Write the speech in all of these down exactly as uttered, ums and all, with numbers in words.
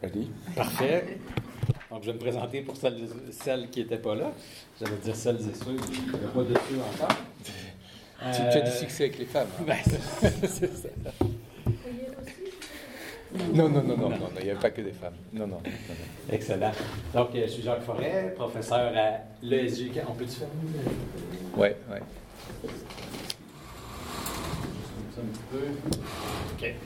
Allez. Parfait. Donc, je vais me présenter pour celles, celles qui n'étaient pas là. J'allais dire celles et ceux, il n'y a pas de ceux encore. Euh, tu, tu as du succès avec les femmes. Hein? Ben, c'est, c'est ça. Non, non, non, non, non, il n'y avait pas que des femmes. Non, non. non, non. Excellent. Donc, je suis Jacques Forêt, professeur à l'E S G U Q A M. On peut-tu faire? Oui, oui. Un petit peu. OK.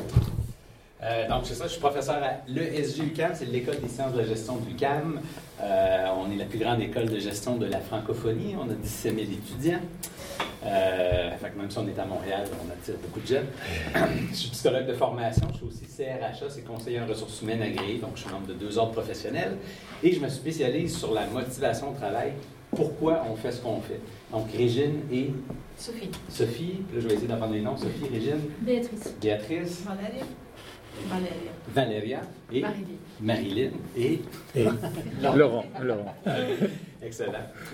Euh, donc, c'est ça, je suis professeur à l'E S G U Q A M, c'est l'École des sciences de la gestion du U Q A M. Euh, on est la plus grande école de gestion de la francophonie. On a dix-sept mille étudiants. Euh, fait que même si on est à Montréal, on attire beaucoup de jeunes. Je suis psychologue de formation, je suis aussi C R H A, c'est conseiller en ressources humaines agréé, donc je suis membre de deux ordres professionnels. Et je me spécialise sur la motivation au travail, pourquoi on fait ce qu'on fait. Donc Régine et Sophie. Sophie, là je vais essayer d'apprendre les noms. Sophie, Régine. Béatrice. Béatrice. Valérie. Valéria. Valéria. Et Marilyn. Marilyn. Et, et Laurent. Laurent. Excellent.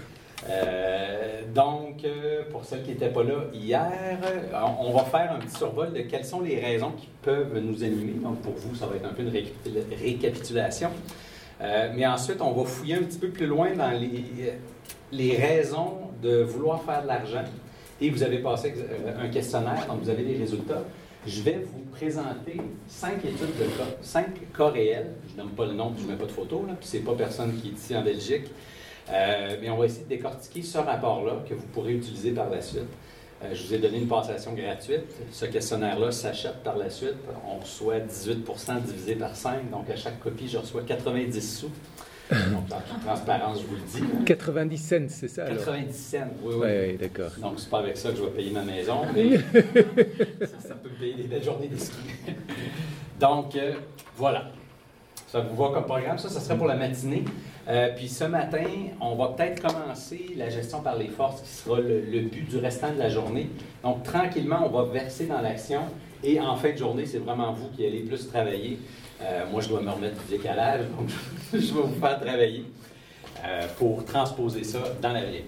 Euh, donc, euh, pour celles qui n'étaient pas là hier, on, on va faire un petit survol de quelles sont les raisons qui peuvent nous animer. Donc, pour vous, ça va être un peu une ré- récapitulation. Euh, mais ensuite, on va fouiller un petit peu plus loin dans les, les raisons de vouloir faire de l'argent. Et vous avez passé un questionnaire, donc vous avez les résultats. Je vais vous présenter cinq études de cas, cinq cas réels. Je ne nomme pas le nom, je ne mets pas de photo, là, puis c'est pas personne qui est ici en Belgique. Euh, mais on va essayer de décortiquer ce rapport-là que vous pourrez utiliser par la suite. Euh, je vous ai donné une passation gratuite. Ce questionnaire-là s'achète par la suite. On reçoit dix-huit pour cent divisé par cinq. Donc, à chaque copie, je reçois quatre-vingt-dix sous. Donc, en toute transparence, je vous le dis. quatre-vingt-dix cents, c'est ça alors? quatre-vingt-dix cents, oui, oui. Oui, oui, d'accord. Donc, c'est pas avec ça que je vais payer ma maison, mais ça, ça peut me payer des belles journées de ski. Donc, euh, voilà. Ça vous va comme programme. Ça, ça serait pour la matinée. Euh, puis ce matin, on va peut-être commencer la gestion par les forces, qui sera le, le but du restant de la journée. Donc, tranquillement, on va verser dans l'action. Et en fin de journée, c'est vraiment vous qui allez plus travailler. Euh, moi, je dois me remettre du décalage, donc je vais vous faire travailler euh, pour transposer ça dans la vie.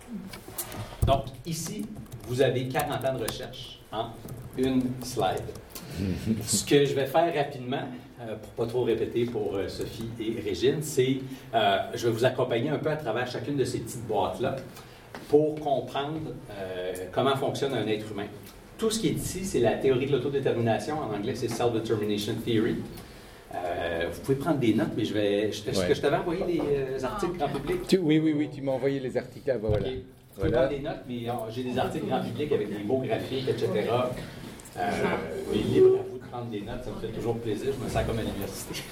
Donc, ici, vous avez quarante ans de recherche en une slide. Ce que je vais faire rapidement, euh, pour ne pas trop répéter pour euh, Sophie et Régine, c'est euh, je vais vous accompagner un peu à travers chacune de ces petites boîtes-là pour comprendre euh, comment fonctionne un être humain. Tout ce qui est ici, c'est la théorie de l'autodétermination. En anglais, c'est Self-Determination Theory. Euh, vous pouvez prendre des notes, mais je vais. Est-ce ouais. que je t'avais envoyé les euh, articles grand public? Tu, oui, oui, oui, tu m'as envoyé les articles. Ah, voilà. Okay. Vous pouvez voilà. prendre des notes, mais oh, j'ai des articles grand public avec des beaux graphiques, et cetera. Euh, mais libre à vous de prendre des notes, ça me fait toujours plaisir. Je me sens comme à l'université.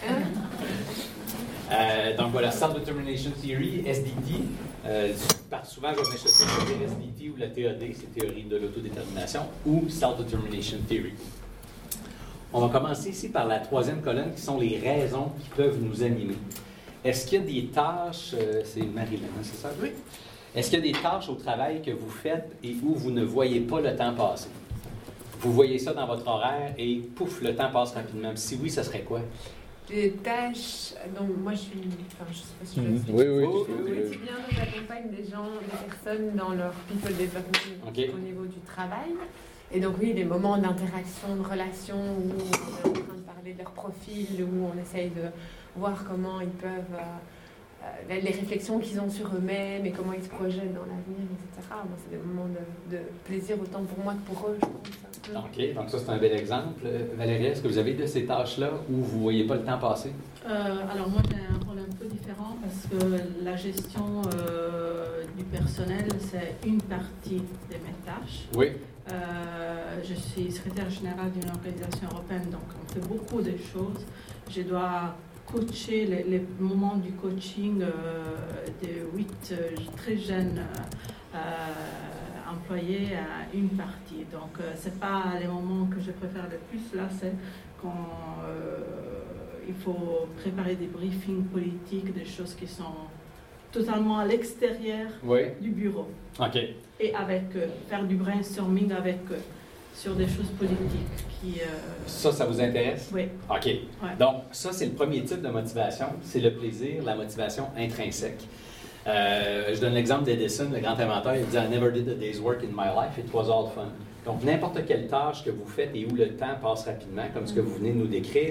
euh, donc voilà, Self-Determination Theory, S D T. Euh, souvent, je vais m'échapper sur dire S D T ou la T A D, c'est théorie de l'autodétermination, ou Self-Determination Theory. On va commencer ici par la troisième colonne, qui sont les raisons qui peuvent nous animer. Est-ce qu'il y a des tâches, euh, c'est Marilyn, c'est ça? Oui. Est-ce qu'il y a des tâches au travail que vous faites et où vous ne voyez pas le temps passer? Vous voyez ça dans votre horaire et pouf, le temps passe rapidement. Si oui, ça serait quoi? Des tâches. Donc, moi, je suis. Enfin, je sais pas si je mmh. Oui, oui. Au quotidien, j'accompagne des gens, des personnes dans leur people development okay. au niveau du travail. Et donc, oui, des moments d'interaction, de relation où on est en train de parler de leur profil, où on essaye de voir comment ils peuvent. Euh, Euh, les réflexions qu'ils ont sur eux-mêmes et comment ils se projettent dans l'avenir, et cetera. Bon, c'est des moments de, de plaisir autant pour moi que pour eux, je pense. OK, donc ça, c'est un bel exemple. Valérie, est-ce que vous avez de ces tâches-là où vous ne voyez pas le temps passer? Euh, alors, moi, j'ai un rôle un peu différent parce que la gestion euh, du personnel, c'est une partie de mes tâches. Oui. Euh, je suis secrétaire générale d'une organisation européenne, donc on fait beaucoup de choses. Je dois coacher les, les moments du coaching euh, de huit euh, très jeunes euh, employés à une partie. Donc, euh, ce n'est pas les moments que je préfère le plus. Là, c'est quand euh, il faut préparer des briefings politiques, des choses qui sont totalement à l'extérieur oui. du bureau. OK. Et avec, euh, faire du brainstorming avec eux. Sur des choses politiques qui... Euh... Ça, ça vous intéresse? Oui. OK. Ouais. Donc, ça, c'est le premier type de motivation. C'est le plaisir, la motivation intrinsèque. Euh, je donne l'exemple d'Edison, le grand inventeur. Il dit « I never did a day's work in my life. It was all fun. » Donc, n'importe quelle tâche que vous faites et où le temps passe rapidement, comme ce que vous venez de nous décrire,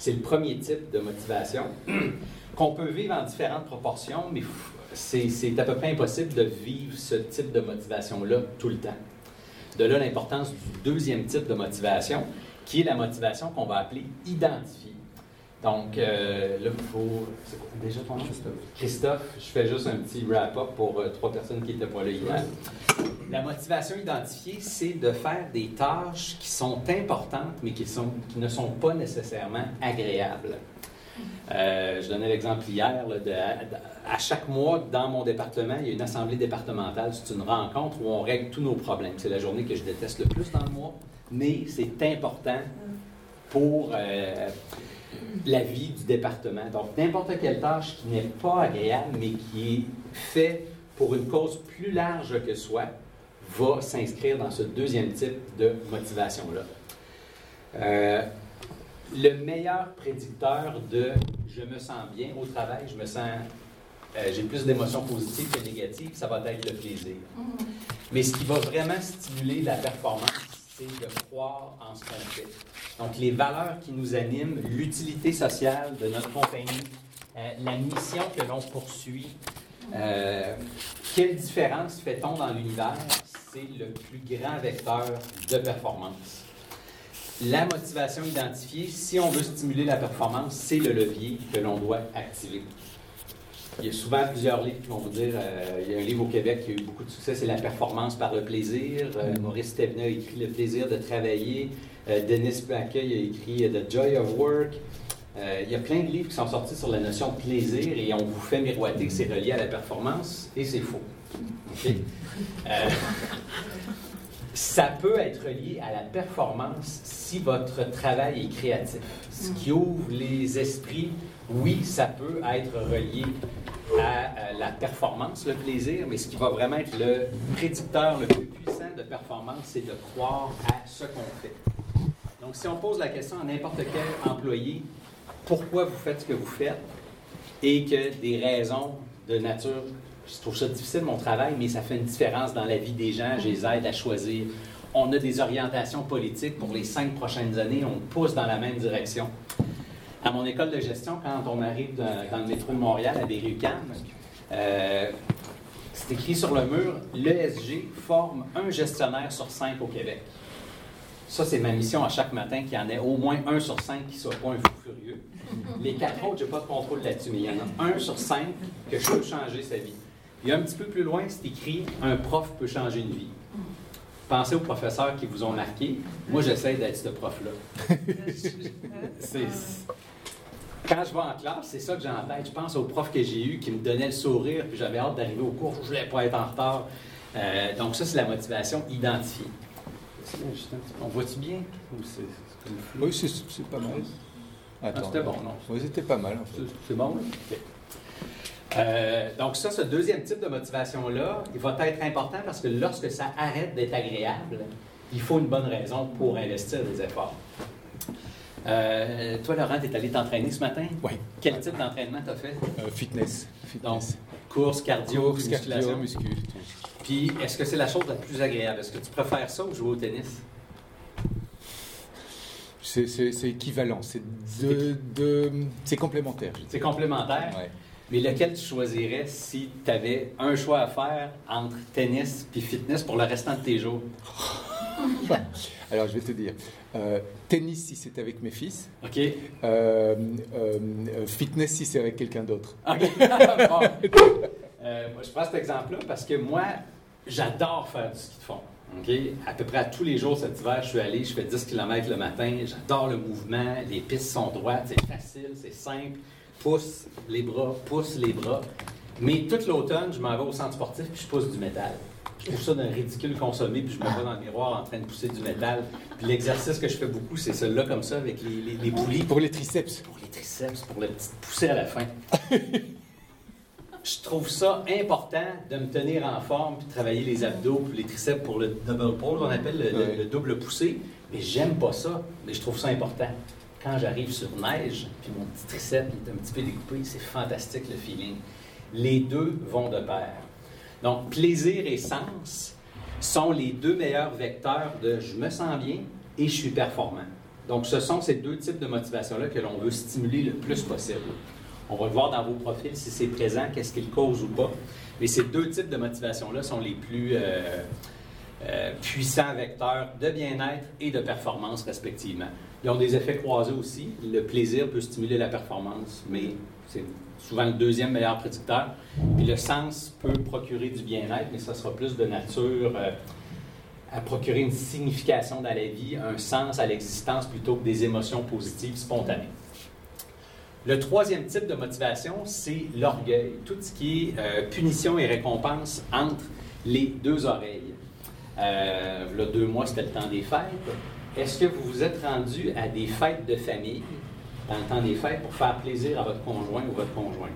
c'est le premier type de motivation qu'on peut vivre en différentes proportions, mais c'est, c'est à peu près impossible de vivre ce type de motivation-là tout le temps. De là l'importance du deuxième type de motivation, qui est la motivation qu'on va appeler identifiée. Donc, euh, là, il faut... C'est quoi déjà ton nom? Christophe. Christophe, je fais juste un petit wrap-up pour euh, trois personnes qui n'étaient pas là hier. La motivation identifiée, c'est de faire des tâches qui sont importantes, mais qui, sont, qui ne sont pas nécessairement agréables. Euh, je donnais l'exemple hier, là, de, à, à chaque mois, dans mon département, il y a une assemblée départementale. C'est une rencontre où on règle tous nos problèmes. C'est la journée que je déteste le plus dans le mois, mais c'est important pour euh, la vie du département. Donc, n'importe quelle tâche qui n'est pas agréable, mais qui est faite pour une cause plus large que soi, va s'inscrire dans ce deuxième type de motivation-là. Euh, le meilleur prédicteur de « je me sens bien au travail, je me sens, euh, j'ai plus d'émotions positives que négatives », ça va être le plaisir. Mais ce qui va vraiment stimuler la performance, c'est de croire en ce qu'on fait. Donc, les valeurs qui nous animent, l'utilité sociale de notre compagnie, euh, la mission que l'on poursuit, euh, quelle différence fait-on dans l'univers? C'est le plus grand vecteur de performance. La motivation identifiée, si on veut stimuler la performance, c'est le levier que l'on doit activer. Il y a souvent plusieurs livres qui vont vous dire, euh, il y a un livre au Québec qui a eu beaucoup de succès, c'est La performance par le plaisir. Euh, Maurice Thévenin a écrit Le plaisir de travailler. Euh, Dennis Blackey a écrit The Joy of Work. Euh, il y a plein de livres qui sont sortis sur la notion de plaisir et on vous fait miroiter que c'est relié à la performance et c'est faux. Okay? Euh, ça peut être lié à la performance si votre travail est créatif. Ce qui ouvre les esprits, oui, ça peut être relié à, à la performance, le plaisir, mais ce qui va vraiment être le prédicteur le plus puissant de performance, c'est de croire à ce qu'on fait. Donc, si on pose la question à n'importe quel employé, pourquoi vous faites ce que vous faites, et que des raisons de nature, je trouve ça difficile mon travail, mais ça fait une différence dans la vie des gens, je les aide à choisir. On a des orientations politiques pour les cinq prochaines années, on pousse dans la même direction. À mon école de gestion, quand on arrive dans, dans le métro de Montréal, à Berry-UQAM, euh, c'est écrit sur le mur, l'E S G forme un gestionnaire sur cinq au Québec. Ça, c'est ma mission à chaque matin, qu'il y en ait au moins un sur cinq qui ne soit pas un fou furieux. Les quatre autres, je n'ai pas de contrôle là-dessus, mais il y en a un sur cinq que je peux changer sa vie. Et un petit peu plus loin, c'est écrit « Un prof peut changer une vie ». Pensez aux professeurs qui vous ont marqué. Moi, j'essaie d'être ce prof-là. c'est... Quand je vais en classe, c'est ça que j'ai en tête. Je pense aux profs que j'ai eus qui me donnaient le sourire, puis j'avais hâte d'arriver au cours, je ne voulais pas être en retard. Euh, donc ça, c'est la motivation identifiée. On voit-tu bien? Ou c'est, c'est comme flou? Oui, c'est, c'est pas mal. Attends, ah, c'était bon, non? Oui, c'était pas mal. En fait. c'est, c'est bon, là? Okay. Euh, donc ça, ce deuxième type de motivation-là, il va être important parce que lorsque ça arrête d'être agréable, il faut une bonne raison pour investir des efforts. Euh, toi, Laurent, tu es allé t'entraîner ce matin? Oui. Quel type d'entraînement tu as fait? Euh, fitness. fitness. Donc, course, cardio, course, cardio, muscu. Puis, est-ce que c'est la chose la plus agréable? Est-ce que tu préfères ça ou jouer au tennis? C'est, c'est, c'est équivalent. C'est, de, de, c'est complémentaire. C'est complémentaire? Oui. Mais lequel tu choisirais si tu avais un choix à faire entre tennis et fitness pour le restant de tes jours? Alors, je vais te dire. Euh, tennis si c'est avec mes fils. OK. Euh, euh, fitness si c'est avec quelqu'un d'autre. OK. Bon. Euh, moi, je prends cet exemple-là parce que moi, j'adore faire du ski de fond. Okay? À peu près à tous les jours cet hiver, je suis allé, je fais dix kilomètres le matin. J'adore le mouvement. Les pistes sont droites. C'est facile, c'est simple. Pousse les bras, pousse les bras. Mais tout l'automne, je m'en vais au centre sportif puis je pousse du métal. Je trouve ça d'un ridicule consommé, puis je me vois dans le miroir en train de pousser du métal. Puis l'exercice que je fais beaucoup, c'est celui-là comme ça, avec les, les, les poulies. Pour les triceps. Pour les triceps, pour la petite poussée à la fin. Je trouve ça important de me tenir en forme, puis de travailler les abdos, puis les triceps pour le double pull, on appelle le, ouais. le, le double poussé. Mais j'aime pas ça, mais je trouve ça important. Quand j'arrive sur neige, puis mon petit triceps est un petit peu découpé, c'est fantastique le feeling. Les deux vont de pair. Donc, plaisir et sens sont les deux meilleurs vecteurs de « je me sens bien » et « je suis performant ». Donc, ce sont ces deux types de motivation-là que l'on veut stimuler le plus possible. On va le voir dans vos profils si c'est présent, qu'est-ce qu'ils causent ou pas. Mais ces deux types de motivation-là sont les plus euh, euh, puissants vecteurs de bien-être et de performance, respectivement. Ils ont des effets croisés aussi. Le plaisir peut stimuler la performance, mais c'est souvent le deuxième meilleur prédicteur. Puis le sens peut procurer du bien-être, mais ça sera plus de nature euh, à procurer une signification dans la vie, un sens à l'existence plutôt que des émotions positives spontanées. Le troisième type de motivation, c'est l'orgueil. Tout ce qui est euh, punition et récompense entre les deux oreilles. Euh, là, deux mois, c'était le temps des fêtes. Est-ce que vous vous êtes rendu à des fêtes de famille dans le temps des fêtes pour faire plaisir à votre conjoint ou votre conjointe?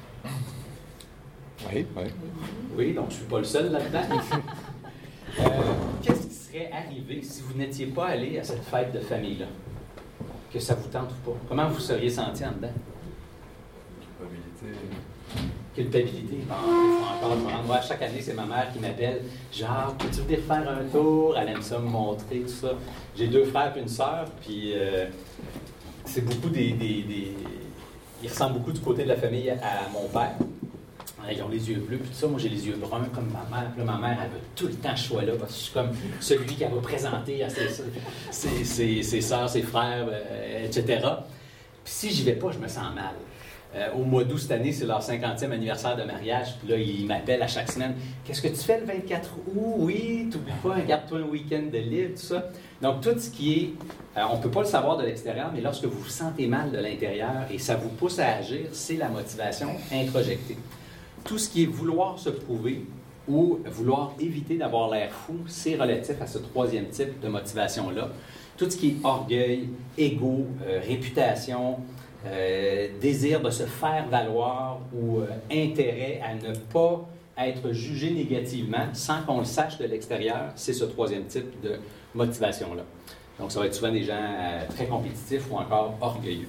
Oui, oui. Oui, donc je ne suis pas le seul là-dedans. euh, qu'est-ce qui serait arrivé si vous n'étiez pas allé à cette fête de famille-là? Que ça vous tente ou pas? Comment vous seriez senti en dedans? Culpabilité. Culpabilité. Bon, il faut encore me rendre. Moi, chaque année, c'est ma mère qui m'appelle. Genre, peux-tu venir faire un tour? Elle aime ça me montrer, tout ça. J'ai deux frères et une sœur, puis euh, c'est beaucoup des, des, des... Ils ressemblent beaucoup du côté de la famille à mon père. Ils ont les yeux bleus, puis tout ça. Moi, j'ai les yeux bruns comme ma mère. Puis là, ma mère, elle veut tout le temps ce choix-là, parce que je suis comme celui qu'elle va présenter à ses, ses, ses, ses soeurs, ses frères, euh, et cetera. Puis si j'y vais pas, je me sens mal. Euh, au mois d'août cette année, c'est leur cinquantième anniversaire de mariage. Puis là, ils m'appellent à chaque semaine. « Qu'est-ce que tu fais le vingt-quatre août? Oui, t'oublies pas, garde-toi un week-end de libre, tout ça. » Donc, tout ce qui est... Euh, on ne peut pas le savoir de l'extérieur, mais lorsque vous vous sentez mal de l'intérieur et ça vous pousse à agir, c'est la motivation introjectée. Tout ce qui est vouloir se prouver ou vouloir éviter d'avoir l'air fou, c'est relatif à ce troisième type de motivation-là. Tout ce qui est orgueil, ego, euh, réputation, euh, désir de se faire valoir ou euh, intérêt à ne pas être jugé négativement sans qu'on le sache de l'extérieur, c'est ce troisième type de motivation-là. Donc, ça va être souvent des gens euh, très compétitifs ou encore orgueilleux.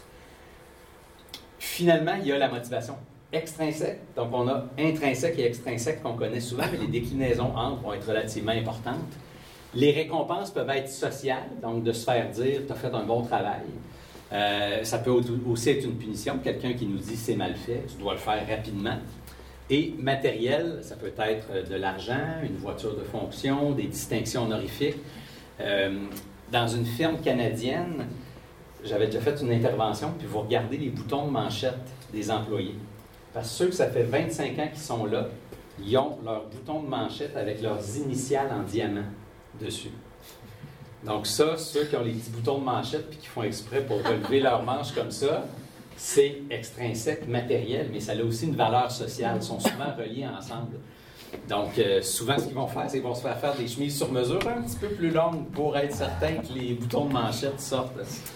Finalement, il y a la motivation extrinsèque. Donc, on a intrinsèque et extrinsèque qu'on connaît souvent, mais les déclinaisons entre vont être relativement importantes. Les récompenses peuvent être sociales, donc de se faire dire « tu as fait un bon travail euh, ». Ça peut aussi être une punition, quelqu'un qui nous dit « c'est mal fait, tu dois le faire rapidement ». Et matériel, ça peut être de l'argent, une voiture de fonction, des distinctions honorifiques. Euh, dans une firme canadienne, j'avais déjà fait une intervention, puis vous regardez les boutons de manchette des employés. Parce que ceux que ça fait vingt-cinq ans qu'ils sont là, ils ont leur bouton de manchette avec leurs initiales en diamant dessus. Donc ça, ceux qui ont les petits boutons de manchette puis qui font exprès pour relever leurs manches comme ça, c'est extrinsèque, matériel, mais ça a aussi une valeur sociale. Ils sont souvent reliés ensemble. Donc, euh, souvent, ce qu'ils vont faire, c'est qu'ils vont se faire faire des chemises sur mesure un petit peu plus longues pour être certain que les boutons de manchette sortent.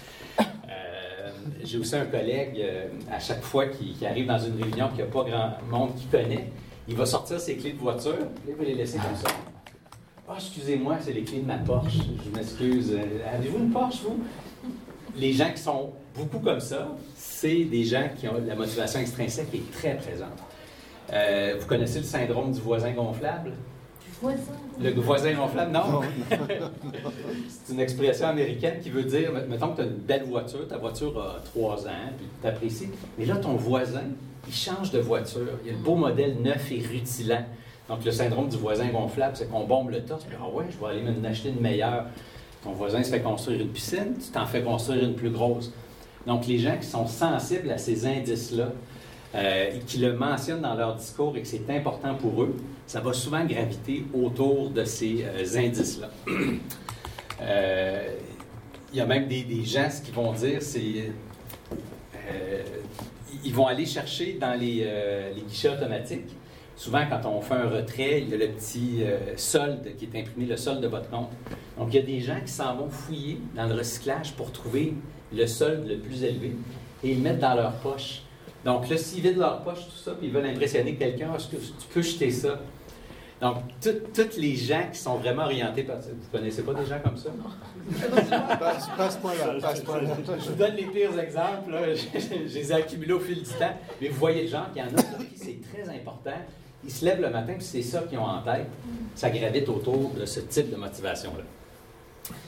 J'ai aussi un collègue, euh, à chaque fois qui, qui arrive dans une réunion qu'il n'y a pas grand monde qui connaît, il va sortir ses clés de voiture, il va les laisser comme ça. « Ah, oh, excusez-moi, c'est les clés de ma Porsche. Je m'excuse. Euh, avez-vous une Porsche, vous? » Les gens qui sont beaucoup comme ça, c'est des gens qui ont la motivation extrinsèque qui est très présente. Euh, vous connaissez le syndrome du voisin gonflable? Voisin. Le voisin gonflable, non? C'est une expression américaine qui veut dire, mettons que tu as une belle voiture, ta voiture a trois ans, puis tu apprécies, mais là, ton voisin, il change de voiture. Il y a le beau modèle neuf et rutilant. Donc, le syndrome du voisin gonflable, c'est qu'on bombe le torse, puis « Ah ouais, je vais aller m'en acheter une meilleure. » Ton voisin se fait construire une piscine, tu t'en fais construire une plus grosse. Donc, les gens qui sont sensibles à ces indices-là, Euh, et qui le mentionnent dans leur discours et que c'est important pour eux, ça va souvent graviter autour de ces euh, indices-là. euh, il y a même des, des gens, ce qu'ils vont dire, c'est... Euh, ils vont aller chercher dans les, euh, les guichets automatiques. Souvent, quand on fait un retrait, il y a le petit euh, solde qui est imprimé, le solde de votre compte. Donc, il y a des gens qui s'en vont fouiller dans le recyclage pour trouver le solde le plus élevé et ils le mettent dans leur poche. Donc là, s'ils vident leur poche, tout ça, puis ils veulent impressionner quelqu'un, est-ce que tu peux jeter ça? Donc, tous les gens qui sont vraiment orientés par ça, vous ne connaissez pas des gens comme ça? passe, passe-moi là, passe-moi là. Je vous donne les pires exemples, là. Je, je, je les ai accumulés au fil du temps, mais vous voyez le genre qu'il y en a pour qui c'est très important. Ils se lèvent le matin, puis c'est ça qu'ils ont en tête. Ça gravite autour de ce type de motivation-là.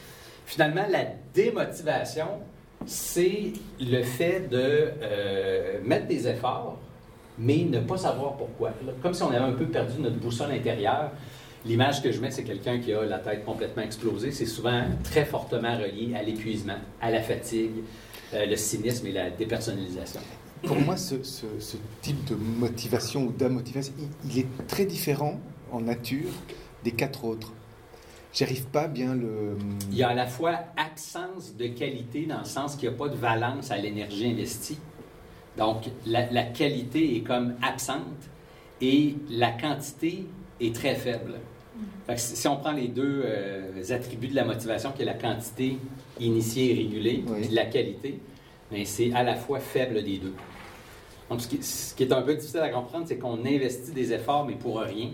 Finalement, la démotivation, c'est le fait de euh, mettre des efforts, mais ne pas savoir pourquoi. Comme si on avait un peu perdu notre boussole intérieure. L'image que je mets, c'est quelqu'un qui a la tête complètement explosée. C'est souvent très fortement relié à l'épuisement, à la fatigue, euh, le cynisme et la dépersonnalisation. Pour moi, ce, ce, ce type de motivation ou d'amotivation, il, il est très différent en nature des quatre autres. J'arrive pas bien le... Il y a à la fois absence de qualité dans le sens qu'il n'y a pas de valence à l'énergie investie. Donc, la, la qualité est comme absente et la quantité est très faible. Fait que si on prend les deux euh, attributs de la motivation, qui est la quantité initiée et régulée, oui. Puis la qualité, bien, c'est à la fois faible des deux. Donc, ce qui, ce qui est un peu difficile à comprendre, c'est qu'on investit des efforts, mais pour rien.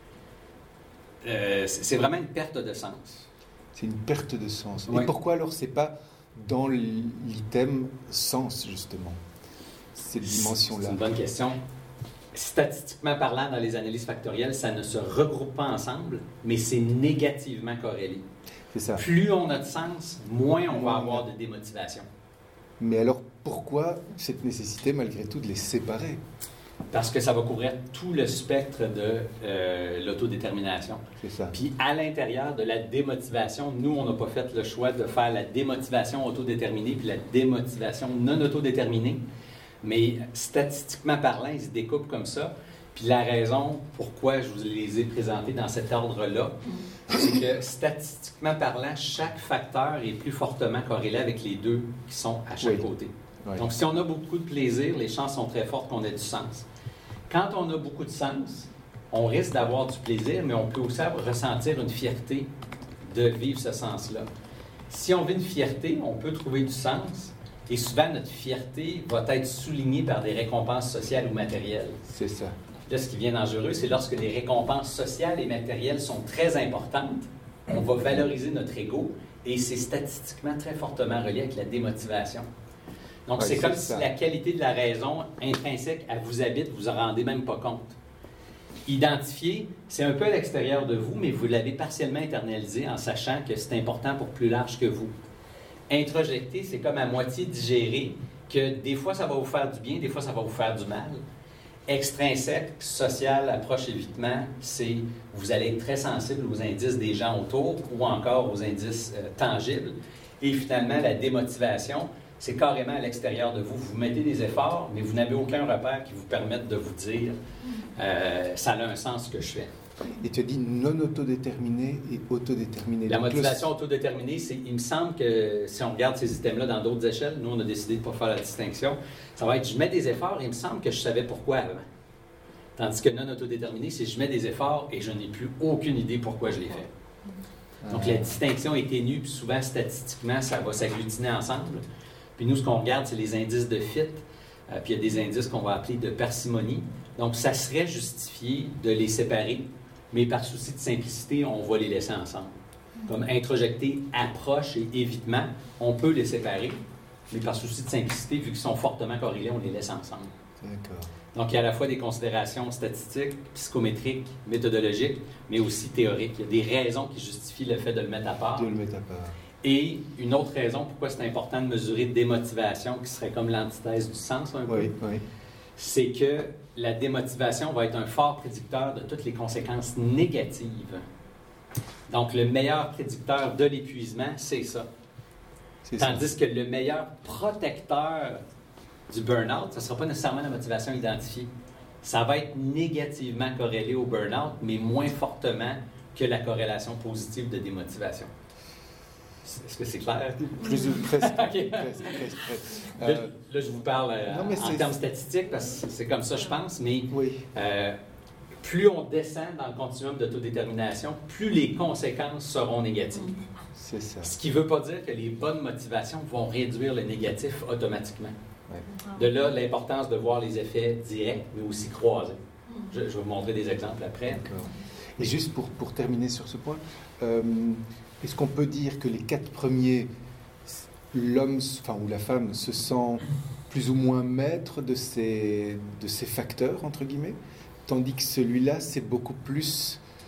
Euh, c'est vraiment une perte de sens. C'est une perte de sens. Oui. Et pourquoi alors c'est pas dans l'item sens, justement, cette dimension-là? C'est une bonne question. Statistiquement parlant, dans les analyses factorielles, ça ne se regroupe pas ensemble, mais c'est négativement corrélé. C'est ça. Plus on a de sens, moins on va avoir de démotivation. Mais alors, pourquoi cette nécessité, malgré tout, de les séparer? Parce que ça va couvrir tout le spectre de euh, l'autodétermination. C'est ça. Puis à l'intérieur de la démotivation, nous, on n'a pas fait le choix de faire la démotivation autodéterminée puis la démotivation non autodéterminée. Mais statistiquement parlant, ils se découpent comme ça. Puis la raison pourquoi je vous les ai présentés dans cet ordre-là, c'est que statistiquement parlant, chaque facteur est plus fortement corrélé avec les deux qui sont à chaque oui. côté. Oui. Donc, si on a beaucoup de plaisir, les chances sont très fortes qu'on ait du sens. Quand on a beaucoup de sens, on risque d'avoir du plaisir, mais on peut aussi ressentir une fierté de vivre ce sens-là. Si on vit une fierté, on peut trouver du sens. Et souvent, notre fierté va être soulignée par des récompenses sociales ou matérielles. C'est ça. Là, ce qui devient dangereux, c'est lorsque les récompenses sociales et matérielles sont très importantes, on va valoriser notre ego et c'est statistiquement très fortement relié avec la démotivation. Donc, ouais, c'est, c'est comme ça. si la qualité de la raison intrinsèque, elle vous habite, vous en rendez même pas compte. Identifier, c'est un peu à l'extérieur de vous, mais vous l'avez partiellement internalisé en sachant que c'est important pour plus large que vous. Introjecter, c'est comme à moitié digérer que des fois, ça va vous faire du bien, des fois, ça va vous faire du mal. Extrinsèque, social, approche évitement, c'est vous allez être très sensible aux indices des gens autour ou encore aux indices euh, tangibles. Et finalement, la démotivation, c'est carrément à l'extérieur de vous. Vous mettez des efforts, mais vous n'avez aucun repère qui vous permette de vous dire euh, « ça a un sens ce que je fais ». Et tu as dit non autodéterminé et autodéterminé. La Donc, motivation le... autodéterminée, c'est, il me semble que si on regarde ces items-là dans d'autres échelles, nous, on a décidé de ne pas faire la distinction. Ça va être, je mets des efforts et il me semble que je savais pourquoi avant. Tandis que non autodéterminé, c'est je mets des efforts et je n'ai plus aucune idée pourquoi je les fais. Donc, la distinction est ténue, puis souvent, statistiquement, ça va s'agglutiner ensemble. Puis nous, ce qu'on regarde, c'est les indices de fit, euh, puis il y a des indices qu'on va appeler de parcimonie. Donc, ça serait justifié de les séparer, mais par souci de simplicité, on va les laisser ensemble. Comme introjecter, approche et évitement, on peut les séparer, mais par souci de simplicité, vu qu'ils sont fortement corrélés, on les laisse ensemble. D'accord. Donc, il y a à la fois des considérations statistiques, psychométriques, méthodologiques, mais aussi théoriques. Il y a des raisons qui justifient le fait de le mettre à part. De le mettre à part. Et une autre raison pourquoi c'est important de mesurer démotivation, qui serait comme l'antithèse du sens un peu, oui, oui. c'est que la démotivation va être un fort prédicteur de toutes les conséquences négatives. Donc, le meilleur prédicteur de l'épuisement, c'est ça. C'est Tandis ça. que le meilleur protecteur du burn-out, ce ne sera pas nécessairement la motivation identifiée. Ça va être négativement corrélé au burn-out, mais moins fortement que la corrélation positive de démotivation. Est-ce que c'est clair? Plus ou presque. Okay. presque, presque, presque. Là, Euh, là, je vous parle euh, non, mais en c'est... termes statistiques, parce que c'est comme ça, je pense, mais oui. euh, plus on descend dans le continuum d'autodétermination, plus les conséquences seront négatives. C'est ça. Ce qui ne veut pas dire que les bonnes motivations vont réduire le négatif automatiquement. Ouais. De là, l'importance de voir les effets directs, mais aussi croisés. Je, je vais vous montrer des exemples après. D'accord. Et juste pour, pour terminer sur ce point, euh, est-ce qu'on peut dire que les quatre premiers, l'homme enfin, ou la femme se sent plus ou moins maître de ces, de ces facteurs, entre guillemets, tandis que celui-là, c'est beaucoup plus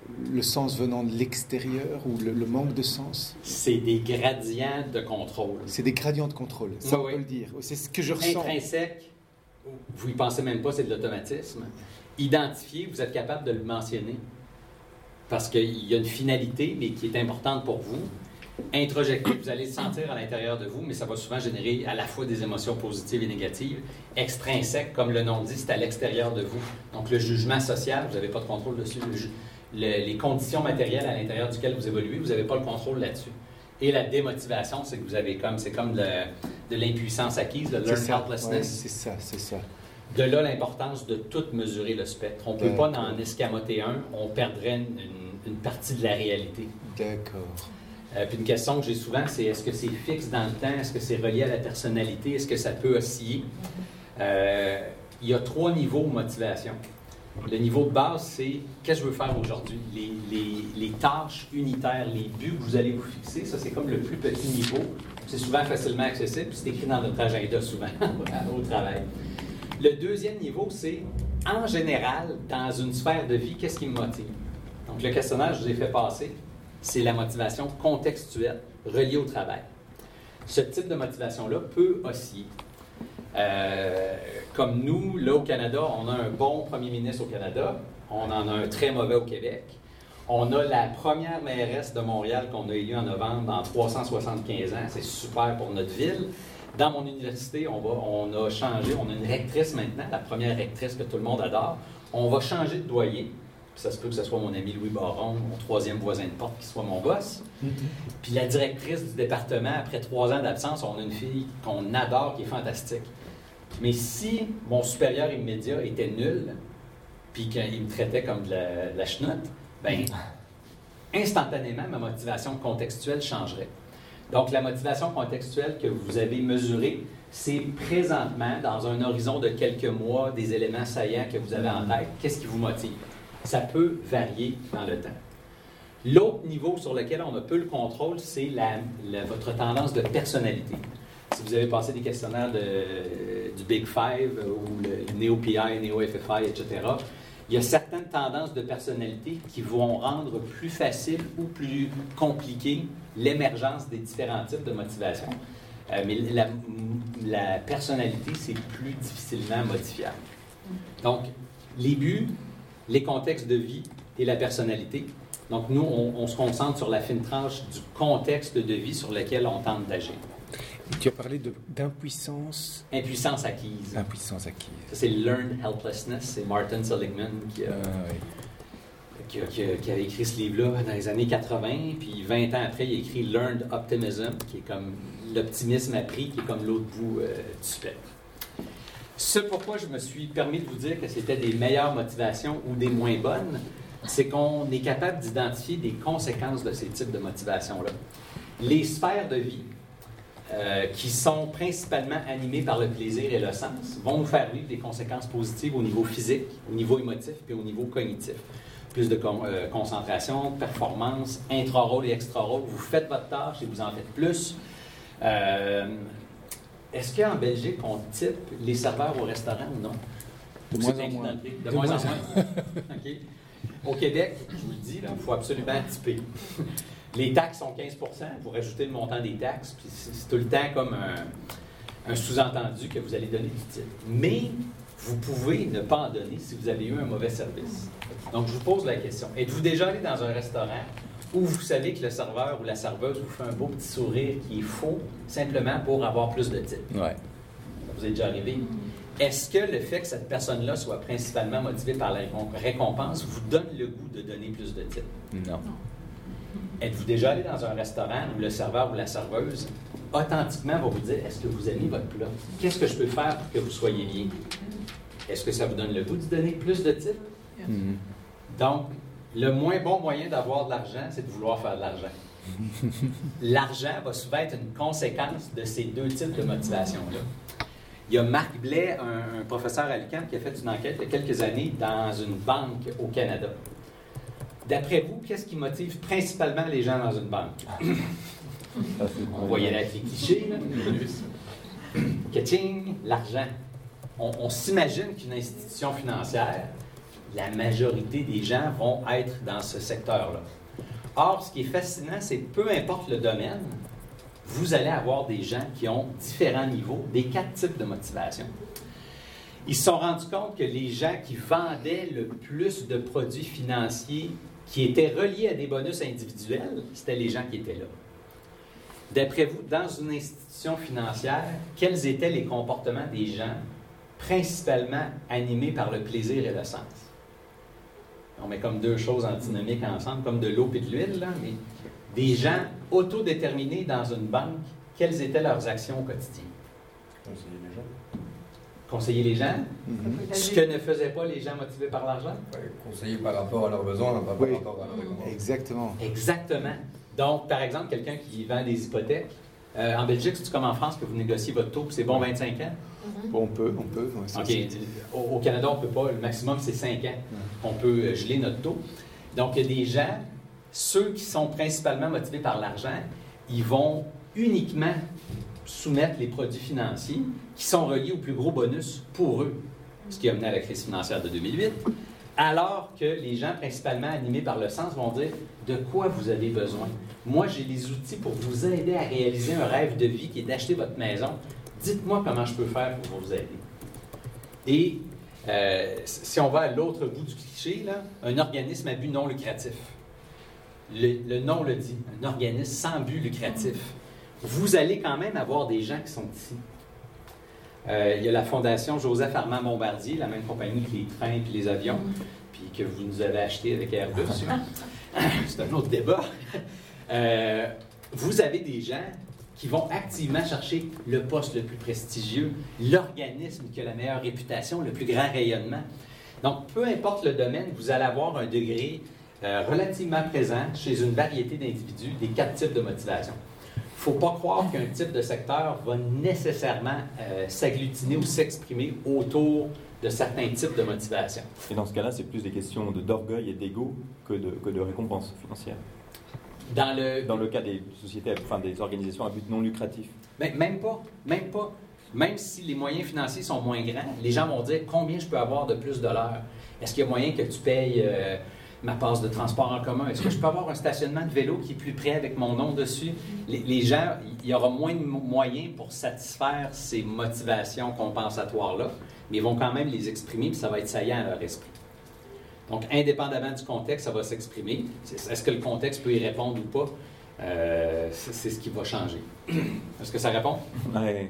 le sens venant de l'extérieur ou le, le manque de sens? C'est des gradients de contrôle. C'est des gradients de contrôle, ça oui, on oui. peut le dire. C'est ce que je ressens. Intrinsèque, vous n'y pensez même pas, c'est de l'automatisme. Identifié, vous êtes capable de le mentionner parce qu'il y a une finalité, mais qui est importante pour vous. Introjecté, vous allez le sentir à l'intérieur de vous, mais ça va souvent générer à la fois des émotions positives et négatives. Extrinsèque, comme le nom dit, c'est à l'extérieur de vous. Donc le jugement social, vous n'avez pas de contrôle dessus. Le ju- le, les conditions matérielles à l'intérieur duquel vous évoluez, vous n'avez pas le contrôle là-dessus. Et la démotivation, c'est que vous avez comme, c'est comme de, de l'impuissance acquise, de learned helplessness. Ouais, c'est ça, c'est ça. De là l'importance de tout mesurer le spectre. On ne peut pas en escamoter un, on perdrait une, une, une partie de la réalité. D'accord. Euh, puis une question que j'ai souvent, c'est est-ce que c'est fixe dans le temps? Est-ce que c'est relié à la personnalité? Est-ce que ça peut osciller? Euh, il y a trois niveaux de motivation. Le niveau de base, c'est qu'est-ce que je veux faire aujourd'hui? Les, les, les tâches unitaires, les buts que vous allez vous fixer, ça c'est comme le plus petit niveau. C'est souvent facilement accessible, puis c'est écrit dans notre agenda souvent au travail. Le deuxième niveau, c'est en général, dans une sphère de vie, qu'est-ce qui me motive? Donc le questionnaire que je vous ai fait passer, c'est la motivation contextuelle reliée au travail. Ce type de motivation-là peut osciller. Euh, comme nous, là au Canada, on a un bon premier ministre au Canada, on en a un très mauvais au Québec. On a la première mairesse de Montréal qu'on a élue en novembre dans trois cent soixante-quinze ans, c'est super pour notre ville. Dans mon université, on, va, on a changé, on a une rectrice maintenant, la première rectrice que tout le monde adore. On va changer de doyen. Puis ça se peut que ce soit mon ami Louis Baron, mon troisième voisin de porte, qui soit mon boss. Mm-hmm. Puis la directrice du département, après trois ans d'absence, on a une fille qu'on adore, qui est fantastique. Mais si mon supérieur immédiat était nul, puis qu'il me traitait comme de la, de la chenoute, bien, instantanément, ma motivation contextuelle changerait. Donc, la motivation contextuelle que vous avez mesurée, c'est présentement, dans un horizon de quelques mois, des éléments saillants que vous avez en tête. Qu'est-ce qui vous motive? Ça peut varier dans le temps. L'autre niveau sur lequel on a peu le contrôle, c'est la, la, votre tendance de personnalité. Si vous avez passé des questionnaires de, du Big Five ou le Néo-P I, Néo-F F I, et cetera, il y a certaines tendances de personnalité qui vont rendre plus facile ou plus compliqué l'émergence des différents types de motivation. Euh, mais la, la personnalité, c'est plus difficilement modifiable. Donc, les buts, les contextes de vie et la personnalité. Donc, nous, on, on se concentre sur la fine tranche du contexte de vie sur lequel on tente d'agir. Et tu as parlé de, d'impuissance. Impuissance acquise. Impuissance acquise. Ça, c'est Learned Helplessness. C'est Martin Seligman qui a, ah, oui. qui, a, qui, a, qui avait écrit ce livre-là dans les années quatre-vingts. Puis vingt ans après, il a écrit Learned Optimism, qui est comme l'optimisme appris, qui est comme l'autre bout euh, du spectre. Ce pourquoi je me suis permis de vous dire que c'était des meilleures motivations ou des moins bonnes, c'est qu'on est capable d'identifier des conséquences de ces types de motivations-là. Les sphères de vie, euh, qui sont principalement animées par le plaisir et le sens, vont nous faire vivre des conséquences positives au niveau physique, au niveau émotif et au niveau cognitif. Plus de con- euh, concentration, performance, intra-rôle et extra-rôle. Vous faites votre tâche et vous en faites plus. Euh, Est-ce qu'en Belgique, on type les serveurs au restaurant ou non? De moins en moins. De, de moins en moins. Okay. Au Québec, je vous le dis, il faut absolument typer. Les taxes sont quinze pour cent, vous rajoutez le montant des taxes, puis c'est, c'est tout le temps comme un, un sous-entendu que vous allez donner du type. Mais vous pouvez ne pas en donner si vous avez eu un mauvais service. Donc, je vous pose la question. Êtes-vous déjà allé dans un restaurant où vous savez que le serveur ou la serveuse vous fait un beau petit sourire qui est faux, simplement pour avoir plus de tips? Ouais. Ça vous est déjà arrivé? Est-ce que le fait que cette personne-là soit principalement motivée par la récompense vous donne le goût de donner plus de tips? Non. Êtes-vous déjà allé dans un restaurant où le serveur ou la serveuse, authentiquement, va vous dire, est-ce que vous aimez votre plat? Qu'est-ce que je peux faire pour que vous soyez bien? Est-ce que ça vous donne le goût de donner plus de tips? Mm-hmm. Donc, le moins bon moyen d'avoir de l'argent, c'est de vouloir faire de l'argent. L'argent va souvent être une conséquence de ces deux types de motivation-là. Il y a Marc Blais, un, un professeur à l'U Q A M, qui a fait une enquête il y a quelques années dans une banque au Canada. D'après vous, qu'est-ce qui motive principalement les gens dans une banque? On va y aller avec les clichés, là. Catching, l'argent. On, on s'imagine qu'une institution financière la majorité des gens vont être dans ce secteur-là. Or, ce qui est fascinant, c'est que peu importe le domaine, vous allez avoir des gens qui ont différents niveaux, des quatre types de motivation. Ils se sont rendus compte que les gens qui vendaient le plus de produits financiers qui étaient reliés à des bonus individuels, c'était les gens qui étaient là. D'après vous, dans une institution financière, quels étaient les comportements des gens principalement animés par le plaisir et le sens? On met comme deux choses antinomiques ensemble, comme de l'eau et de l'huile, là, mais des gens autodéterminés dans une banque, quelles étaient leurs actions au quotidien? Conseiller les gens. Conseiller les gens? Mm-hmm. Ce que ne faisaient pas les gens motivés par l'argent? Ouais, conseiller par rapport à leurs besoins, pas Oui. par rapport à leurs récompenses. Exactement. Exactement. Donc, par exemple, quelqu'un qui vend des hypothèques, euh, en Belgique, c'est comme en France que vous négociez votre taux, puis c'est bon vingt-cinq ans? Bon, on peut, on peut. Ouais, ça, OK. c'est- Au, au Canada, on ne peut pas. Le maximum, c'est cinq ans. Ouais. On peut geler notre taux. Donc, il y a des gens, ceux qui sont principalement motivés par l'argent, ils vont uniquement soumettre les produits financiers qui sont reliés au plus gros bonus pour eux, ce qui a mené à la crise financière de deux mille huit, alors que les gens principalement animés par le sens vont dire « De quoi vous avez besoin? Moi, j'ai les outils pour vous aider à réaliser un rêve de vie qui est d'acheter votre maison. Dites-moi comment je peux faire pour vous aider. » Et euh, si on va à l'autre bout du cliché, là, un organisme à but non lucratif. Le, le nom le dit, un organisme sans but lucratif. Vous allez quand même avoir des gens qui sont ici. Euh, il y a la Fondation Joseph Armand Bombardier, la même compagnie que les trains et les avions, puis que vous nous avez acheté avec Airbus. C'est un autre débat. Euh, vous avez des gens qui vont activement chercher le poste le plus prestigieux, l'organisme qui a la meilleure réputation, le plus grand rayonnement. Donc, peu importe le domaine, vous allez avoir un degré euh, relativement présent chez une variété d'individus des quatre types de motivation. Il ne faut pas croire qu'un type de secteur va nécessairement euh, s'agglutiner ou s'exprimer autour de certains types de motivation. Et dans ce cas-là, c'est plus des questions de, d'orgueil et d'ego que de, que de récompense financière. Dans le, Dans le cas des sociétés, enfin des organisations à but non lucratif. Mais même pas, même pas. Même si les moyens financiers sont moins grands, les gens vont dire combien je peux avoir de plus de l'heure. Est-ce qu'il y a moyen que tu payes euh, ma passe de transport en commun? Est-ce que je peux avoir un stationnement de vélo qui est plus près avec mon nom dessus? Les, les gens, il y aura moins de moyens pour satisfaire ces motivations compensatoires-là, mais ils vont quand même les exprimer, puis ça va être saillant à leur esprit. Donc, indépendamment du contexte, ça va s'exprimer. Est-ce que le contexte peut y répondre ou pas? Euh, c'est, c'est ce qui va changer. Est-ce que ça répond? Ouais.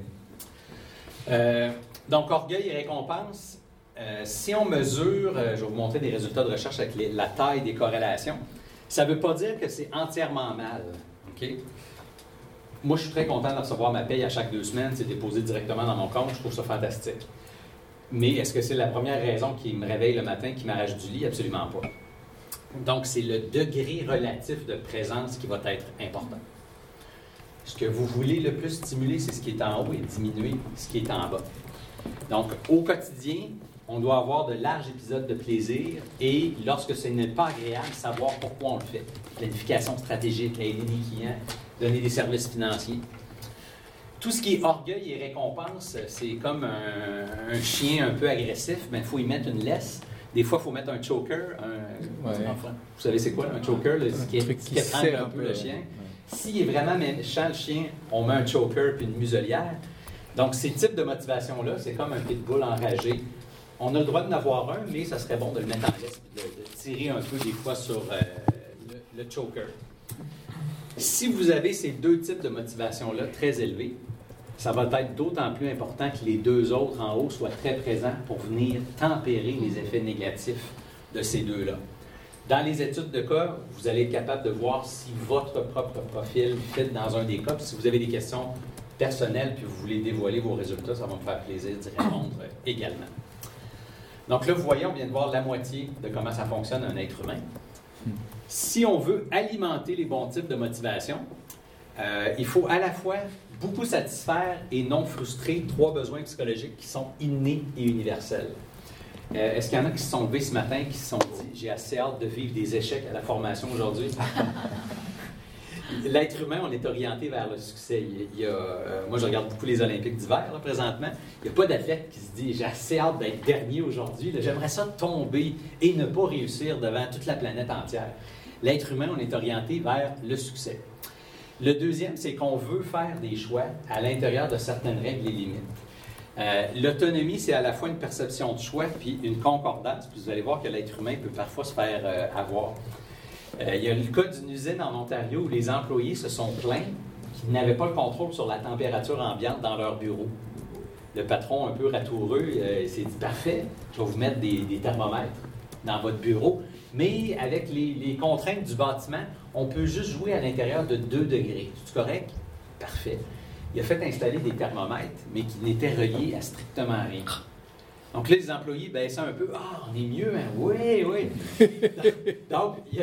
Euh, donc, orgueil et récompense. Euh, si on mesure, euh, je vais vous montrer des résultats de recherche avec les, la taille des corrélations, ça ne veut pas dire que c'est entièrement mal. Okay? Moi, je suis très content de recevoir ma paye à chaque deux semaines. C'est déposé directement dans mon compte. Je trouve ça fantastique. Mais est-ce que c'est la première raison qui me réveille le matin, qui m'arrache du lit? Absolument pas. Donc, c'est le degré relatif de présence qui va être important. Ce que vous voulez le plus stimuler, c'est ce qui est en haut et diminuer ce qui est en bas. Donc, au quotidien, on doit avoir de larges épisodes de plaisir et, lorsque ce n'est pas agréable, savoir pourquoi on le fait. Planification stratégique, aider des clients, donner des services financiers. Tout ce qui est orgueil et récompense, c'est comme un, un chien un peu agressif, mais il faut y mettre une laisse. Des fois, il faut mettre un choker. Un, Ouais. enfin, vous savez c'est quoi un choker? Là, ce qui, est, qui étrangle un peu le chien. Ouais. S'il est vraiment méchant, le chien, on met un choker puis une muselière. Donc, ces types de motivation-là, c'est comme un pitbull enragé. On a le droit d'en avoir un, mais ça serait bon de le mettre en laisse et de, de tirer un peu des fois sur euh, le, le choker. Si vous avez ces deux types de motivation-là très élevés, ça va être d'autant plus important que les deux autres en haut soient très présents pour venir tempérer les effets négatifs de ces deux-là. Dans les études de cas, vous allez être capable de voir si votre propre profil fit dans un des cas. Puis si vous avez des questions personnelles puis vous voulez dévoiler vos résultats, ça va me faire plaisir d'y répondre également. Donc là, vous voyez, on vient de voir la moitié de comment ça fonctionne un être humain. Si on veut alimenter les bons types de motivation, euh, il faut à la fois beaucoup satisfaire et non frustrer trois besoins psychologiques qui sont innés et universels. Euh, est-ce qu'il y en a qui se sont levés ce matin et qui se sont dit « J'ai assez hâte de vivre des échecs à la formation aujourd'hui? » l'être humain, on est orienté vers le succès. Il y a, euh, moi, je regarde beaucoup les Olympiques d'hiver, là, présentement. Il n'y a pas d'athlète qui se dit « j'ai assez hâte d'être dernier aujourd'hui, j'aimerais ça tomber et ne pas réussir devant toute la planète entière ». L'être humain, on est orienté vers le succès. Le deuxième, c'est qu'on veut faire des choix à l'intérieur de certaines règles et limites. Euh, l'autonomie, c'est à la fois une perception de choix puis une concordance. Puis vous allez voir que l'être humain peut parfois se faire euh, avoir. Euh, il y a le cas d'une usine en Ontario où les employés se sont plaints qu'ils n'avaient pas le contrôle sur la température ambiante dans leur bureau. Le patron, un peu ratoureux, euh, s'est dit « Parfait, je vais vous mettre des, des thermomètres dans votre bureau. » Mais avec les, les contraintes du bâtiment, on peut juste jouer à l'intérieur de deux degrés. C'est correct? Parfait. Il a fait installer des thermomètres, mais qui n'étaient reliés à strictement rien. Donc là, les employés baissaient un peu. « Ah, on est mieux, hein? Oui, oui. » Donc, il a,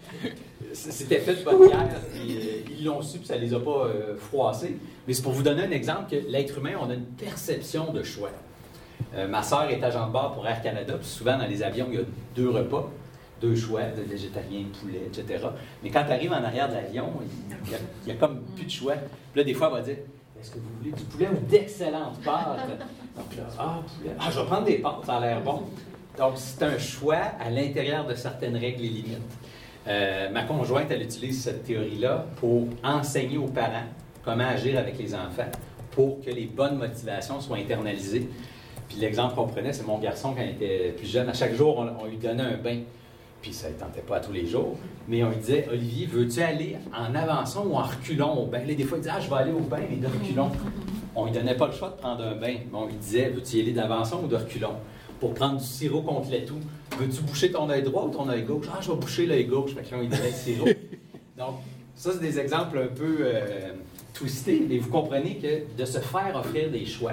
c'était fait de bonne guerre, puis, euh, ils l'ont su, puis ça ne les a pas euh, froissés. Mais c'est pour vous donner un exemple que l'être humain, on a une perception de choix. Euh, ma sœur est agent de bord pour Air Canada, puis souvent dans les avions, il y a deux repas. Deux choix, de végétarien, de poulet, et cetera. Mais quand tu arrives en arrière de l'avion, il n'y a, a comme plus de choix. Puis là, des fois, elle va dire « Est-ce que vous voulez du poulet ou d'excellentes pâtes? » Donc là, « Ah, poulet. Ah, je vais prendre des pâtes, ça a l'air bon. » Donc, c'est un choix à l'intérieur de certaines règles et limites. Euh, ma conjointe, elle utilise cette théorie-là pour enseigner aux parents comment agir avec les enfants pour que les bonnes motivations soient internalisées. Puis l'exemple qu'on prenait, c'est mon garçon quand il était plus jeune. À chaque jour, on, on lui donnait un bain. Puis ça ne tentait pas à tous les jours, mais on lui disait « Olivier, veux-tu aller en avançant ou en reculons au bain? » Là, des fois, il disait « Ah, je vais aller au bain, mais de reculons. » On ne lui donnait pas le choix de prendre un bain, mais on lui disait « Veux-tu y aller d'avançon ou de reculons? » Pour prendre du sirop contre l'étau, veux-tu boucher ton œil droit ou ton œil gauche? « Ah, je vais boucher l'œil gauche. » Fait que là, on lui donnait le sirop. Donc, ça, c'est des exemples un peu euh, twistés, mais vous comprenez que de se faire offrir des choix,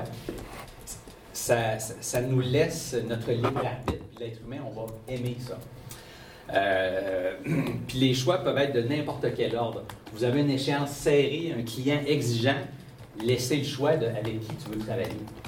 ça, ça, ça nous laisse notre libre arbitre. Puis l'être humain, on va aimer ça. Euh, puis les choix peuvent être de n'importe quel ordre. Vous avez une échéance serrée, un client exigeant, laissez le choix de avec qui tu veux travailler.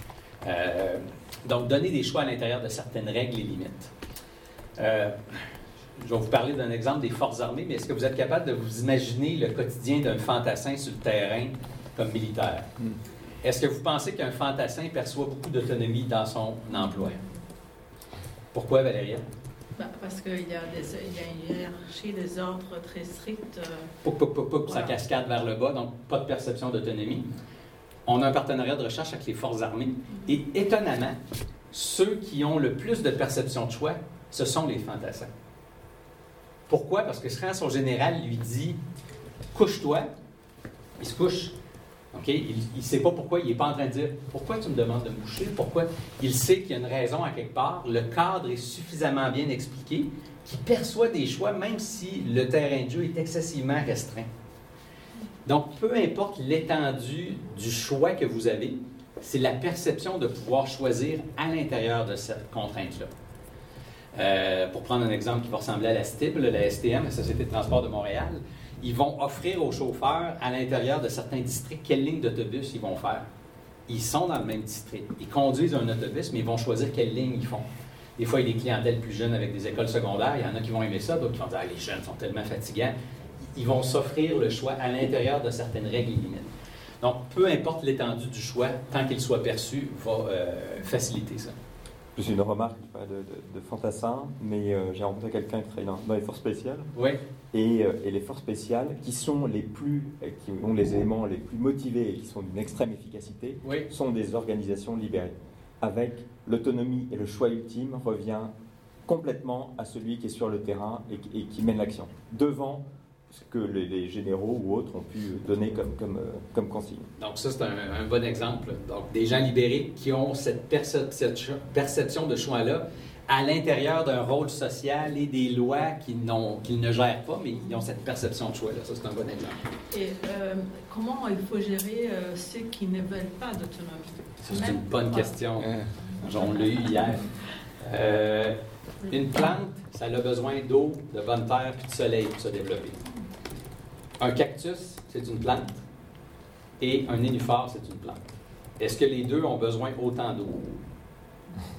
Euh, donc, donner des choix à l'intérieur de certaines règles et limites. Euh, je vais vous parler d'un exemple des forces armées, mais est-ce que vous êtes capable de vous imaginer le quotidien d'un fantassin sur le terrain comme militaire? Mm. Est-ce que vous pensez qu'un fantassin perçoit beaucoup d'autonomie dans son emploi? Pourquoi, Valérie? Bah, parce qu'il y, y a une hiérarchie des ordres très strictes. Euh... Pouc, pouc, pouc, pouc, voilà. Ça cascade vers le bas, donc pas de perception d'autonomie. On a un partenariat de recherche avec les forces armées. Et étonnamment, ceux qui ont le plus de perception de choix, ce sont les fantassins. Pourquoi? Parce que quand son général lui dit « couche-toi », il se couche. Okay? Il ne sait pas pourquoi, il n'est pas en train de dire « pourquoi tu me demandes de me coucher? » Pourquoi? Il sait qu'il y a une raison à quelque part. Le cadre est suffisamment bien expliqué qu'il perçoit des choix, même si le terrain de jeu est excessivement restreint. Donc, peu importe l'étendue du choix que vous avez, c'est la perception de pouvoir choisir à l'intérieur de cette contrainte-là. Euh, pour prendre un exemple qui va ressembler à la S T I B, la S T M, la Société de transport de Montréal, ils vont offrir aux chauffeurs à l'intérieur de certains districts quelle ligne d'autobus ils vont faire. Ils sont dans le même district. Ils conduisent un autobus, mais ils vont choisir quelle ligne ils font. Des fois, il y a des clientèles plus jeunes avec des écoles secondaires. Il y en a qui vont aimer ça, d'autres qui vont dire ah, « les jeunes sont tellement fatigants ». Ils vont s'offrir le choix à l'intérieur de certaines règles et limites. Donc, peu importe l'étendue du choix, tant qu'il soit perçu, va euh, faciliter ça. Juste une remarque, je parle de, de, de fantassin, mais euh, j'ai rencontré quelqu'un qui travaille dans, dans les forces spéciales. Oui. Et, euh, et les forces spéciales, qui sont les plus, qui ont les éléments les plus motivés et qui sont d'une extrême efficacité, oui. sont des organisations libérées. Avec l'autonomie et le choix ultime revient complètement à celui qui est sur le terrain et, et qui mène l'action. Devant ce que les, les généraux ou autres ont pu donner comme, comme, euh, comme consigne. Donc ça, c'est un, un bon exemple. Donc, des gens libérés qui ont cette, percep- cette perception de choix-là à l'intérieur d'un rôle social et des lois qu'ils, n'ont, qu'ils ne gèrent pas, mais ils ont cette perception de choix-là. Ça, c'est un bon exemple. Et euh, comment il faut gérer euh, ceux qui ne veulent pas d'autonomie? Ça, c'est Même une bonne pas. question. On l'a eu hier. Euh, une plante, ça a besoin d'eau, de bonne terre puis de soleil pour se développer. Un cactus, c'est une plante, et un nénuphar, c'est une plante. Est-ce que les deux ont besoin autant d'eau?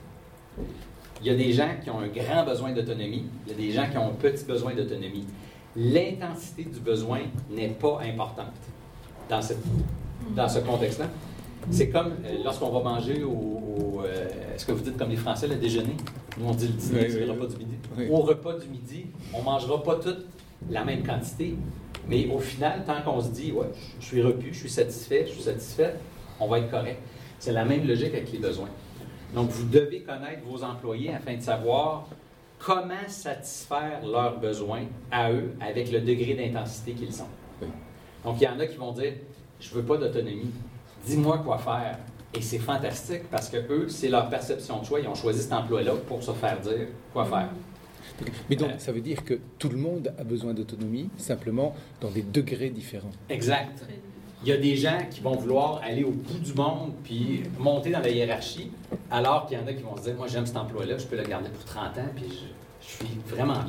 Il y a des gens qui ont un grand besoin d'autonomie, il y a des gens qui ont un petit besoin d'autonomie. l'intensité du besoin n'est pas importante dans, cette, dans ce contexte-là. C'est comme euh, lorsqu'on va manger au... au euh, est-ce que vous dites comme les Français, le déjeuner? Nous, on dit le dîner, oui, c'est oui, le repas oui. du midi. Oui. Au repas du midi, on ne mangera pas toute la même quantité, mais au final, tant qu'on se dit « ouais, je suis repu, je suis satisfait, je suis satisfait », on va être correct. C'est la même logique avec les besoins. Donc, vous devez connaître vos employés afin de savoir comment satisfaire leurs besoins à eux avec le degré d'intensité qu'ils ont. Oui. Donc, il y en a qui vont dire « je ne veux pas d'autonomie, dis-moi quoi faire ». Et c'est fantastique parce que eux, c'est leur perception de choix. Ils ont choisi cet emploi-là pour se faire dire quoi faire. Mais donc, euh, ça veut dire que tout le monde a besoin d'autonomie, simplement dans des degrés différents. Exact. Il y a des gens qui vont vouloir aller au bout du monde puis monter dans la hiérarchie, alors qu'il y en a qui vont se dire « moi, j'aime cet emploi-là, je peux le garder pour trente ans, puis je, je suis vraiment bien ».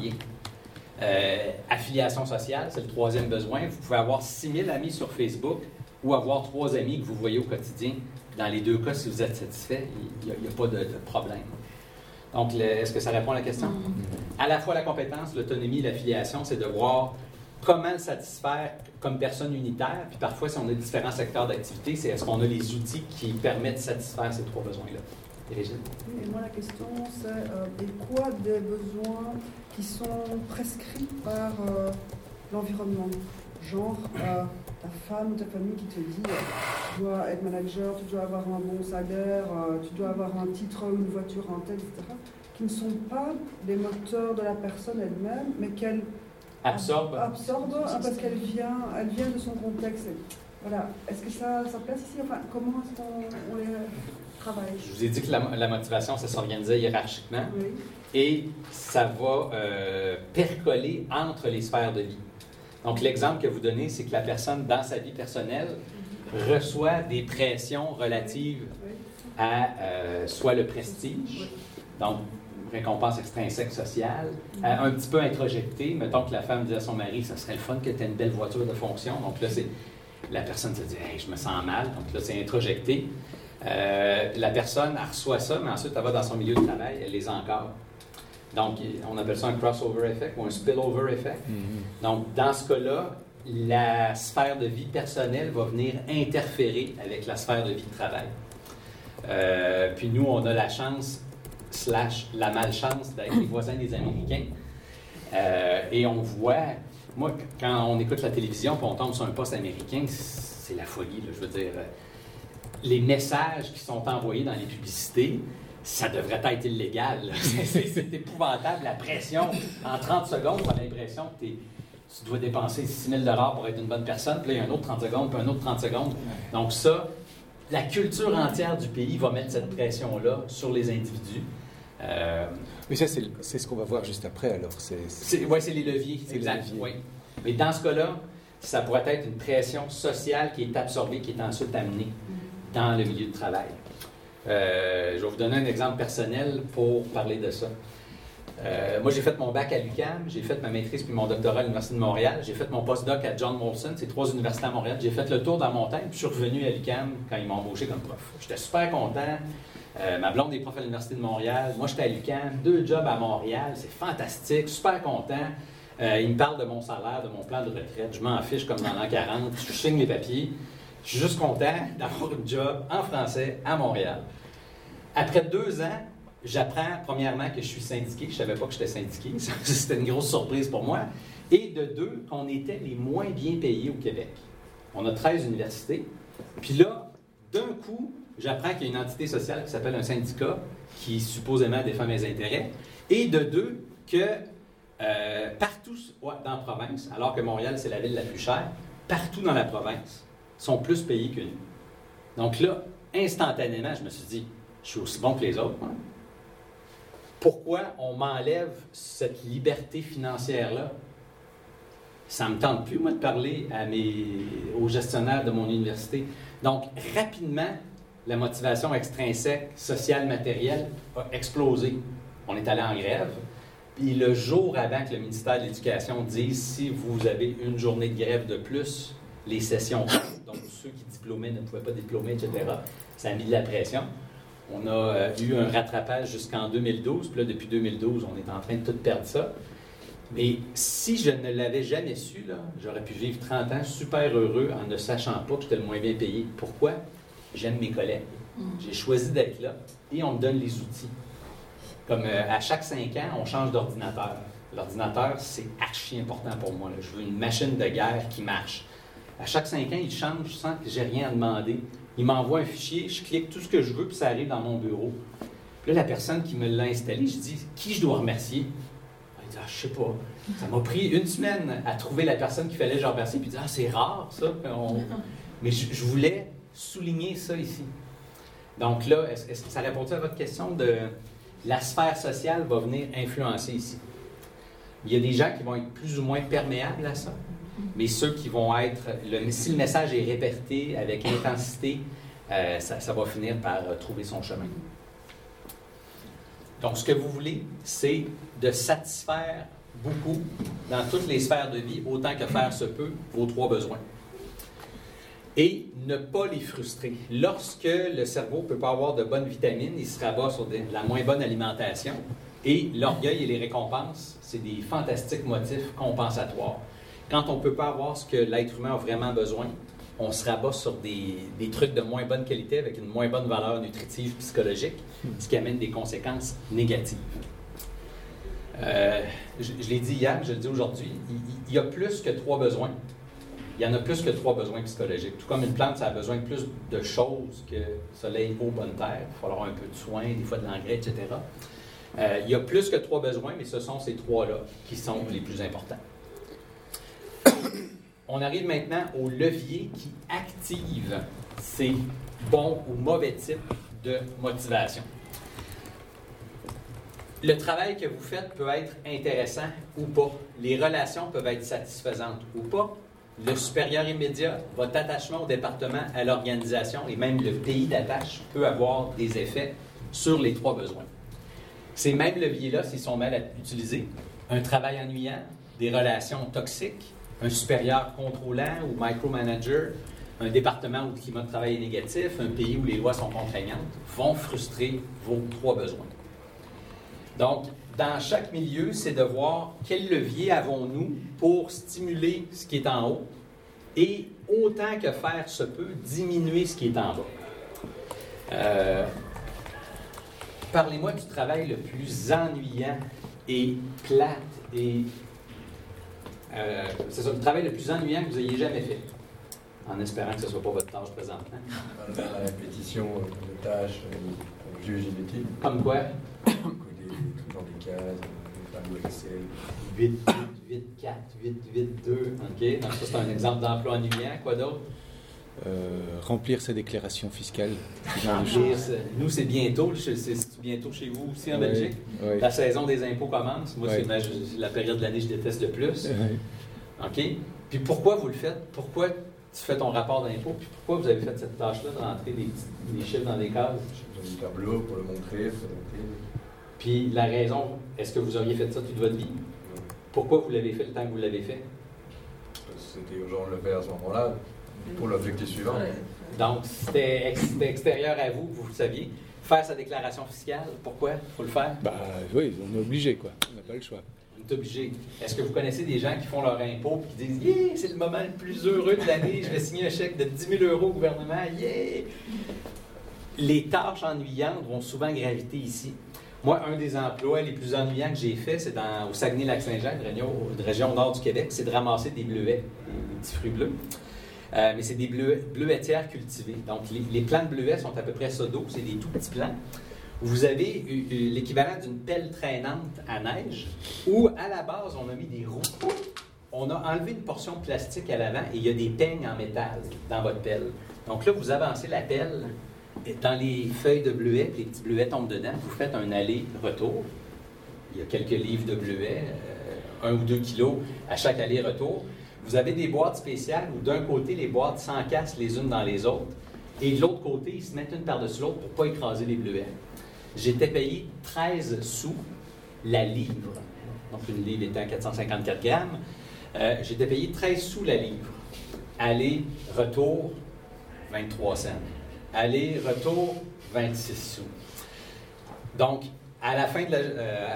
Euh, affiliation sociale, c'est le troisième besoin. Vous pouvez avoir six mille amis sur Facebook ou avoir trois amis que vous voyez au quotidien. Dans les deux cas, si vous êtes satisfait, il n'y a, a pas de, de problème. Donc, le, est-ce que ça répond à la question? Mm-hmm. À la fois la compétence, l'autonomie, l'affiliation, c'est de voir comment le satisfaire comme personne unitaire. Puis parfois, si on a différents secteurs d'activité, c'est est-ce qu'on a les outils qui permettent de satisfaire ces trois besoins-là? Régine? Oui, et moi, la question, c'est euh, et quoi des besoins qui sont prescrits par euh, l'environnement? Genre, euh, ta femme ou ta famille qui te dit euh, tu dois être manager, tu dois avoir un bon salaire, euh, tu dois avoir un titre ou une voiture en tête, et cetera, qui ne sont pas des moteurs de la personne elle-même, mais qu'elle absorbe, absorbe hein, parce qu'elle vient, elle vient de son contexte. Voilà. Est-ce que ça, ça place ici? Enfin, comment est-ce qu'on on les travaille? Je vous ai dit que la, la motivation, ça s'organisait hiérarchiquement. Oui. Et ça va euh, percoler entre les sphères de vie. Donc, l'exemple que vous donnez, c'est que la personne, dans sa vie personnelle, reçoit des pressions relatives à euh, soit le prestige, donc récompense extrinsèque sociale, à un petit peu introjectée. Mettons que la femme dit à son mari, ça serait le fun que tu aies une belle voiture de fonction. Donc là, c'est, la personne se dit, hey, je me sens mal. Donc là, c'est introjecté. Euh, la personne, elle reçoit ça, mais ensuite, elle va dans son milieu de travail, elle les encadre. Donc, on appelle ça un crossover effect ou un spillover effect. Mm-hmm. Donc, dans ce cas-là, la sphère de vie personnelle va venir interférer avec la sphère de vie de travail. Euh, puis nous, on a la chance, slash la malchance d'être les voisins des Américains. Euh, et on voit, moi, quand on écoute la télévision et on tombe sur un poste américain, c'est la folie, là, je veux dire. Les messages qui sont envoyés dans les publicités, ça devrait être illégal. C'est, c'est, c'est épouvantable, la pression. En trente secondes, on a l'impression que t'es, tu dois dépenser six mille dollars pour être une bonne personne, puis là, il y a un autre trente secondes, puis un autre trente secondes. Donc ça, la culture entière du pays va mettre cette pression-là sur les individus. Euh, Mais ça, c'est, c'est ce qu'on va voir juste après, alors. C'est, c'est... Oui, c'est les leviers, c'est exact. Les leviers. Oui. Mais dans ce cas-là, ça pourrait être une pression sociale qui est absorbée, qui est ensuite amenée dans le milieu de travail. Euh, je vais vous donner un exemple personnel pour parler de ça. Euh, moi, j'ai fait mon bac à l'U Q A M, j'ai fait ma maîtrise puis mon doctorat à l'Université de Montréal, j'ai fait mon postdoc à John Molson, c'est trois universités à Montréal. J'ai fait le tour de la montagne, puis je suis revenu à l'U Q A M quand ils m'ont embauché comme prof. J'étais super content. Euh, ma blonde est prof à l'Université de Montréal. Moi, j'étais à l'U Q A M, deux jobs à Montréal, c'est fantastique, super content. Euh, il me parle de mon salaire, de mon plan de retraite. Je m'en fiche comme dans l'an quarante, je signe mes papiers. Je suis juste content d'avoir un job en français à Montréal. Après deux ans, j'apprends, premièrement, que je suis syndiqué. Je ne savais pas que j'étais syndiqué. C'était une grosse surprise pour moi. Et de deux, qu'on était les moins bien payés au Québec. On a treize universités. Puis là, d'un coup, j'apprends qu'il y a une entité sociale qui s'appelle un syndicat qui supposément défend mes intérêts. Et de deux, que euh, partout ouais, dans la province, alors que Montréal, c'est la ville la plus chère, partout dans la province, sont plus payés que nous. Donc là, instantanément, je me suis dit, je suis aussi bon que les autres. Hein? Pourquoi on m'enlève cette liberté financière-là? Ça ne me tente plus, moi, de parler à mes, aux gestionnaires de mon université. Donc, rapidement, la motivation extrinsèque, sociale, matérielle a explosé. On est allé en grève. Puis le jour avant que le ministère de l'Éducation dise si vous avez une journée de grève de plus, les sessions, donc ceux qui diplômaient ne pouvaient pas diplômer, et cetera, ça a mis de la pression. On a euh, eu un rattrapage jusqu'en deux mille douze, puis là, depuis deux mille douze, on est en train de tout perdre ça. Mais si je ne l'avais jamais su, là, j'aurais pu vivre trente ans super heureux en ne sachant pas que j'étais le moins bien payé. Pourquoi? J'aime mes collègues. J'ai choisi d'être là et on me donne les outils. Comme euh, à chaque cinq ans, on change d'ordinateur. L'ordinateur, c'est archi important pour moi. Là. Je veux une machine de guerre qui marche. À chaque cinq ans, il change sans que j'ai rien à demander. Il m'envoie un fichier, je clique tout ce que je veux, puis ça arrive dans mon bureau. Puis là, la personne qui me l'a installé, je dis, qui je dois remercier? Elle dit, ah, je sais pas. Ça m'a pris une semaine à trouver la personne qu'il fallait que je remercie, puis dire, ah, c'est rare, ça. On... Mais je, je voulais souligner ça ici. Donc là, est-ce, est-ce que ça répond à votre question de la sphère sociale va venir influencer ici? Il y a des gens qui vont être plus ou moins perméables à ça, mais ceux qui vont être, le, si le message est répété avec intensité, euh, ça, ça va finir par euh, trouver son chemin. Donc, ce que vous voulez, c'est de satisfaire beaucoup, dans toutes les sphères de vie, autant que faire se peut, vos trois besoins. Et ne pas les frustrer. Lorsque le cerveau ne peut pas avoir de bonnes vitamines, il se rabat sur de la moins bonne alimentation. Et l'orgueil et les récompenses, c'est des fantastiques motifs compensatoires. Quand on ne peut pas avoir ce que l'être humain a vraiment besoin, on se rabat sur des, des trucs de moins bonne qualité avec une moins bonne valeur nutritive psychologique, ce qui amène des conséquences négatives. Euh, je je l'ai dit hier, je le dis aujourd'hui, il, il y a plus que trois besoins. Il y en a plus que trois besoins psychologiques. Tout comme une plante, ça a besoin de plus de choses que soleil, eau, bonne terre. Il faut avoir un peu de soin, des fois de l'engrais, et cetera. Euh, il y a plus que trois besoins, mais ce sont ces trois-là qui sont les plus importants. On arrive maintenant au levier qui active ces bons ou mauvais types de motivation. Le travail que vous faites peut être intéressant ou pas. Les relations peuvent être satisfaisantes ou pas. Le supérieur immédiat, votre attachement au département, à l'organisation et même le pays d'attache peut avoir des effets sur les trois besoins. Ces mêmes leviers-là, s'ils sont mal utilisés, un travail ennuyant, des relations toxiques, un supérieur contrôlant ou micromanager, un département où le climat de travail est négatif, un pays où les lois sont contraignantes, vont frustrer vos trois besoins. Donc, dans chaque milieu, c'est de voir quel levier avons-nous pour stimuler ce qui est en haut et, autant que faire se peut, diminuer ce qui est en bas. Euh, parlez-moi du travail le plus ennuyant et plate et... Euh, c'est ça, le travail le plus ennuyant que vous ayez jamais fait, en espérant que ce ne soit pas votre tâche présentement. La répétition de tâches, on juge inutile. Comme quoi? Coder toujours des cases, des tableaux Excel. huit, huit, quatre, huit, huit, deux. OK. Donc, ça, c'est un exemple d'emploi ennuyant. Quoi d'autre? Euh, remplir sa déclaration fiscale. Remplir, nous, c'est bientôt. C'est, c'est bientôt chez vous aussi en Belgique. Oui, oui. La saison des impôts commence. Moi, Oui. c'est, ma, la période de l'année que je déteste le plus. Oui. OK? Puis pourquoi vous le faites? Pourquoi tu fais ton rapport d'impôt? Puis pourquoi vous avez fait cette tâche-là de rentrer des, des chiffres dans des cases? J'ai besoin du tableau pour le montrer, présenter. Puis la raison, est-ce que vous auriez fait ça toute votre vie? Pourquoi vous l'avez fait le temps que vous l'avez fait? C'était urgent de le faire à ce moment-là, pour l'objectif suivant. Donc, c'était, ex- c'était extérieur à vous, vous le saviez. Faire sa déclaration fiscale, pourquoi? Il faut le faire. Bah oui, on est obligé, quoi. On n'a pas le choix. On est obligé. Est-ce que vous connaissez des gens qui font leur impôt et qui disent « Yeah, c'est le moment le plus heureux de l'année, je vais signer un chèque de dix mille euros au gouvernement, yeah! » Les tâches ennuyantes vont souvent graviter ici. Moi, un des emplois les plus ennuyants que j'ai fait, c'est dans, au Saguenay-Lac-Saint-Jean, une région, une région nord du Québec, c'est de ramasser des bleuets, des petits fruits bleus. Euh, mais c'est des bleuets, bleuetières cultivées. Donc, les, les plants de bleuets sont à peu près ça d'eau, c'est des tout petits plants. Vous avez euh, euh, l'équivalent d'une pelle traînante à neige, où à la base, on a mis des roues. On a enlevé une portion de plastique à l'avant et il y a des peignes en métal dans votre pelle. Donc là, vous avancez la pelle dans les feuilles de bleuets, les petits bleuets tombent dedans, vous faites un aller-retour. Il y a quelques livres de bleuets, euh, un ou deux kilos à chaque aller-retour. Vous avez des boîtes spéciales où d'un côté, les boîtes s'encassent les unes dans les autres et de l'autre côté, ils se mettent une par-dessus l'autre pour ne pas écraser les bleuets. J'étais payé treize sous la livre. Donc, une livre étant quatre cent cinquante-quatre grammes. Euh, j'étais payé treize sous la livre. Aller-retour, vingt-trois cents. Aller-retour, vingt-six sous. Donc, à la fin de la, euh,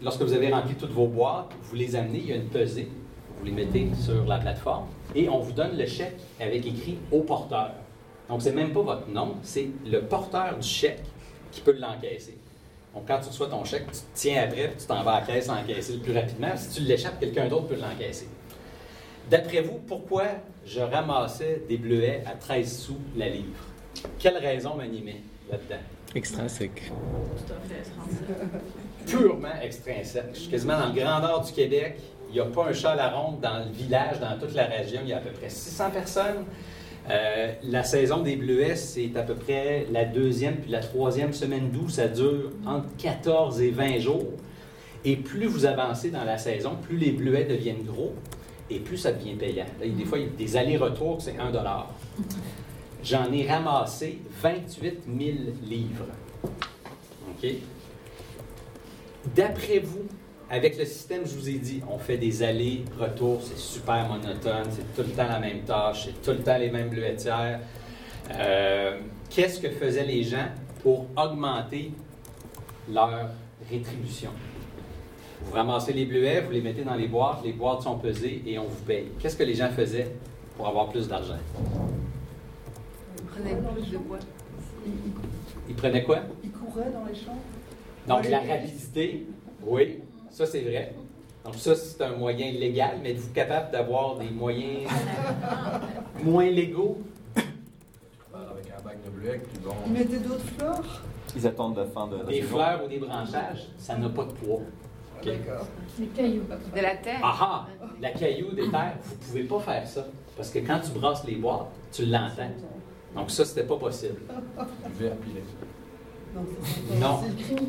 lorsque vous avez rempli toutes vos boîtes, vous les amenez, il y a une pesée, vous les mettez sur la plateforme et on vous donne le chèque avec écrit « au porteur ». Donc, c'est même pas votre nom, c'est le porteur du chèque qui peut l'encaisser. Donc, quand tu reçois ton chèque, tu te tiens après, puis tu t'en vas à la caisse encaisser le plus rapidement. Si tu l'échappes, quelqu'un d'autre peut l'encaisser. D'après vous, pourquoi je ramassais des bleuets à treize sous la livre? Quelle raison m'animait là-dedans? Extrinsèque. Tout à fait extrinsèque. Purement extrinsèque. Je suis quasiment dans le Grand Nord du Québec. Il n'y a pas un chat à la ronde dans le village, dans toute la région. Il y a à peu près six cents personnes. Euh, la saison des bleuets, c'est à peu près la deuxième puis la troisième semaine d'août. Ça dure entre quatorze et vingt jours. Et plus vous avancez dans la saison, plus les bleuets deviennent gros et plus ça devient payant. Là, des fois, il y a des allers-retours, c'est un dollar. J'en ai ramassé vingt-huit mille livres. OK? D'après vous, avec le système, je vous ai dit, on fait des allers-retours, c'est super monotone, c'est tout le temps la même tâche, c'est tout le temps les mêmes bleuetières. Euh, qu'est-ce que faisaient les gens pour augmenter leur rétribution? Vous ramassez les bleuets, vous les mettez dans les boîtes, les boîtes sont pesées et on vous paye. Qu'est-ce que les gens faisaient pour avoir plus d'argent? Ils prenaient plus de bois. Ils prenaient quoi? Ils couraient dans les champs. Donc, la rapidité, oui, ça c'est vrai. Donc, ça, c'est un moyen légal, mais êtes-vous capable d'avoir des moyens moins légaux? Avec un bac de bleuets que tu vends. Ils mettaient d'autres fleurs. Ils attendent la fin de la Des saison. fleurs ou des branchages, ça n'a pas de poids. Okay. D'accord. Des cailloux. De la terre. Ah ah! La caillou des terres, vous ne pouvez pas faire ça. Parce que quand tu brasses les boîtes, tu l'entends. Donc, ça, c'était pas possible. Du verre pilé. Non, c'est Non. c'est criminel.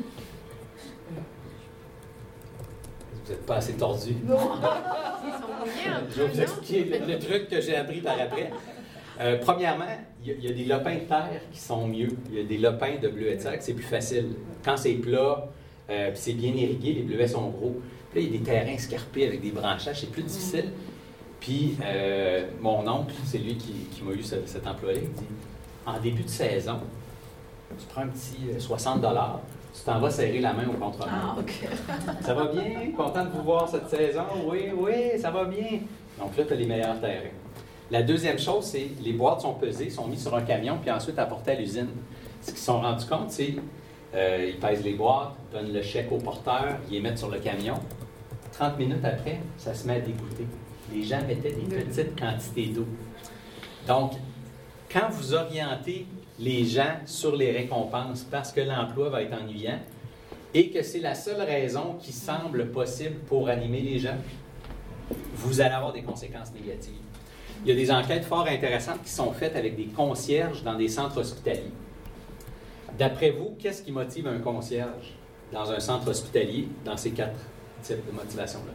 Vous n'êtes pas assez tordu. Ils sont mouillés un Je vais peu, vous non? expliquer le, le truc que j'ai appris par après. Euh, premièrement, il y, a, il y a des lopins de terre qui sont mieux. Il y a des lopins de bleuets de terre que c'est plus facile. Quand c'est plat, euh, puis c'est bien irrigué, les bleuets sont gros. Puis là, il y a des terrains escarpés avec des branchages, c'est plus difficile. Puis euh, mon oncle, c'est lui qui, qui m'a eu ce, cet emploi-là, il dit en début de saison, tu prends un petit euh, soixante dollars, tu t'en vas serrer la main au contrôleur. Ah, ok. Ça va bien? Content de vous voir cette saison? Oui, oui, ça va bien. Donc là, tu as les meilleurs terrains. La deuxième chose, c'est les boîtes sont pesées, sont mises sur un camion, puis ensuite apportées à l'usine. Ce qu'ils se sont rendus compte, c'est euh, ils pèsent les boîtes, donnent le chèque au porteur, ils les mettent sur le camion. trente minutes après, ça se met à dégoûter. Les gens mettaient des petites quantités d'eau. Donc, quand vous orientez les gens sur les récompenses parce que l'emploi va être ennuyant et que c'est la seule raison qui semble possible pour animer les gens, vous allez avoir des conséquences négatives. Il y a des enquêtes fort intéressantes qui sont faites avec des concierges dans des centres hospitaliers. D'après vous, qu'est-ce qui motive un concierge dans un centre hospitalier dans ces quatre types de motivation-là?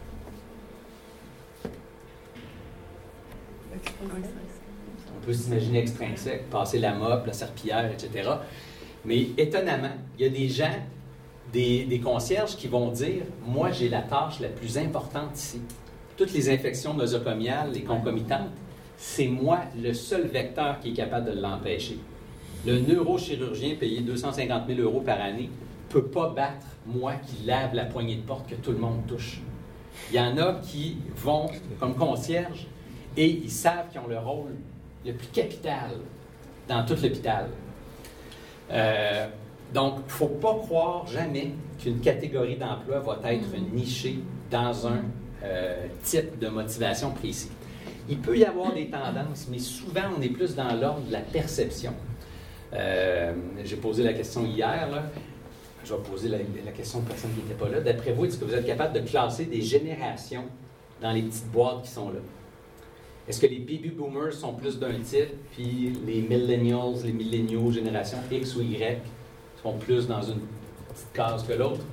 On peut s'imaginer extrinsèque, passer la mop, la serpillière, et cetera. Mais étonnamment, il y a des gens, des, des concierges qui vont dire « Moi, j'ai la tâche la plus importante ici. Toutes les infections nosocomiales, les concomitantes, c'est moi le seul vecteur qui est capable de l'empêcher. Le neurochirurgien payé deux cent cinquante mille euros par année ne peut pas battre moi qui lave la poignée de porte que tout le monde touche. Il y en a qui vont comme concierge et ils savent qu'ils ont le rôle le plus capital dans tout l'hôpital. Euh, donc, il ne faut pas croire jamais qu'une catégorie d'emploi va être nichée dans un euh, type de motivation précis. Il peut y avoir des tendances, mais souvent, on est plus dans l'ordre de la perception. Euh, j'ai posé la question hier, là. Je vais poser la, la question aux personnes qui n'étaient pas là. D'après vous, est-ce que vous êtes capable de classer des générations dans les petites boîtes qui sont là? Est-ce que les baby boomers sont plus d'un type, puis les millennials, les milléniaux, génération X ou Y, sont plus dans une petite case que l'autre?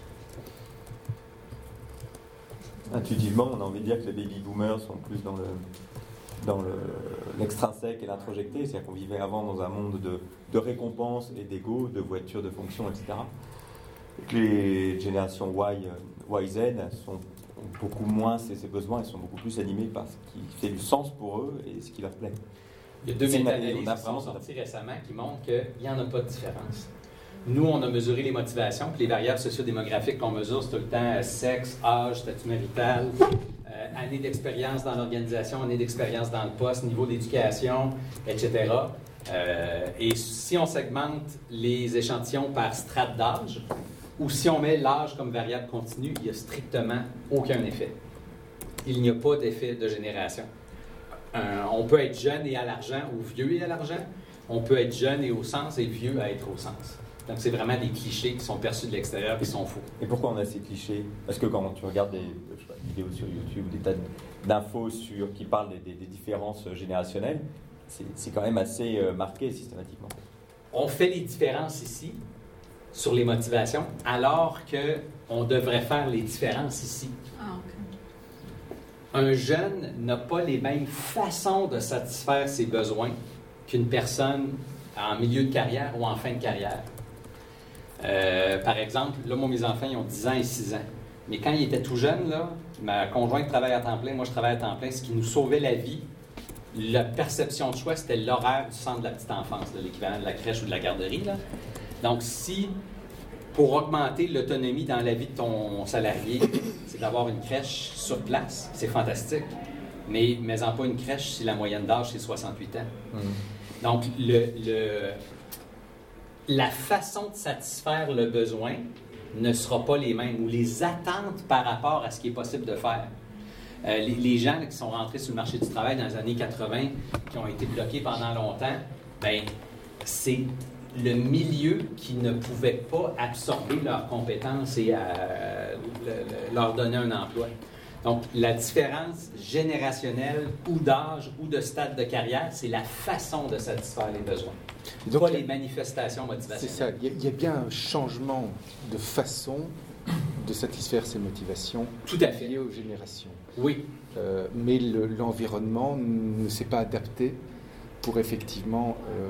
Intuitivement, on a envie de dire que les baby boomers sont plus dans le dans le, l'extrinsèque et l'introjecté, c'est-à-dire qu'on vivait avant dans un monde de, de récompenses et d'ego, de voitures, de fonctions, et cetera. Et que les générations Y, Y Z sont, ont beaucoup moins ces, ces besoins, elles sont beaucoup plus animées par ce qui fait du sens pour eux et ce qui leur plaît. Il y a deux C'est méta-analyses on a qui sont vraiment sorties récemment qui montrent qu'il n'y en a pas de différence. nous, on a mesuré les motivations, puis les variables sociodémographiques qu'on mesure, c'est tout le temps sexe, âge, statut marital, euh, année d'expérience dans l'organisation, année d'expérience dans le poste, niveau d'éducation, et cetera. Euh, et si on segmente les échantillons par strate d'âge, ou si on met l'âge comme variable continue, il n'y a strictement aucun effet. Il n'y a pas d'effet de génération. Euh, on peut être jeune et à l'argent ou vieux et à l'argent. On peut être jeune et au sens et vieux à être au sens. Donc, c'est vraiment des clichés qui sont perçus de l'extérieur qui sont faux. Et pourquoi on a ces clichés? Parce que quand tu regardes des, je sais pas, des vidéos sur YouTube, des tas d'infos sur, qui parlent des, des, des différences générationnelles, c'est quand même assez euh, marqué systématiquement. On fait les différences ici sur les motivations, alors qu'on devrait faire les différences ici. Ah, ok. Un jeune n'a pas les mêmes façons de satisfaire ses besoins qu'une personne en milieu de carrière ou en fin de carrière. Euh, par exemple, là, moi, mes enfants, ils ont dix ans et six ans. Mais quand ils étaient tout jeunes, là, ma conjointe travaille à temps plein, moi, je travaille à temps plein, ce qui nous sauvait la vie, la perception de choix, c'était l'horaire du centre de la petite enfance, l'équivalent de la crèche ou de la garderie. Là. Donc, si, pour augmenter l'autonomie dans la vie de ton salarié, c'est d'avoir une crèche sur place, c'est fantastique. Mais mets-en pas une crèche si la moyenne d'âge, c'est soixante-huit ans. Mmh. Donc, le, le, la façon de satisfaire le besoin ne sera pas les mêmes, ou les attentes par rapport à ce qui est possible de faire. Euh, les, les gens là, qui sont rentrés sur le marché du travail dans les années quatre-vingt, qui ont été bloqués pendant longtemps, bien, c'est le milieu qui ne pouvait pas absorber leurs compétences et euh, le, le, leur donner un emploi. Donc, la différence générationnelle ou d'âge ou de stade de carrière, c'est la façon de satisfaire les besoins, donc, pas les manifestations motivationnelles. C'est ça. Il y, a, il y a bien un changement de façon de satisfaire ces motivations. Tout à fait. Liées aux générations. Oui. Euh, mais le, l'environnement ne s'est pas adapté pour effectivement euh,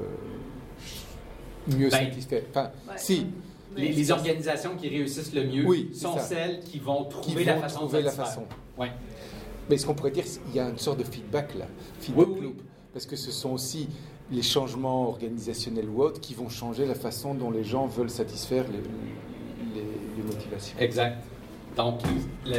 mieux ben, satisfaire. Enfin, ouais. si. Les, les organisations qui réussissent le mieux oui, sont celles qui vont trouver qui la vont façon trouver de la façon. Ouais. Mais ce qu'on pourrait dire, il y a une sorte de feedback là, feedback oui, oui. loop, parce que ce sont aussi les changements organisationnels ou autres qui vont changer la façon dont les gens veulent satisfaire les, les, les motivations. Exact. Donc, le...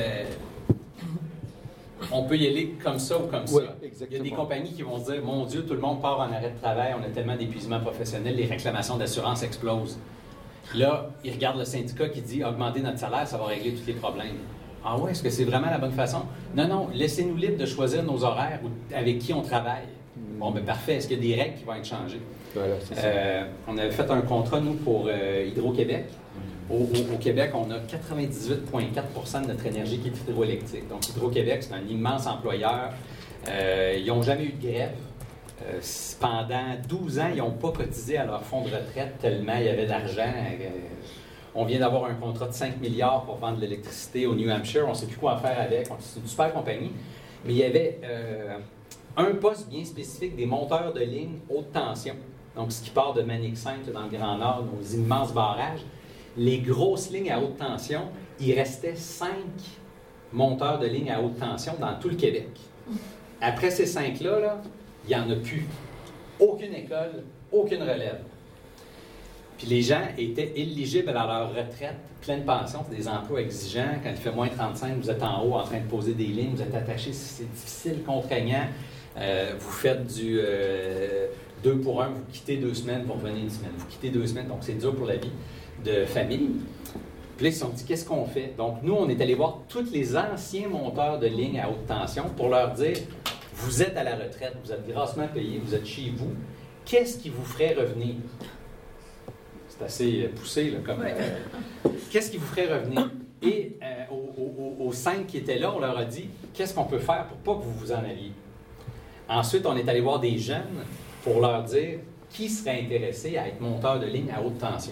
on peut y aller comme ça ou comme ouais, ça. Exactement. Il y a des compagnies qui vont se dire, mon Dieu, tout le monde part en arrêt de travail, on a tellement d'épuisement professionnel, les réclamations d'assurance explosent. Là, ils regardent le syndicat qui dit, augmenter notre salaire, ça va régler tous les problèmes. Ah ouais, est-ce que c'est vraiment la bonne façon? Non, non, laissez-nous libres de choisir nos horaires ou avec qui on travaille. Bon, ben parfait. Est-ce qu'il y a des règles qui vont être changées? Voilà, c'est euh, ça. On avait fait un contrat, nous, pour euh, Hydro-Québec. Au, au, au Québec, on a quatre-vingt-dix-huit virgule quatre pour cent de notre énergie qui est hydroélectrique. Donc, Hydro-Québec, c'est un immense employeur. Euh, ils n'ont jamais eu de grève. Euh, pendant douze ans, ils n'ont pas cotisé à leur fonds de retraite tellement il y avait d'argent. Euh, on vient d'avoir un contrat de cinq milliards pour vendre de l'électricité au New Hampshire. On ne sait plus quoi faire avec. C'est une super compagnie. Mais il y avait euh, un poste bien spécifique, des monteurs de ligne haute tension. Donc, ce qui part de Manic-Sainte dans le Grand Nord, nos immenses barrages. Les grosses lignes à haute tension, il restait cinq monteurs de lignes à haute tension dans tout le Québec. Après ces cinq-là, là, il n'y en a plus. Aucune école, aucune relève. Puis les gens étaient éligibles à leur retraite, pleine pension, c'est des emplois exigeants. Quand il fait moins trente-cinq, vous êtes en haut en train de poser des lignes, vous êtes attaché, c'est difficile, contraignant. Euh, vous faites du euh, deux pour un, vous quittez deux semaines, vous revenez une semaine. Vous quittez deux semaines, donc c'est dur pour la vie de famille. Puis là, ils se sont dit, qu'est-ce qu'on fait? Donc, nous, on est allé voir tous les anciens monteurs de lignes à haute tension pour leur dire, vous êtes à la retraite, vous êtes grassement payés, vous êtes chez vous, qu'est-ce qui vous ferait revenir? C'est assez poussé, là, comme... Euh, qu'est-ce qui vous ferait revenir? Et euh, aux, aux, aux cinq qui étaient là, on leur a dit, qu'est-ce qu'on peut faire pour pas que vous vous en alliez? Ensuite, on est allé voir des jeunes pour leur dire, qui serait intéressé à être monteur de ligne à haute tension?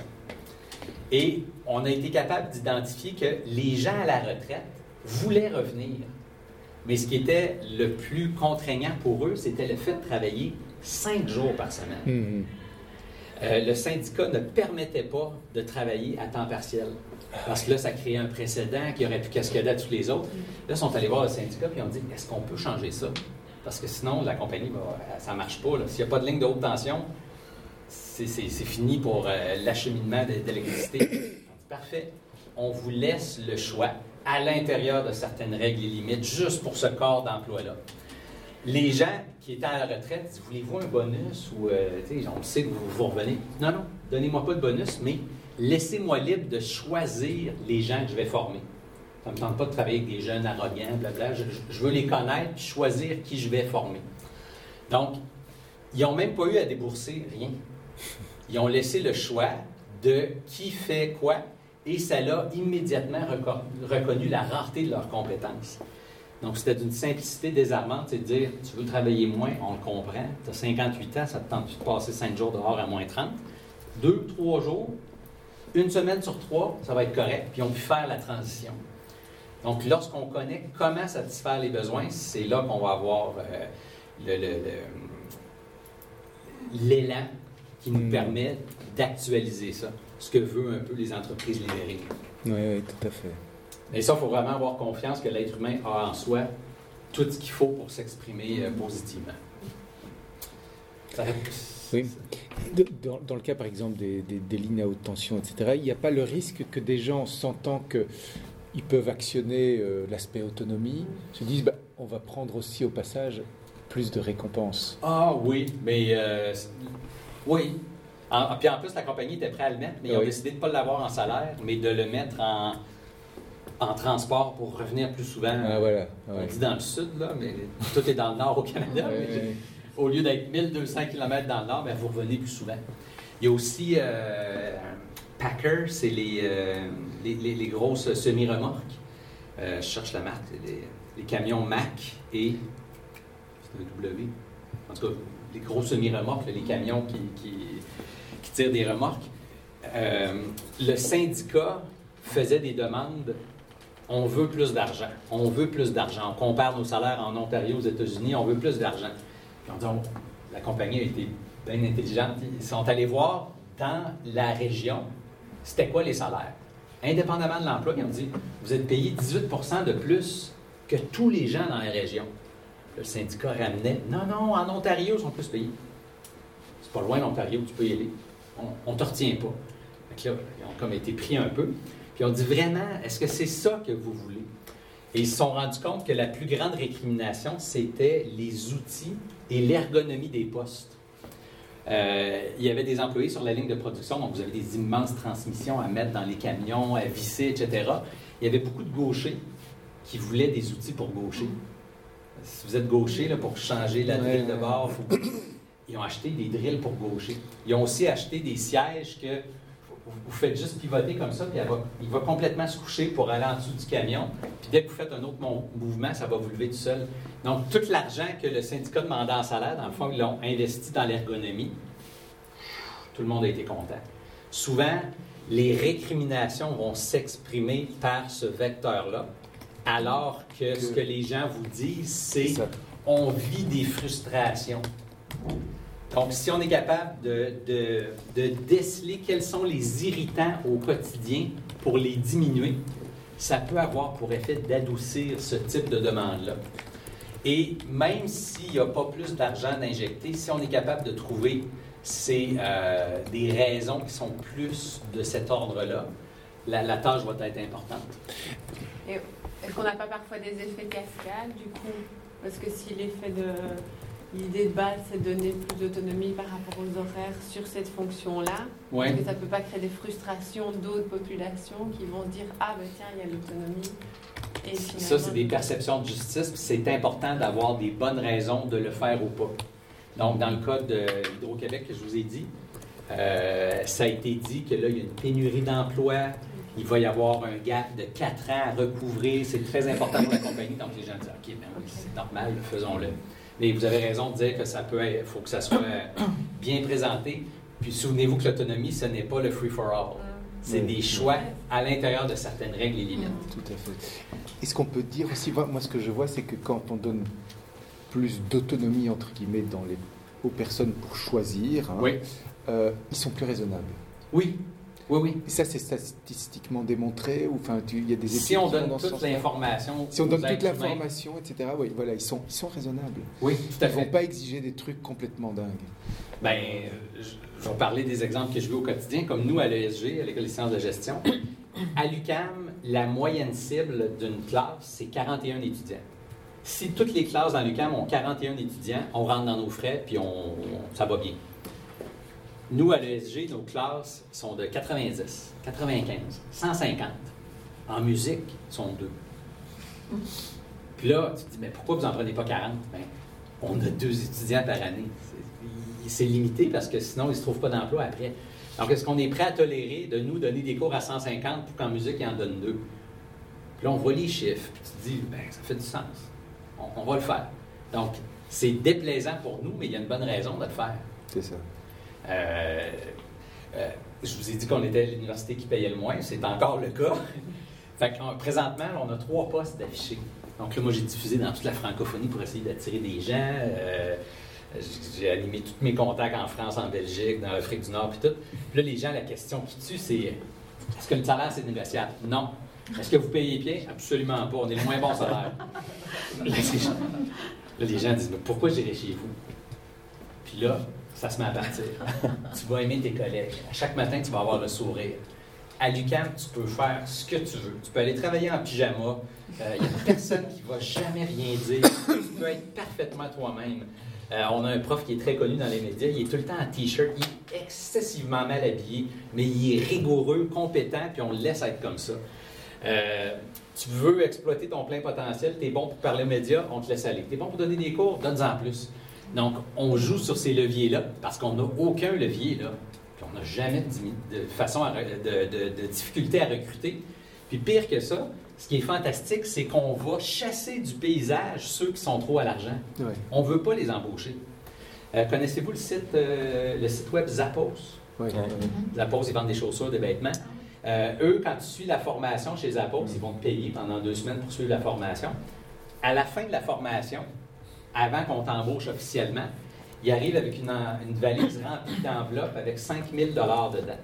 Et on a été capable d'identifier que les gens à la retraite voulaient revenir. Mais ce qui était le plus contraignant pour eux, c'était le fait de travailler cinq jours par semaine. Mm-hmm. Euh, le syndicat ne permettait pas de travailler à temps partiel. Parce que là, ça créait un précédent qui aurait pu cascader à tous les autres. Là, ils sont allés voir le syndicat et ils ont dit, est-ce qu'on peut changer ça? Parce que sinon, la compagnie, bah, ça ne marche pas. Là. S'il n'y a pas de ligne de haute tension, c'est, c'est, c'est fini pour euh, l'acheminement de, d'électricité. Parfait. On vous laisse le choix à l'intérieur de certaines règles et limites, juste pour ce corps d'emploi-là. Les gens qui étaient à la retraite disent, voulez-vous un bonus ou, euh, tu sais, on sait que vous, vous revenez. Non, non, donnez-moi pas de bonus, mais laissez-moi libre de choisir les gens que je vais former. Ça ne me tente pas de travailler avec des jeunes arrogants, blablabla. Je, je veux les connaître et choisir qui je vais former. Donc, ils n'ont même pas eu à débourser rien. Ils ont laissé le choix de qui fait quoi et ça l'a immédiatement reconnu la rareté de leurs compétences. Donc, c'était d'une simplicité désarmante, c'est de dire, tu veux travailler moins, on le comprend, tu as cinquante-huit ans, ça te tente de passer cinq jours dehors à moins trente. Deux, trois jours, une semaine sur trois, ça va être correct, puis on peut faire la transition. Donc, lorsqu'on connaît comment satisfaire les besoins, c'est là qu'on va avoir euh, le, le, le, l'élan qui nous permet d'actualiser ça, ce que veulent un peu les entreprises libérées. Oui, oui, tout à fait. Et ça, il faut vraiment avoir confiance que l'être humain a en soi tout ce qu'il faut pour s'exprimer euh, positivement. Ça... Oui. Dans, dans le cas, par exemple, des, des, des lignes à haute tension, et cetera, il n'y a pas le risque que des gens, sentant qu'ils peuvent actionner euh, l'aspect autonomie, se disent bah, on va prendre aussi au passage plus de récompenses. Ah oui, mais euh, oui. En, puis en plus, la compagnie était prête à le mettre, mais ils ont oui. décidé de ne pas l'avoir en salaire, mais de le mettre en, en transport pour revenir plus souvent. Ah, voilà. On Ouais. dit dans le sud, là, mais tout est dans le nord au Canada. Ouais, mais ouais. Au lieu d'être mille deux cents kilomètres dans le nord, bien, vous revenez plus souvent. Il y a aussi euh, Packer, c'est les, euh, les, les, les grosses semi-remorques. Euh, je cherche la marque, les, les camions Mack et... C'est un W. En tout cas, les gros semi-remorques, les camions qui, qui, qui tirent des remorques. Euh, le syndicat faisait des demandes. On veut plus d'argent. On veut plus d'argent. On compare nos salaires en Ontario, aux États-Unis. On veut plus d'argent. Puis on dit, on, la compagnie a été bien intelligente. Ils sont allés voir dans la région, c'était quoi les salaires. Indépendamment de l'emploi, ils ont dit, vous êtes payé dix-huit pour cent de plus que tous les gens dans la région. Le syndicat ramenait, non, non, en Ontario, ils sont plus payés. C'est pas loin l'Ontario, tu peux y aller. On ne te retient pas. Fait que là, ils ont comme été pris un peu. Puis on dit vraiment, est-ce que c'est ça que vous voulez? Et ils se sont rendus compte que la plus grande récrimination, c'était les outils et l'ergonomie des postes. Euh, il y avait des employés sur la ligne de production, donc vous avez des immenses transmissions à mettre dans les camions, à visser, et cetera. Il y avait beaucoup de gauchers qui voulaient des outils pour gaucher. Si vous êtes gaucher, là, pour changer la drill de bord, faut... ils ont acheté des drills pour gaucher. Ils ont aussi acheté des sièges que vous faites juste pivoter comme ça, puis elle va, il va complètement se coucher pour aller en dessous du camion. Puis dès que vous faites un autre mouvement, ça va vous lever tout seul. Donc, tout l'argent que le syndicat demandait en salaire, dans le fond, ils l'ont investi dans l'ergonomie. Tout le monde a été content. Souvent, les récriminations vont s'exprimer par ce vecteur-là, alors que ce que les gens vous disent, c'est « on vit des frustrations ». Donc, si on est capable de, de, de déceler quels sont les irritants au quotidien pour les diminuer, ça peut avoir pour effet d'adoucir ce type de demande-là. Et même s'il n'y a pas plus d'argent d'injecter, si on est capable de trouver ces, euh, des raisons qui sont plus de cet ordre-là, la, la tâche va être importante. Et est-ce qu'on n'a pas parfois des effets cascades, du coup? Parce que si l'effet de... L'idée de base, c'est de donner plus d'autonomie par rapport aux horaires sur cette fonction-là. Ouais. Est-ce que ça ne peut pas créer des frustrations d'autres populations qui vont se dire « Ah, ben tiens, il y a l'autonomie. » Et finalement... Ça, c'est des perceptions de justice. C'est important d'avoir des bonnes raisons de le faire ou pas. Donc, dans le cas de Hydro-Québec que je vous ai dit, euh, ça a été dit que là, il y a une pénurie d'emplois. Il va y avoir un gap de quatre ans à recouvrir. C'est très important pour la compagnie. Donc, les gens disent « OK, ben oui, c'est normal, faisons-le. » Mais vous avez raison de dire que ça peut être, faut que ça soit bien présenté. Puis souvenez-vous que l'autonomie, ce n'est pas le free-for-all. C'est oui. des choix à l'intérieur de certaines règles et limites. Tout à fait. Est-ce qu'on peut dire aussi, moi ce que je vois, c'est que quand on donne plus d'autonomie, entre guillemets, dans les, aux personnes pour choisir, hein, oui. euh, ils sont plus raisonnables. Oui. Oui, oui. Et ça, c'est statistiquement démontré ou enfin, il y a des études si on donne dans toute l'information, si on donne toute l'information, et cetera. Oui, voilà, ils sont, ils sont raisonnables. Oui, tout à ils fait. Ils vont pas exiger des trucs complètement dingues. Bien, je, je vais parler des exemples que je vis au quotidien, comme nous à l'E S G, à l'École des sciences de gestion. À l'U Q A M, la moyenne cible d'une classe, c'est quarante et un étudiants. Si toutes les classes dans l'U Q A M ont quarante et un étudiants, on rentre dans nos frais, puis on, on, ça va bien. Nous, à l'E S G, nos classes sont de quatre-vingt-dix, quatre-vingt-quinze, cent cinquante. En musique, ils sont deux. Puis là, tu te dis, mais pourquoi vous n'en prenez pas quarante? Bien, on a deux étudiants par année. C'est, c'est limité parce que sinon, ils ne se trouvent pas d'emploi après. Donc, est-ce qu'on est prêt à tolérer de nous donner des cours à cent cinquante pour qu'en musique, ils en donnent deux? Puis là, on voit les chiffres, puis tu te dis, bien, ça fait du sens. On, on va le faire. Donc, c'est déplaisant pour nous, mais il y a une bonne raison de le faire. C'est ça. Euh, euh, je vous ai dit qu'on était l'université qui payait le moins, c'est encore le cas. Fait que, présentement, là, on a trois postes d'affichés. Donc là, moi, j'ai diffusé dans toute la francophonie pour essayer d'attirer des gens. Euh, j'ai animé tous mes contacts en France, en Belgique, dans l'Afrique du Nord, puis tout. Puis là, les gens, la question qui tue, c'est est-ce que le salaire, c'est négociable? Non. Est-ce que vous payez bien? Absolument pas. On est le moins bon salaire. Là, là, les gens disent mais pourquoi j'irai chez vous? Puis là, ça se met à partir. Tu vas aimer tes collègues. À chaque matin, tu vas avoir le sourire. À l'U Q A M, tu peux faire ce que tu veux. Tu peux aller travailler en pyjama. Il euh, n'y a personne qui ne va jamais rien dire. Tu peux être parfaitement toi-même. Euh, on a un prof qui est très connu dans les médias. Il est tout le temps en T-shirt. Il est excessivement mal habillé, mais il est rigoureux, compétent, puis on le laisse être comme ça. Euh, tu veux exploiter ton plein potentiel, tu es bon pour parler aux médias, on te laisse aller. Tu es bon pour donner des cours, donne-en plus. Donc, on joue sur ces leviers-là parce qu'on n'a aucun levier là. Puis on n'a jamais de, de façon à, de, de, de difficulté à recruter. Puis pire que ça, ce qui est fantastique, c'est qu'on va chasser du paysage ceux qui sont trop à l'argent. Ouais. On ne veut pas les embaucher. Euh, connaissez-vous le site, euh, le site web Zappos? Oui. Mm-hmm. Zappos, ils vendent des chaussures, des vêtements. Euh, eux, quand tu suis la formation chez Zappos, ils vont te payer pendant deux semaines pour suivre la formation. À la fin de la formation, avant qu'on t'embauche officiellement, il arrive avec une, une valise remplie d'enveloppes avec cinq mille dollars dedans.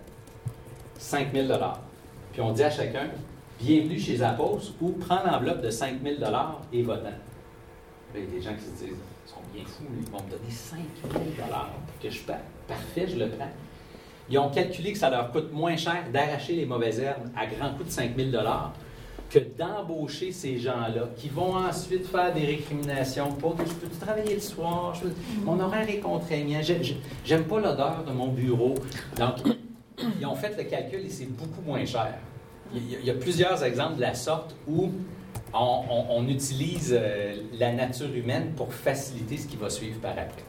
cinq mille dollars. Puis on dit à chacun, bienvenue chez Zappos, ou prends l'enveloppe de cinq mille dollars et va-t'en. Il y a des gens qui se disent, ils sont bien fous, ils vont me donner cinq mille dollars pour que je parte. Parfait, je le prends. Ils ont calculé que ça leur coûte moins cher d'arracher les mauvaises herbes à grand coût de cinq mille dollars que d'embaucher ces gens-là, qui vont ensuite faire des récriminations. Pour, je peux travailler le soir, je peux, mon horaire est contraignant, j'aime pas l'odeur de mon bureau. Donc, ils ont fait le calcul et c'est beaucoup moins cher. Il y a, il y a plusieurs exemples de la sorte où on, on, on utilise euh, la nature humaine pour faciliter ce qui va suivre par après.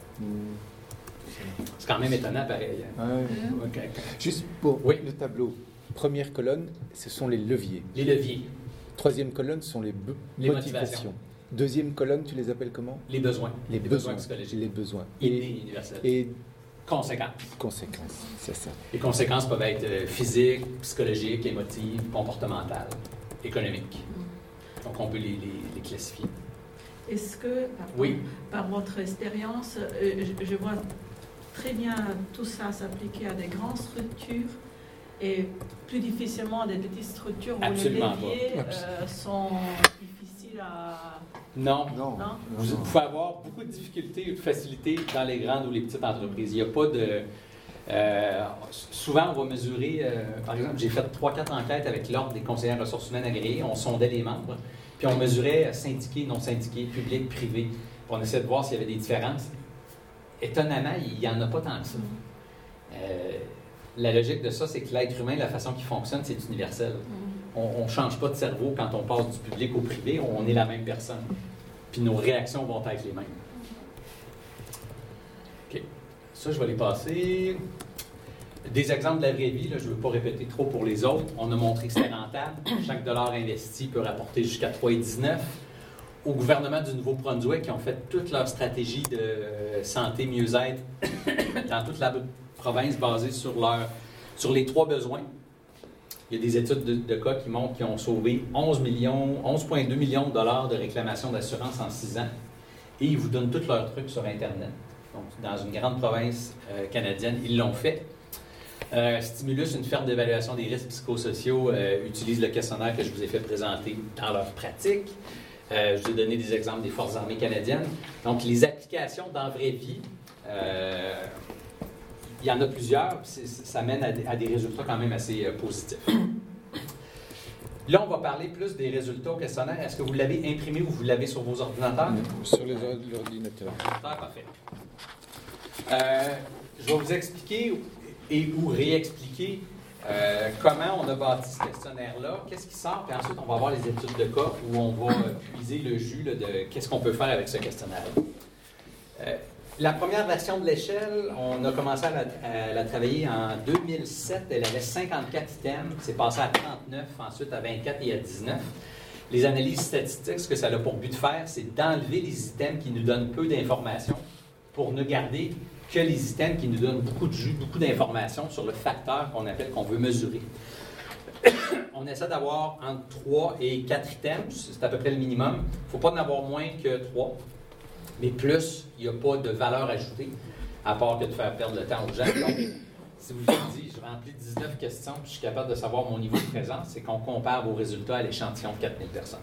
C'est quand même étonnant, pareil. Hein? Ouais. Okay. Juste pour oui. le tableau, première colonne, ce sont les leviers. Les leviers. Troisième colonne, ce sont les, be- les motivations. motivations. Deuxième colonne, tu les appelles comment? Les besoins. Les, les besoins, besoins psychologiques. Les besoins. Et, universels. Et conséquences. Conséquences, c'est ça. Les conséquences peuvent être physiques, psychologiques, émotives, comportementales, économiques. Donc, on peut les, les, les classifier. Est-ce que, pardon, oui. par votre expérience, euh, je, je vois très bien tout ça s'appliquer à des grandes structures et plus difficilement à des petites structures où Absolument les leviers euh, sont difficiles à... Non. Non. non. Vous pouvez avoir beaucoup de difficultés ou de facilités dans les grandes ou les petites entreprises. Il n'y a pas de... Euh, souvent, on va mesurer... Euh, par exemple, j'ai fait trois quatre enquêtes avec l'Ordre des conseillers ressources humaines agréés. On sondait les membres. Puis on mesurait syndiqués, non syndiqués, publics, privés. Puis on essayait de voir s'il y avait des différences. Étonnamment, il n'y en a pas tant que ça. Euh, la logique de ça, c'est que l'être humain, la façon qu'il fonctionne, c'est universel. On ne change pas de cerveau quand on passe du public au privé, on est la même personne. Puis nos réactions vont être les mêmes. OK. Ça, je vais les passer. Des exemples de la vraie vie, là, je ne veux pas répéter trop pour les autres. On a montré que c'était rentable. Chaque dollar investi peut rapporter jusqu'à trois virgule dix-neuf. Au gouvernement du Nouveau-Brunswick, qui ont fait toute leur stratégie de santé, mieux-être dans toute la province basée sur, leur, sur les trois besoins. Il y a des études de, de cas qui montrent qu'ils ont sauvé onze virgule deux millions de dollars de réclamations d'assurance en six ans. Et ils vous donnent tous leurs trucs sur Internet. Donc, dans une grande province euh, canadienne, ils l'ont fait. Euh, Stimulus, une ferme d'évaluation des risques psychosociaux, euh, utilise le questionnaire que je vous ai fait présenter dans leur pratique. Euh, je vous ai donné des exemples des Forces armées canadiennes. Donc, les applications dans la vraie vie, euh, il y en a plusieurs, puis ça mène à des, à des résultats quand même assez euh, positifs. Là, on va parler plus des résultats au questionnaire. Est-ce que vous l'avez imprimé ou vous l'avez sur vos ordinateurs? Sur les ordinateurs. Parfait. Euh, je vais vous expliquer et ou réexpliquer euh, comment on a bâti ce questionnaire-là, qu'est-ce qui sort, puis ensuite, on va avoir les études de cas où on va euh, puiser le jus là, de qu'est-ce qu'on peut faire avec ce questionnaire-là. Euh, La première version de l'échelle, on a commencé à la, à la travailler en deux mille sept. Elle avait cinquante-quatre items. C'est passé à trente-neuf, ensuite à vingt-quatre et à dix-neuf. Les analyses statistiques, ce que ça a pour but de faire, c'est d'enlever les items qui nous donnent peu d'informations pour ne garder que les items qui nous donnent beaucoup de jus, beaucoup d'informations sur le facteur qu'on appelle, qu'on veut mesurer. On essaie d'avoir entre trois et quatre items. C'est à peu près le minimum. Il ne faut pas en avoir moins que trois. Mais plus, il n'y a pas de valeur ajoutée, à part que de faire perdre le temps aux gens. Donc, si vous vous dites, je remplis dix-neuf questions puis je suis capable de savoir mon niveau de présence, c'est qu'on compare vos résultats à l'échantillon de quatre mille personnes.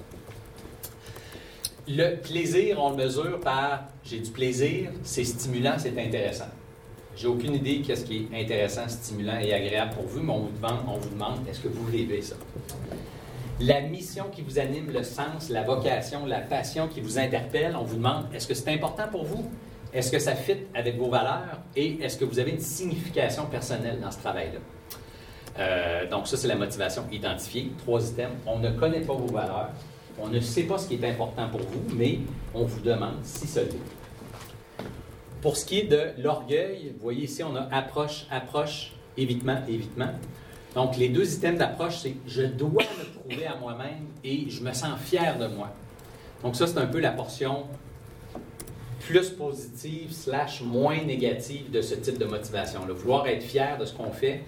Le plaisir, on le mesure par « j'ai du plaisir, c'est stimulant, c'est intéressant ». J'ai aucune idée qu'est-ce qui est intéressant, stimulant et agréable pour vous, mais on vous demande, on vous demande est-ce que vous vivez ça? La mission qui vous anime, le sens, la vocation, la passion qui vous interpelle, on vous demande, est-ce que c'est important pour vous? Est-ce que ça fit avec vos valeurs? Et est-ce que vous avez une signification personnelle dans ce travail-là? Euh, donc ça, c'est la motivation identifiée. Trois items. On ne connaît pas vos valeurs. On ne sait pas ce qui est important pour vous, mais on vous demande si ça l'est. Pour ce qui est de l'orgueil, vous voyez ici, on a approche, approche, évitement, évitement. Donc, les deux items d'approche, c'est « je dois me prouver à moi-même et je me sens fier de moi ». Donc, ça, c'est un peu la portion plus positive slash moins négative de ce type de motivation-là. Vouloir être fier de ce qu'on fait,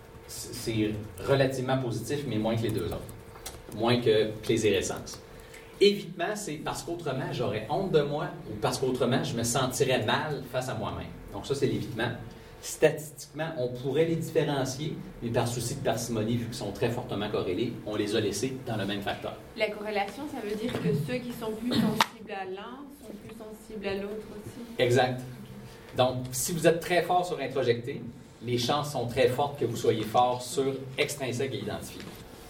c'est relativement positif, mais moins que les deux autres. Moins que plaisir et sens. Évitement, c'est parce qu'autrement, j'aurais honte de moi ou parce qu'autrement, je me sentirais mal face à moi-même. Donc, ça, c'est l'évitement. Statistiquement, on pourrait les différencier, mais par souci de parcimonie, vu qu'ils sont très fortement corrélés, on les a laissés dans le même facteur. La corrélation, ça veut dire que ceux qui sont plus sensibles à l'un sont plus sensibles à l'autre aussi? Exact. Donc, si vous êtes très fort sur introjecté, les chances sont très fortes que vous soyez fort sur extrinsèque et identifié.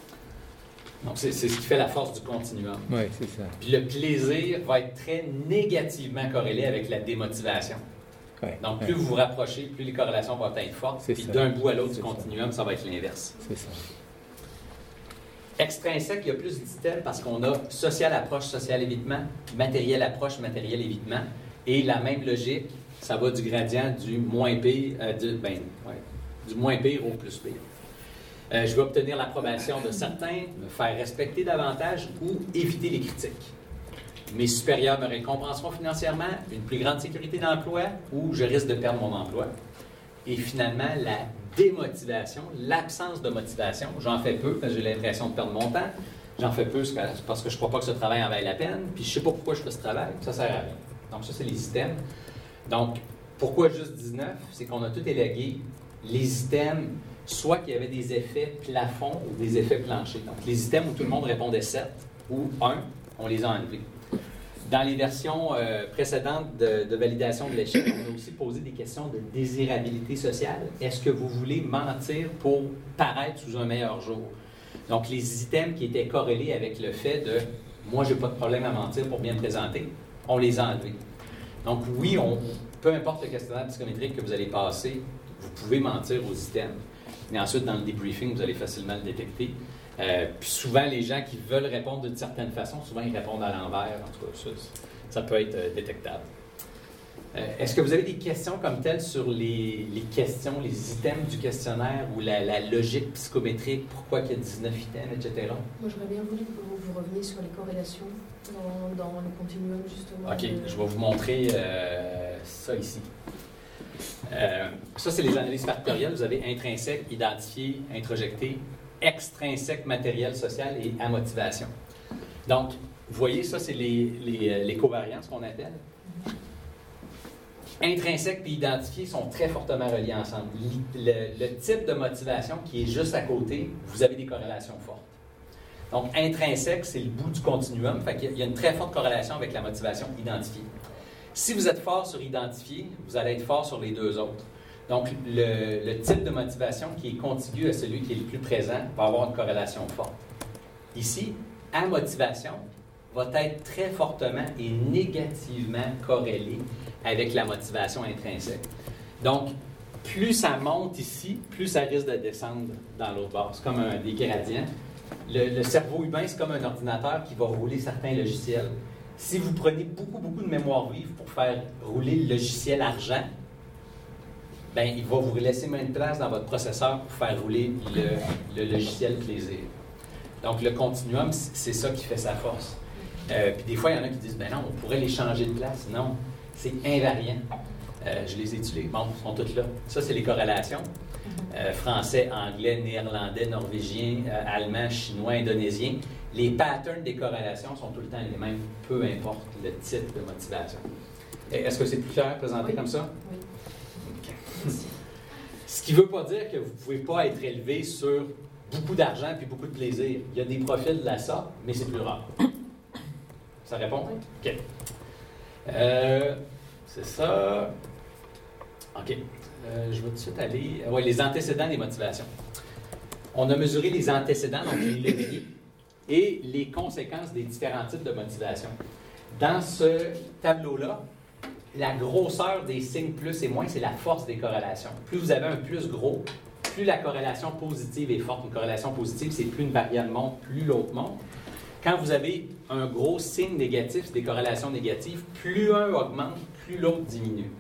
Donc, c'est, c'est ce qui fait la force du continuum. Oui, c'est ça. Puis le plaisir va être très négativement corrélé avec la démotivation. Ouais, Donc, ouais. plus vous vous rapprochez, plus les corrélations vont être fortes. C'est Puis ça. d'un bout à l'autre C'est du continuum, ça. ça va être l'inverse. C'est ça. Extrinsèque, il y a plus d'items parce qu'on a social approche, social évitement, matériel approche, matériel évitement. Et la même logique, ça va du gradient du moins pire, euh, du, ben, ouais, du moins pire au plus pire. Euh, je vais obtenir l'approbation de certains, me faire respecter davantage ou éviter les critiques. Mes supérieurs me récompenseront financièrement, une plus grande sécurité d'emploi ou je risque de perdre mon emploi. Et finalement, la démotivation, l'absence de motivation. J'en fais peu parce que j'ai l'impression de perdre mon temps. J'en fais peu parce que je ne crois pas que ce travail en vaille la peine. Puis je ne sais pas pourquoi je fais ce travail. Ça ne sert à rien. Donc ça, c'est les items. Donc, pourquoi juste dix-neuf? C'est qu'on a tout élagué les items, soit qu'il y avait des effets plafond ou des effets planchers. Donc, les items où tout le monde répondait sept ou un, on les a enlevés. Dans les versions euh, précédentes de, de validation de l'échelle, on a aussi posé des questions de désirabilité sociale. Est-ce que vous voulez mentir pour paraître sous un meilleur jour? Donc, les items qui étaient corrélés avec le fait de « moi, j'ai pas de problème à mentir pour bien me présenter », on les a enlevés. Donc, oui, on, peu importe le questionnaire psychométrique que vous allez passer, vous pouvez mentir aux items. Mais ensuite, dans le debriefing, vous allez facilement le détecter. Euh, puis souvent, les gens qui veulent répondre d'une certaine façon, souvent, ils répondent à l'envers. En tout cas, ça, ça peut être euh, détectable. Euh, est-ce que vous avez des questions comme telles sur les, les questions, les items du questionnaire ou la, la logique psychométrique, pourquoi il y a dix-neuf items, et cetera? Moi, j'aurais bien voulu que vous, vous reveniez sur les corrélations dans, dans le continuum, justement. OK, de... je vais vous montrer euh, ça ici. Euh, ça, c'est les analyses factorielles. Vous avez intrinsèque, identifié, introjecté, extrinsèque, matériel, social et à motivation. Donc, vous voyez, ça, c'est les, les, les covariances qu'on appelle. Intrinsèque et identifié sont très fortement reliés ensemble. Le, le type de motivation qui est juste à côté, vous avez des corrélations fortes. Donc, intrinsèque, c'est le bout du continuum. Fait qu'il y a une très forte corrélation avec la motivation identifiée. Si vous êtes fort sur identifié, vous allez être fort sur les deux autres. Donc, le, le type de motivation qui est contigu à celui qui est le plus présent va avoir une corrélation forte. Ici, à motivation va être très fortement et négativement corrélé avec la motivation intrinsèque. Donc, plus ça monte ici, plus ça risque de descendre dans l'autre bord. C'est comme un, des gradients. Le, le cerveau humain, c'est comme un ordinateur qui va rouler certains logiciels. Si vous prenez beaucoup, beaucoup de mémoire vive pour faire rouler le logiciel argent, ben, il va vous laisser moins de place dans votre processeur pour faire rouler le, le logiciel plaisir. Donc, le continuum, c'est ça qui fait sa force. Euh, puis des fois, il y en a qui disent, ben non, on pourrait les changer de place. Non, c'est invariant. Euh, je les ai tués. Bon, ils sont tous là. Ça, c'est les corrélations. Euh, français, anglais, néerlandais, norvégien, euh, allemand, chinois, indonésien. Les patterns des corrélations sont tout le temps les mêmes, peu importe le type de motivation. Est-ce que c'est plus clair présenté oui. comme ça? Oui. Okay. Ce qui ne veut pas dire que vous ne pouvez pas être élevé sur beaucoup d'argent puis beaucoup de plaisir. Il y a des profils de la sorte, mais c'est plus rare. Ça répond? Oui. OK. Euh, c'est ça. OK. Euh, je vais tout de suite aller... Oui, les antécédents des motivations. On a mesuré les antécédents, donc les leviers, et les conséquences des différents types de motivation. Dans ce tableau-là, la grosseur des signes plus et moins, c'est la force des corrélations. Plus vous avez un plus gros, plus la corrélation positive est forte. Une corrélation positive, c'est plus une variable monte, plus l'autre monte. Quand vous avez un gros signe négatif, des corrélations négatives, plus un augmente, plus l'autre diminue.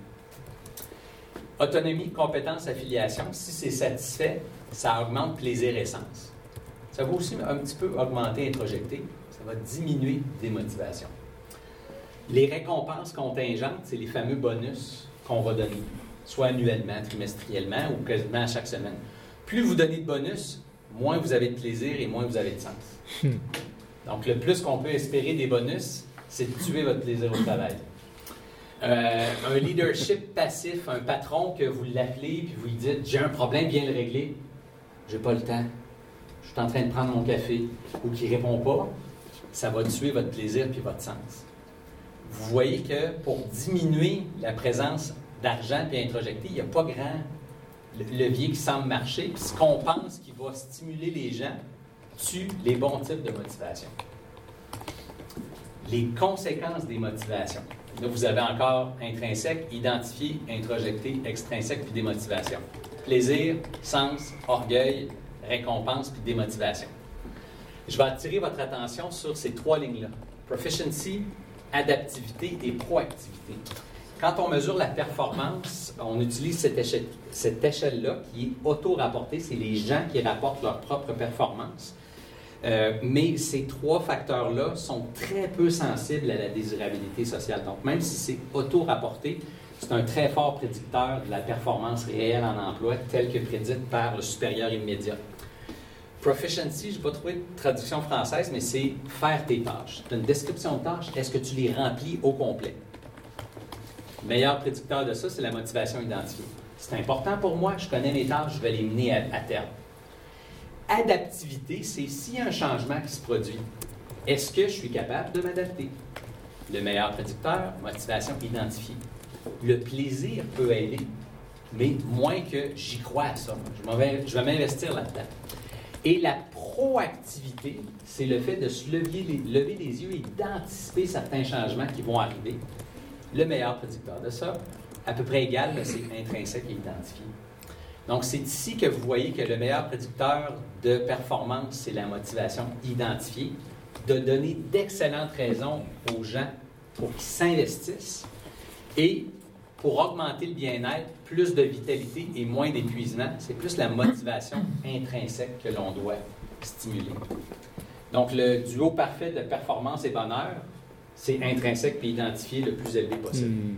Autonomie, compétence, affiliation, si c'est satisfait, ça augmente plaisir et sens. Ça va aussi un petit peu augmenter introjecté, ça va diminuer démotivation. Les récompenses contingentes, c'est les fameux bonus qu'on va donner, soit annuellement, trimestriellement ou quasiment à chaque semaine. Plus vous donnez de bonus, moins vous avez de plaisir et moins vous avez de sens. Donc, le plus qu'on peut espérer des bonus, c'est de tuer votre plaisir au travail. Euh, un leadership passif, un patron que vous l'appelez puis vous lui dites « J'ai un problème, viens le régler. » « J'ai pas le temps. Je suis en train de prendre mon café. » Ou qui ne répond pas, ça va tuer votre plaisir puis votre sens. Vous voyez que pour diminuer la présence d'argent puis introjecté, il n'y a pas grand levier qui semble marcher. Puis ce qu'on pense qui va stimuler les gens tue les bons types de motivation. Les conséquences des motivations. Là, vous avez encore intrinsèque, identifié, introjecté, extrinsèque puis démotivation. Plaisir, sens, orgueil, récompense puis démotivation. Je vais attirer votre attention sur ces trois lignes-là. Proficiency, adaptivité et proactivité. Quand on mesure la performance, on utilise cette, échelle, cette échelle-là qui est auto-rapportée. C'est les gens qui rapportent leur propre performance. Euh, mais ces trois facteurs-là sont très peu sensibles à la désirabilité sociale. Donc, même si c'est auto-rapporté, c'est un très fort prédicteur de la performance réelle en emploi, telle que prédite par le supérieur immédiat. Proficiency, je n'ai pas trouvé de traduction française, mais c'est faire tes tâches. Tu as une description de tâches, est-ce que tu les remplis au complet? Le meilleur prédicteur de ça, c'est la motivation identifiée. C'est important pour moi, je connais mes tâches, je vais les mener à, à terme. Adaptivité, c'est s'il y a un changement qui se produit, est-ce que je suis capable de m'adapter? Le meilleur prédicteur, motivation identifiée. Le plaisir peut aider, mais moins que j'y crois à ça. Je vais, je vais m'investir là-dedans. Et la proactivité, c'est le fait de se lever les, lever les yeux et d'anticiper certains changements qui vont arriver. Le meilleur prédicteur de ça, à peu près égal, c'est intrinsèque et identifié. Donc, c'est ici que vous voyez que le meilleur prédicteur de performance, c'est la motivation identifiée, de donner d'excellentes raisons aux gens pour qu'ils s'investissent et pour augmenter le bien-être, plus de vitalité et moins d'épuisement, c'est plus la motivation intrinsèque que l'on doit stimuler. Donc, le duo parfait de performance et bonheur, c'est intrinsèque et identifié le plus élevé possible. Mm.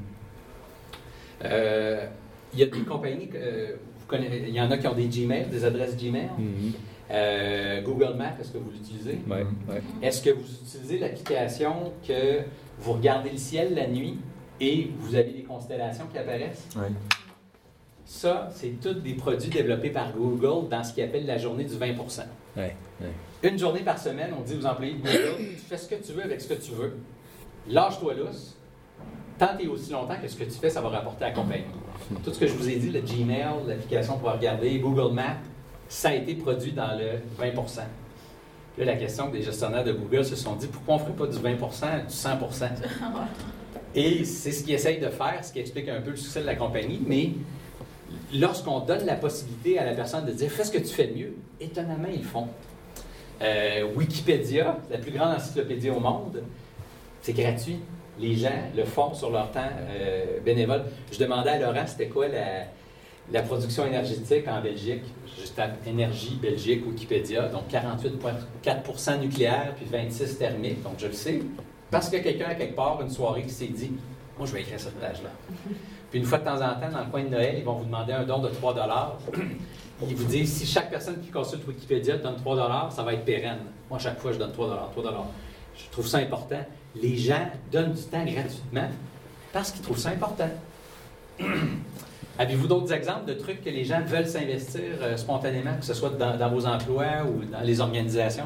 Euh, il y a des compagnies, euh, vous connaissez, il y en a qui ont des Gmail, des adresses Gmail. Mm-hmm. Euh, Google Maps, est-ce que vous l'utilisez? Oui. Ouais. Est-ce que vous utilisez l'application que vous regardez le ciel la nuit et vous avez des constellations qui apparaissent? Oui. Ça, c'est tous des produits développés par Google dans ce qu'ils appellent la journée du vingt pour cent. Ouais. Ouais. Une journée par semaine, on dit aux employés de Google, tu fais ce que tu veux avec ce que tu veux. Lâche-toi lousse. tant et aussi longtemps que ce que tu fais, ça va rapporter à la compagnie. Tout ce que je vous ai dit, le Gmail, l'application pour regarder, Google Maps, ça a été produit dans le vingt pour cent. Là, la question que les gestionnaires de Google se sont dit, pourquoi on ne ferait pas du vingt pour cent, du cent pour cent? Et c'est ce qu'ils essayent de faire, ce qui explique un peu le succès de la compagnie, mais lorsqu'on donne la possibilité à la personne de dire « fais ce que tu fais de mieux », étonnamment, ils le font. Euh, Wikipédia, la plus grande encyclopédie au monde, c'est gratuit. Les gens le font sur leur temps euh, bénévole. Je demandais à Laurent, c'était quoi la, la production énergétique en Belgique? Je tape énergie Belgique, Wikipédia, donc quarante-huit virgule quatre pour cent nucléaire, puis vingt-six thermique, donc je le sais. Parce que quelqu'un, à quelque part, une soirée, qui s'est dit « moi, je vais écrire cette page-là ». Puis une fois de temps en temps, dans le coin de Noël, ils vont vous demander un don de trois dollars. Ils vous disent, si chaque personne qui consulte Wikipédia donne trois dollars, ça va être pérenne. Moi, chaque fois, je donne trois dollars, trois dollars. Je trouve ça important. Les gens donnent du temps gratuitement parce qu'ils trouvent ça important. Avez-vous d'autres exemples de trucs que les gens veulent s'investir euh, spontanément, que ce soit dans, dans vos emplois ou dans les organisations?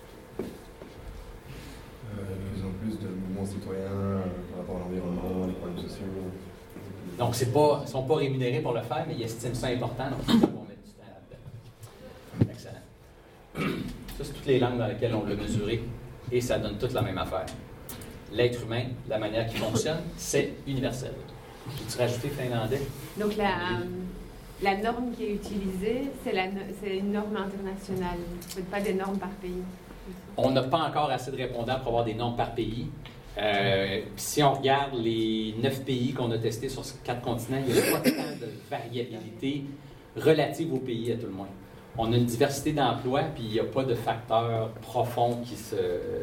Euh, de plus en plus de mouvements citoyens euh, par rapport à l'environnement, les problèmes sociaux. Donc, c'est pas, ils ne sont pas rémunérés pour le faire, mais ils estiment ça important, donc ils vont mettre du temps là-dedans. Excellent. Ça, c'est toutes les langues dans lesquelles on l'a mesuré, et ça donne toute la même affaire. L'être humain, la manière qu'il fonctionne, c'est universel. Peux-tu rajouter finlandais? Donc, la, la norme qui est utilisée, c'est, la, c'est une norme internationale. Ce n'est pas des normes par pays. On n'a pas encore assez de répondants pour avoir des normes par pays. Euh, si on regarde les neuf pays qu'on a testés sur ces quatre continents, il n'y a pas tant de variabilité relative aux pays, à tout le moins. On a une diversité d'emplois, puis il n'y a pas de facteurs profonds qui, se,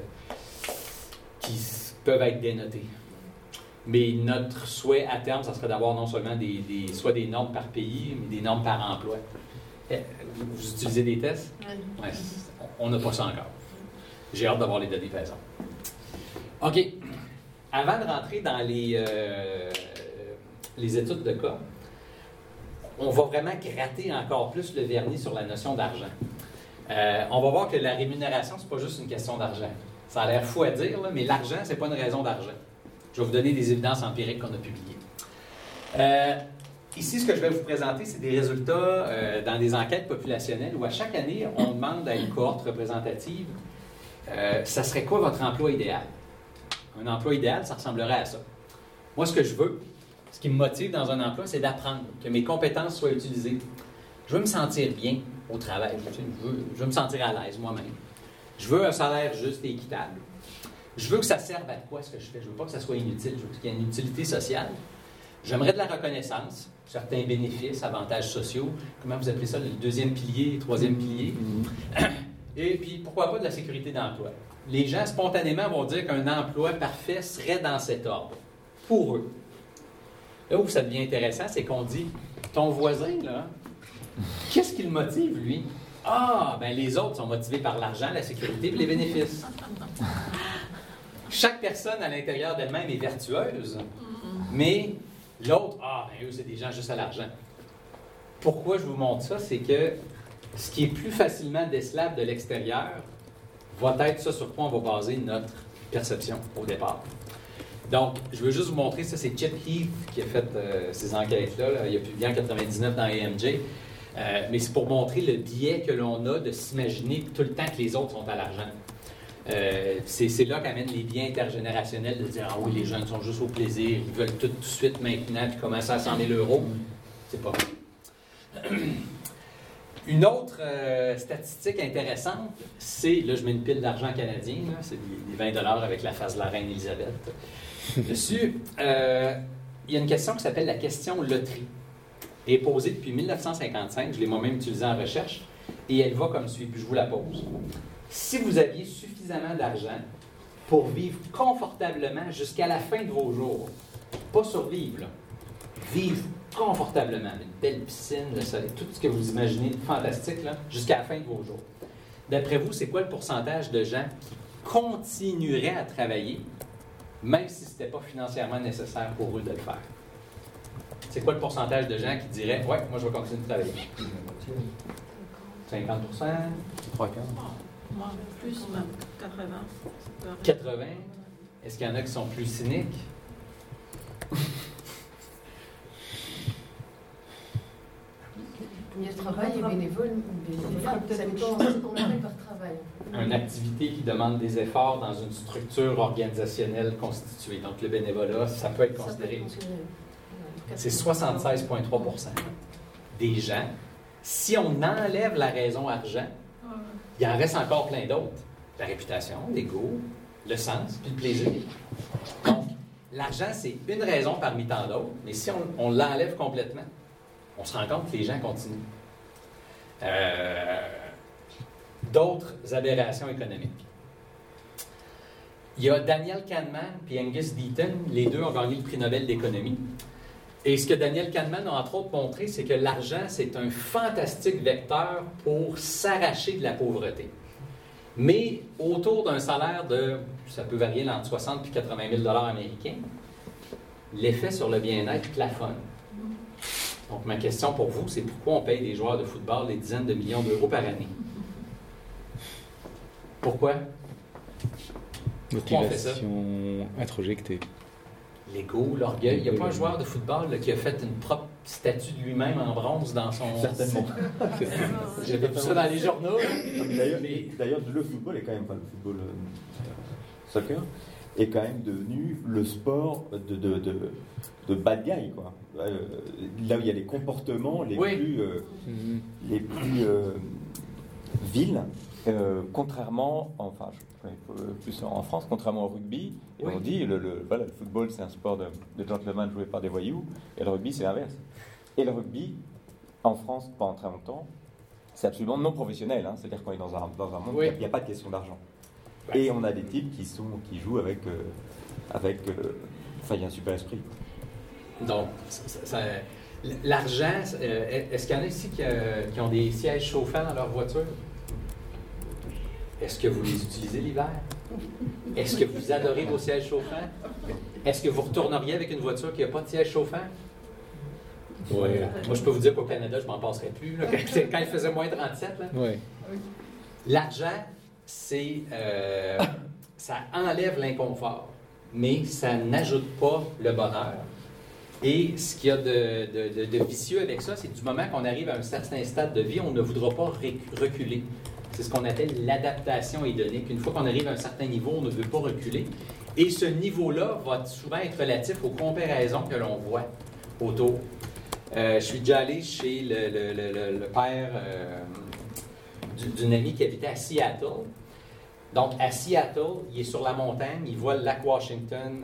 qui peuvent être dénotés. Mais notre souhait à terme, ça serait d'avoir non seulement des, des, soit des normes par pays, mais des normes par emploi. Vous, vous utilisez des tests? Oui. Ouais, on n'a pas ça encore. J'ai hâte d'avoir les données, par exemple. OK. Avant de rentrer dans les, euh, les études de cas, on va vraiment gratter encore plus le vernis sur la notion d'argent. Euh, on va voir que la rémunération, c'est pas juste une question d'argent. Ça a l'air fou à dire, là, mais l'argent, c'est pas une raison d'argent. Je vais vous donner des évidences empiriques qu'on a publiées. Euh, ici, ce que je vais vous présenter, c'est des résultats euh, dans des enquêtes populationnelles où à chaque année, on demande à une cohorte représentative, euh, ça serait quoi votre emploi idéal? Un emploi idéal, ça ressemblerait à ça. Moi, ce que je veux, ce qui me motive dans un emploi, c'est d'apprendre, que mes compétences soient utilisées. Je veux me sentir bien au travail. Je veux, je veux me sentir à l'aise moi-même. Je veux un salaire juste et équitable. Je veux que ça serve à quoi ce que je fais. Je ne veux pas que ça soit inutile. Je veux qu'il y ait une utilité sociale. J'aimerais de la reconnaissance, certains bénéfices, avantages sociaux. Comment vous appelez ça? Le deuxième pilier, le troisième pilier. Et puis, pourquoi pas de la sécurité d'emploi? Les gens, spontanément, vont dire qu'un emploi parfait serait dans cet ordre, pour eux. Là où ça devient intéressant, c'est qu'on dit, ton voisin, là, qu'est-ce qui le motive, lui? Ah, ben les autres sont motivés par l'argent, la sécurité et les bénéfices. Chaque personne à l'intérieur d'elle-même est vertueuse, mais l'autre, ah, ben eux, c'est des gens juste à l'argent. Pourquoi je vous montre ça? C'est que ce qui est plus facilement décelable de l'extérieur va être ça sur quoi on va baser notre perception au départ. Donc, je veux juste vous montrer, ça c'est Chip Heath qui a fait euh, ces enquêtes-là, là. Il a publié en quatre-vingt-dix-neuf dans A M J, euh, mais c'est pour montrer le biais que l'on a de s'imaginer tout le temps que les autres sont à l'argent. Euh, c'est, c'est là qu'amènent les biens intergénérationnels de dire « Ah oui, les jeunes sont juste au plaisir, ils veulent tout, tout de suite maintenant, puis commencer à cent mille euros. » C'est pas vrai. Une autre euh, statistique intéressante, c'est, là je mets une pile d'argent canadien, là, c'est des, des vingt dollars avec la face de la reine Élisabeth. Dessus, euh, il y a une question qui s'appelle la question loterie. Elle est posée depuis mille neuf cent cinquante-cinq, je l'ai moi-même utilisée en recherche, et elle va comme suit, puis je vous la pose. Si vous aviez suffisamment d'argent pour vivre confortablement jusqu'à la fin de vos jours, pas survivre, là, vivre confortablement, une belle piscine, le soleil, tout ce que vous imaginez de fantastique, là, jusqu'à la fin de vos jours. D'après vous, c'est quoi le pourcentage de gens qui continueraient à travailler, même si ce n'était pas financièrement nécessaire pour eux de le faire? C'est quoi le pourcentage de gens qui diraient « Ouais, moi je vais continuer de travailler » cinquante pour cent? Trois quarts? Moi, plus, même quatre-vingts. quatre-vingts? Est-ce qu'il y en a qui sont plus cyniques? Il y a travail et bénévole, bénévolat, ça dépend de ce qu'on appelle par travail. Une activité qui demande des efforts dans une structure organisationnelle constituée. Donc, le bénévolat, ça peut être considéré. C'est soixante-seize virgule trois pour cent des gens. Si on enlève la raison argent, il en reste encore plein d'autres. La réputation, l'ego, le sens, puis le plaisir. Donc, l'argent, c'est une raison parmi tant d'autres, mais si on, on l'enlève complètement, on se rend compte que les gens continuent. Euh, d'autres aberrations économiques. Il y a Daniel Kahneman et Angus Deaton, les deux ont gagné le prix Nobel d'économie. Et ce que Daniel Kahneman a entre autres montré, c'est que l'argent, c'est un fantastique vecteur pour s'arracher de la pauvreté. Mais autour d'un salaire de, ça peut varier entre soixante et quatre-vingt mille dollars américains, l'effet sur le bien-être plafonne. Donc, ma question pour vous, c'est pourquoi on paye des joueurs de football des dizaines de millions d'euros par année? Pourquoi? Pourquoi on fait ça? Motivation introjectée. L'ego, l'orgueil. Il n'y a pas un joueur de football là, qui a fait une propre statue de lui-même en bronze dans son... Certainement. J'avais vu ça dans les journaux. D'ailleurs, mais... d'ailleurs, le football est quand même, enfin, le football euh, soccer est quand même devenu le sport de, de, de, de bad guy, quoi. Euh, là où il y a les comportements les oui. plus, euh, mm-hmm. les plus euh, vils, euh, contrairement, enfin, je, plus en France, contrairement au rugby, et oui. on dit le, le, voilà, le football c'est un sport de, de gentlemen joué par des voyous, et le rugby c'est l'inverse. Et le rugby, en France, pendant très longtemps, c'est absolument non professionnel, hein, c'est-à-dire qu'on est dans un, dans un monde oui. où il n'y a pas de question d'argent. Ouais. Et on a des types qui, sont, qui jouent avec, euh, avec euh, enfin il y a un super esprit. Donc, ça, ça, l'argent, euh, est-ce qu'il y en a ici qui, euh, qui ont des sièges chauffants dans leur voiture? Est-ce que vous les utilisez l'hiver? Est-ce que vous adorez vos sièges chauffants? Est-ce que vous retourneriez avec une voiture qui n'a pas de siège chauffant? Oui. Moi, je peux vous dire qu'au Canada, je ne m'en passerais plus. Là, quand, quand il faisait moins trente-sept. Là. Oui. L'argent, c'est, euh, ça enlève l'inconfort, mais ça n'ajoute pas le bonheur. Et ce qu'il y a de, de, de, de vicieux avec ça, c'est du moment qu'on arrive à un certain stade de vie, on ne voudra pas reculer. C'est ce qu'on appelle l'adaptation hédonique. Une fois qu'on arrive à un certain niveau, on ne veut pas reculer. Et ce niveau-là va souvent être relatif aux comparaisons que l'on voit autour. Euh, je suis déjà allé chez le, le, le, le père euh, d'une amie qui habitait à Seattle. Donc, à Seattle, il est sur la montagne, il voit le lac Washington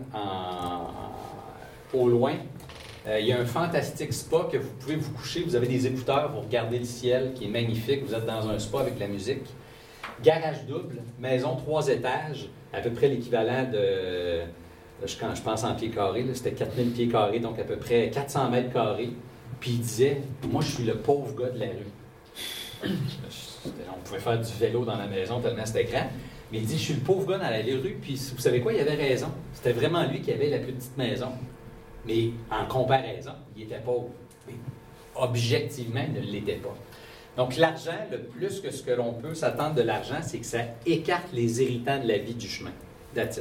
en, au loin. Euh, il y a un fantastique spa que vous pouvez vous coucher, vous avez des écouteurs, vous regardez le ciel qui est magnifique, vous êtes dans un spa avec de la musique. Garage double, maison trois étages, à peu près l'équivalent de, quand je pense en pieds carrés, là, c'était quatre mille pieds carrés, donc à peu près quatre cents mètres carrés. Puis il disait, moi je suis le pauvre gars de la rue. On pouvait faire du vélo dans la maison tellement c'était grand. Mais il dit, je suis le pauvre gars dans la rue, puis vous savez quoi, il avait raison. C'était vraiment lui qui avait la plus petite maison. Mais en comparaison, il était pauvre. Mais objectivement, il ne l'était pas. Donc l'argent, le plus que ce que l'on peut s'attendre de l'argent, c'est que ça écarte les irritants de la vie du chemin. That's it.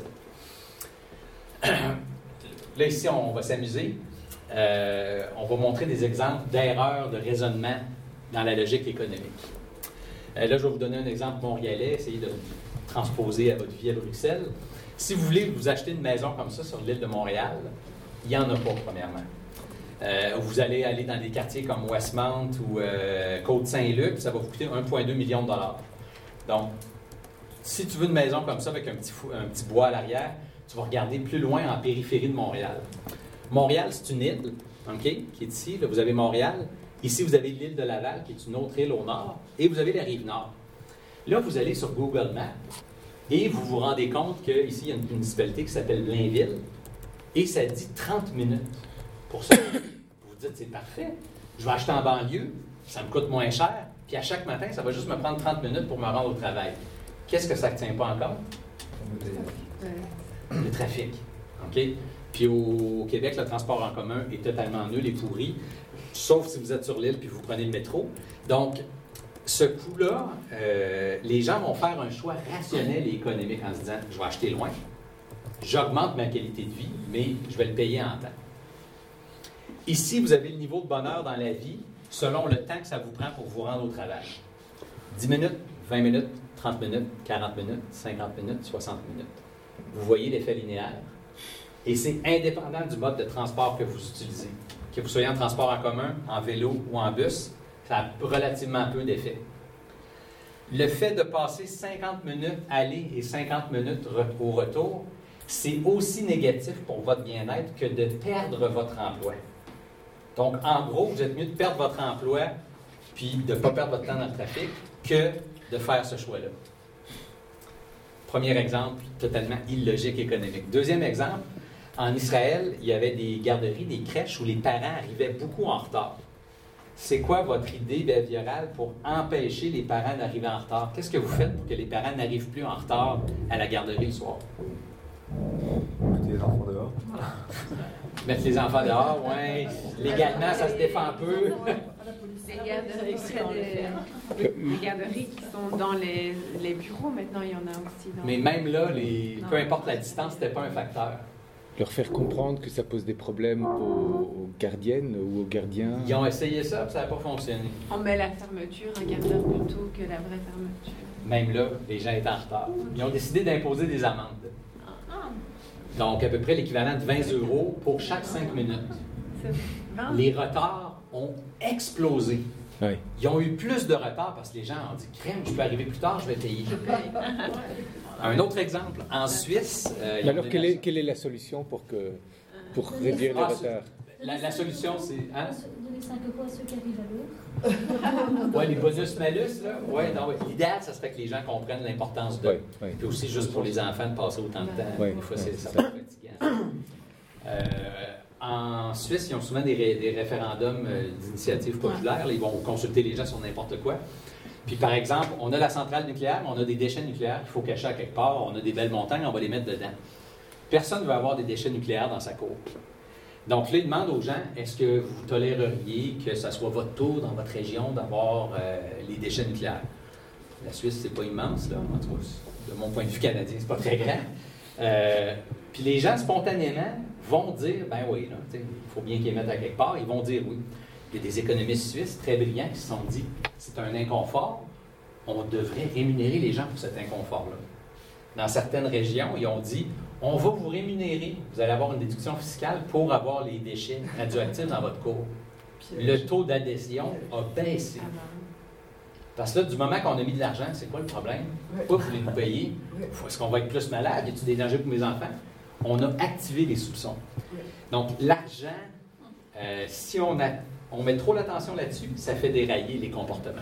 Là, ici, on va s'amuser. Euh, on va montrer des exemples d'erreurs de raisonnement dans la logique économique. Euh, là, je vais vous donner un exemple montréalais, essayez de transposer à votre vie à Bruxelles. Si vous voulez vous acheter une maison comme ça sur l'île de Montréal, il n'y en a pas, premièrement. Euh, vous allez aller dans des quartiers comme Westmount ou euh, Côte-Saint-Luc, ça va vous coûter un virgule deux million de dollars. Donc, si tu veux une maison comme ça avec un petit, fou, un petit bois à l'arrière, tu vas regarder plus loin en périphérie de Montréal. Montréal, c'est une île, okay, qui est ici. Là, vous avez Montréal. Ici, vous avez l'île de Laval, qui est une autre île au nord. Et vous avez la rive nord. Là, vous allez sur Google Maps et vous vous rendez compte qu'ici, il y a une municipalité qui s'appelle Blainville. Et ça dit trente minutes. Pour ça, vous vous dites, c'est parfait. Je vais acheter en banlieue, ça me coûte moins cher. Puis à chaque matin, ça va juste me prendre trente minutes pour me rendre au travail. Qu'est-ce que ça ne tient pas en compte? Le trafic. OK? Puis au Québec, le transport en commun est totalement nul et pourri, sauf si vous êtes sur l'île puis vous prenez le métro. Donc, ce coût-là, euh, les gens vont faire un choix rationnel et économique en se disant, je vais acheter loin, j'augmente ma qualité de vie, mais je vais le payer en temps. Ici, vous avez le niveau de bonheur dans la vie selon le temps que ça vous prend pour vous rendre au travail. dix minutes, vingt minutes, trente minutes, quarante minutes, cinquante minutes, soixante minutes. Vous voyez l'effet linéaire? Et c'est indépendant du mode de transport que vous utilisez. Que vous soyez en transport en commun, en vélo ou en bus, ça a relativement peu d'effet. Le fait de passer cinquante minutes aller et cinquante minutes au retour, c'est aussi négatif pour votre bien-être que de perdre votre emploi. Donc, en gros, vous êtes mieux de perdre votre emploi puis de ne pas perdre votre temps dans le trafic que de faire ce choix-là. Premier exemple, totalement illogique économique. Deuxième exemple, en Israël, il y avait des garderies, des crèches où les parents arrivaient beaucoup en retard. C'est quoi votre idée behaviorale pour empêcher les parents d'arriver en retard? Qu'est-ce que vous faites pour que les parents n'arrivent plus en retard à la garderie le soir? Mettez les enfants dehors. Mettre les enfants dehors, oui. Légalement, ça se défend un peu. Les garderies, des, les garderies qui sont dans les, les bureaux, maintenant, il y en a aussi. Dans Mais même là, les, peu importe la distance, ce n'était pas un facteur. Leur faire comprendre que ça pose des problèmes aux, aux gardiennes ou aux gardiens. Ils ont essayé ça, puis ça n'a pas fonctionné. On met la fermeture un quart d'heure plus tôt que la vraie fermeture. Même là, les gens étaient en retard. Ils ont décidé d'imposer des amendes. Donc, à peu près l'équivalent de vingt euros pour chaque cinq minutes. Les retards ont explosé. Oui. Ils ont eu plus de retards parce que les gens ont dit « Crème, je peux arriver plus tard, je vais payer. » Un autre exemple, en Suisse... Euh, Mais alors, quelle est, quelle est la solution pour, que, pour réduire les ah, retards? La, la solution, c'est... Hein? Donner cinq euros à ceux qui arrivent à l'heure. Oui, les bonus-malus, là. Ouais, non, ouais. L'idéal, ça serait que les gens comprennent l'importance de... Oui, oui. Puis aussi, juste pour les enfants, de passer autant de temps. Oui, des fois, oui, c'est, ça c'est peut être fatigant. Euh, en Suisse, ils ont souvent des, ré, des référendums euh, d'initiatives populaires. Là, ils vont consulter les gens sur n'importe quoi. Puis, par exemple, on a la centrale nucléaire, mais on a des déchets nucléaires qu'il faut cacher à quelque part. On a des belles montagnes, on va les mettre dedans. Personne ne veut avoir des déchets nucléaires dans sa cour. Donc là, ils demandent aux gens, est-ce que vous toléreriez que ce soit votre tour dans votre région d'avoir euh, les déchets nucléaires? La Suisse, c'est pas immense, là. En tout cas, de mon point de vue canadien, c'est pas très grand. Euh, puis les gens, spontanément, vont dire, ben oui, là, il faut bien qu'ils les mettent à quelque part. Ils vont dire oui. Il y a des économistes suisses très brillants qui se sont dit, c'est un inconfort, on devrait rémunérer les gens pour cet inconfort-là. Dans certaines régions, ils ont dit, on va vous rémunérer, vous allez avoir une déduction fiscale pour avoir les déchets radioactifs dans votre cour. Le taux d'adhésion a baissé. Parce que là, du moment qu'on a mis de l'argent, c'est quoi le problème? Pourquoi voulez-vous payer? Est-ce qu'on va être plus malade? Y a-t-il des dangers pour mes enfants? On a activé les soupçons. Donc, l'argent, euh, si on, a, on met trop l'attention là-dessus, ça fait dérailler les comportements.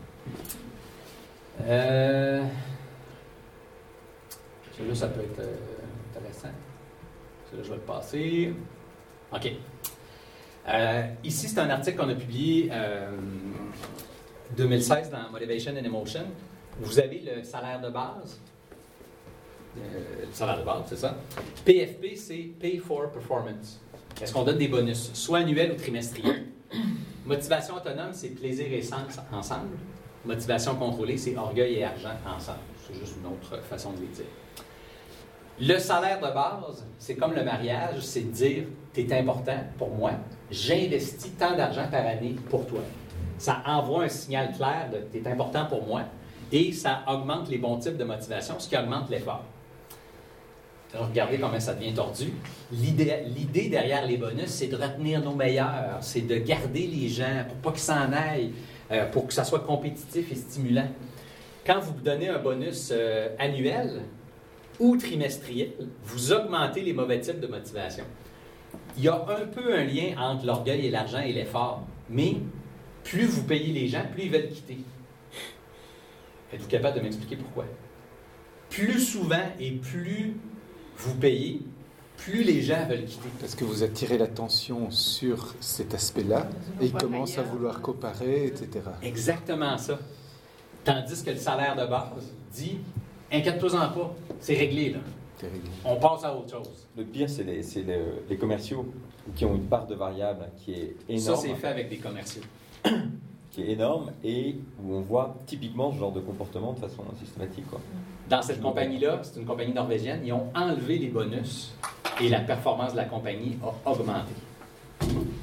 Euh... Celui-là, ça peut être euh, intéressant. Celui-là, je vais le passer. OK. Euh, ici, c'est un article qu'on a publié euh, deux mille seize dans Motivation and Emotion. Vous avez le salaire de base. Euh, le salaire de base, c'est ça. P F P, c'est Pay for Performance. Est-ce qu'on donne des bonus, soit annuels ou trimestriels? Motivation autonome, c'est plaisir et sens ensemble. Motivation contrôlée, c'est orgueil et argent ensemble. C'est juste une autre façon de les dire. Le salaire de base, c'est comme le mariage, c'est de dire « t'es important pour moi, j'investis tant d'argent par année pour toi ». Ça envoie un signal clair de « t'es important pour moi » et ça augmente les bons types de motivation, ce qui augmente l'effort. Alors, regardez comment ça devient tordu. L'idée, l'idée derrière les bonus, c'est de retenir nos meilleurs, c'est de garder les gens pour pas qu'ils s'en aillent, euh, pour que ça soit compétitif et stimulant. Quand vous donnez un bonus euh, annuel ou trimestriel, vous augmentez les mauvais types de motivation. Il y a un peu un lien entre l'orgueil et l'argent et l'effort, mais plus vous payez les gens, plus ils veulent quitter. Êtes-vous capable de m'expliquer pourquoi? Plus souvent et plus vous payez, plus les gens veulent quitter. Parce que vous attirez l'attention sur cet aspect-là et ils commencent à vouloir comparer, et cetera. Exactement ça. Tandis que le salaire de base dit « Inquiète-toi-en pas, c'est réglé, là. C'est réglé. On passe à autre chose. » Le pire, c'est les, c'est les, les commerciaux qui ont une part de variable qui est énorme. Ça, c'est fait avec des commerciaux. Qui est énorme et où on voit typiquement ce genre de comportement de façon systématique, quoi. Dans cette compagnie-là, c'est une compagnie norvégienne, ils ont enlevé les bonus et la performance de la compagnie a augmenté.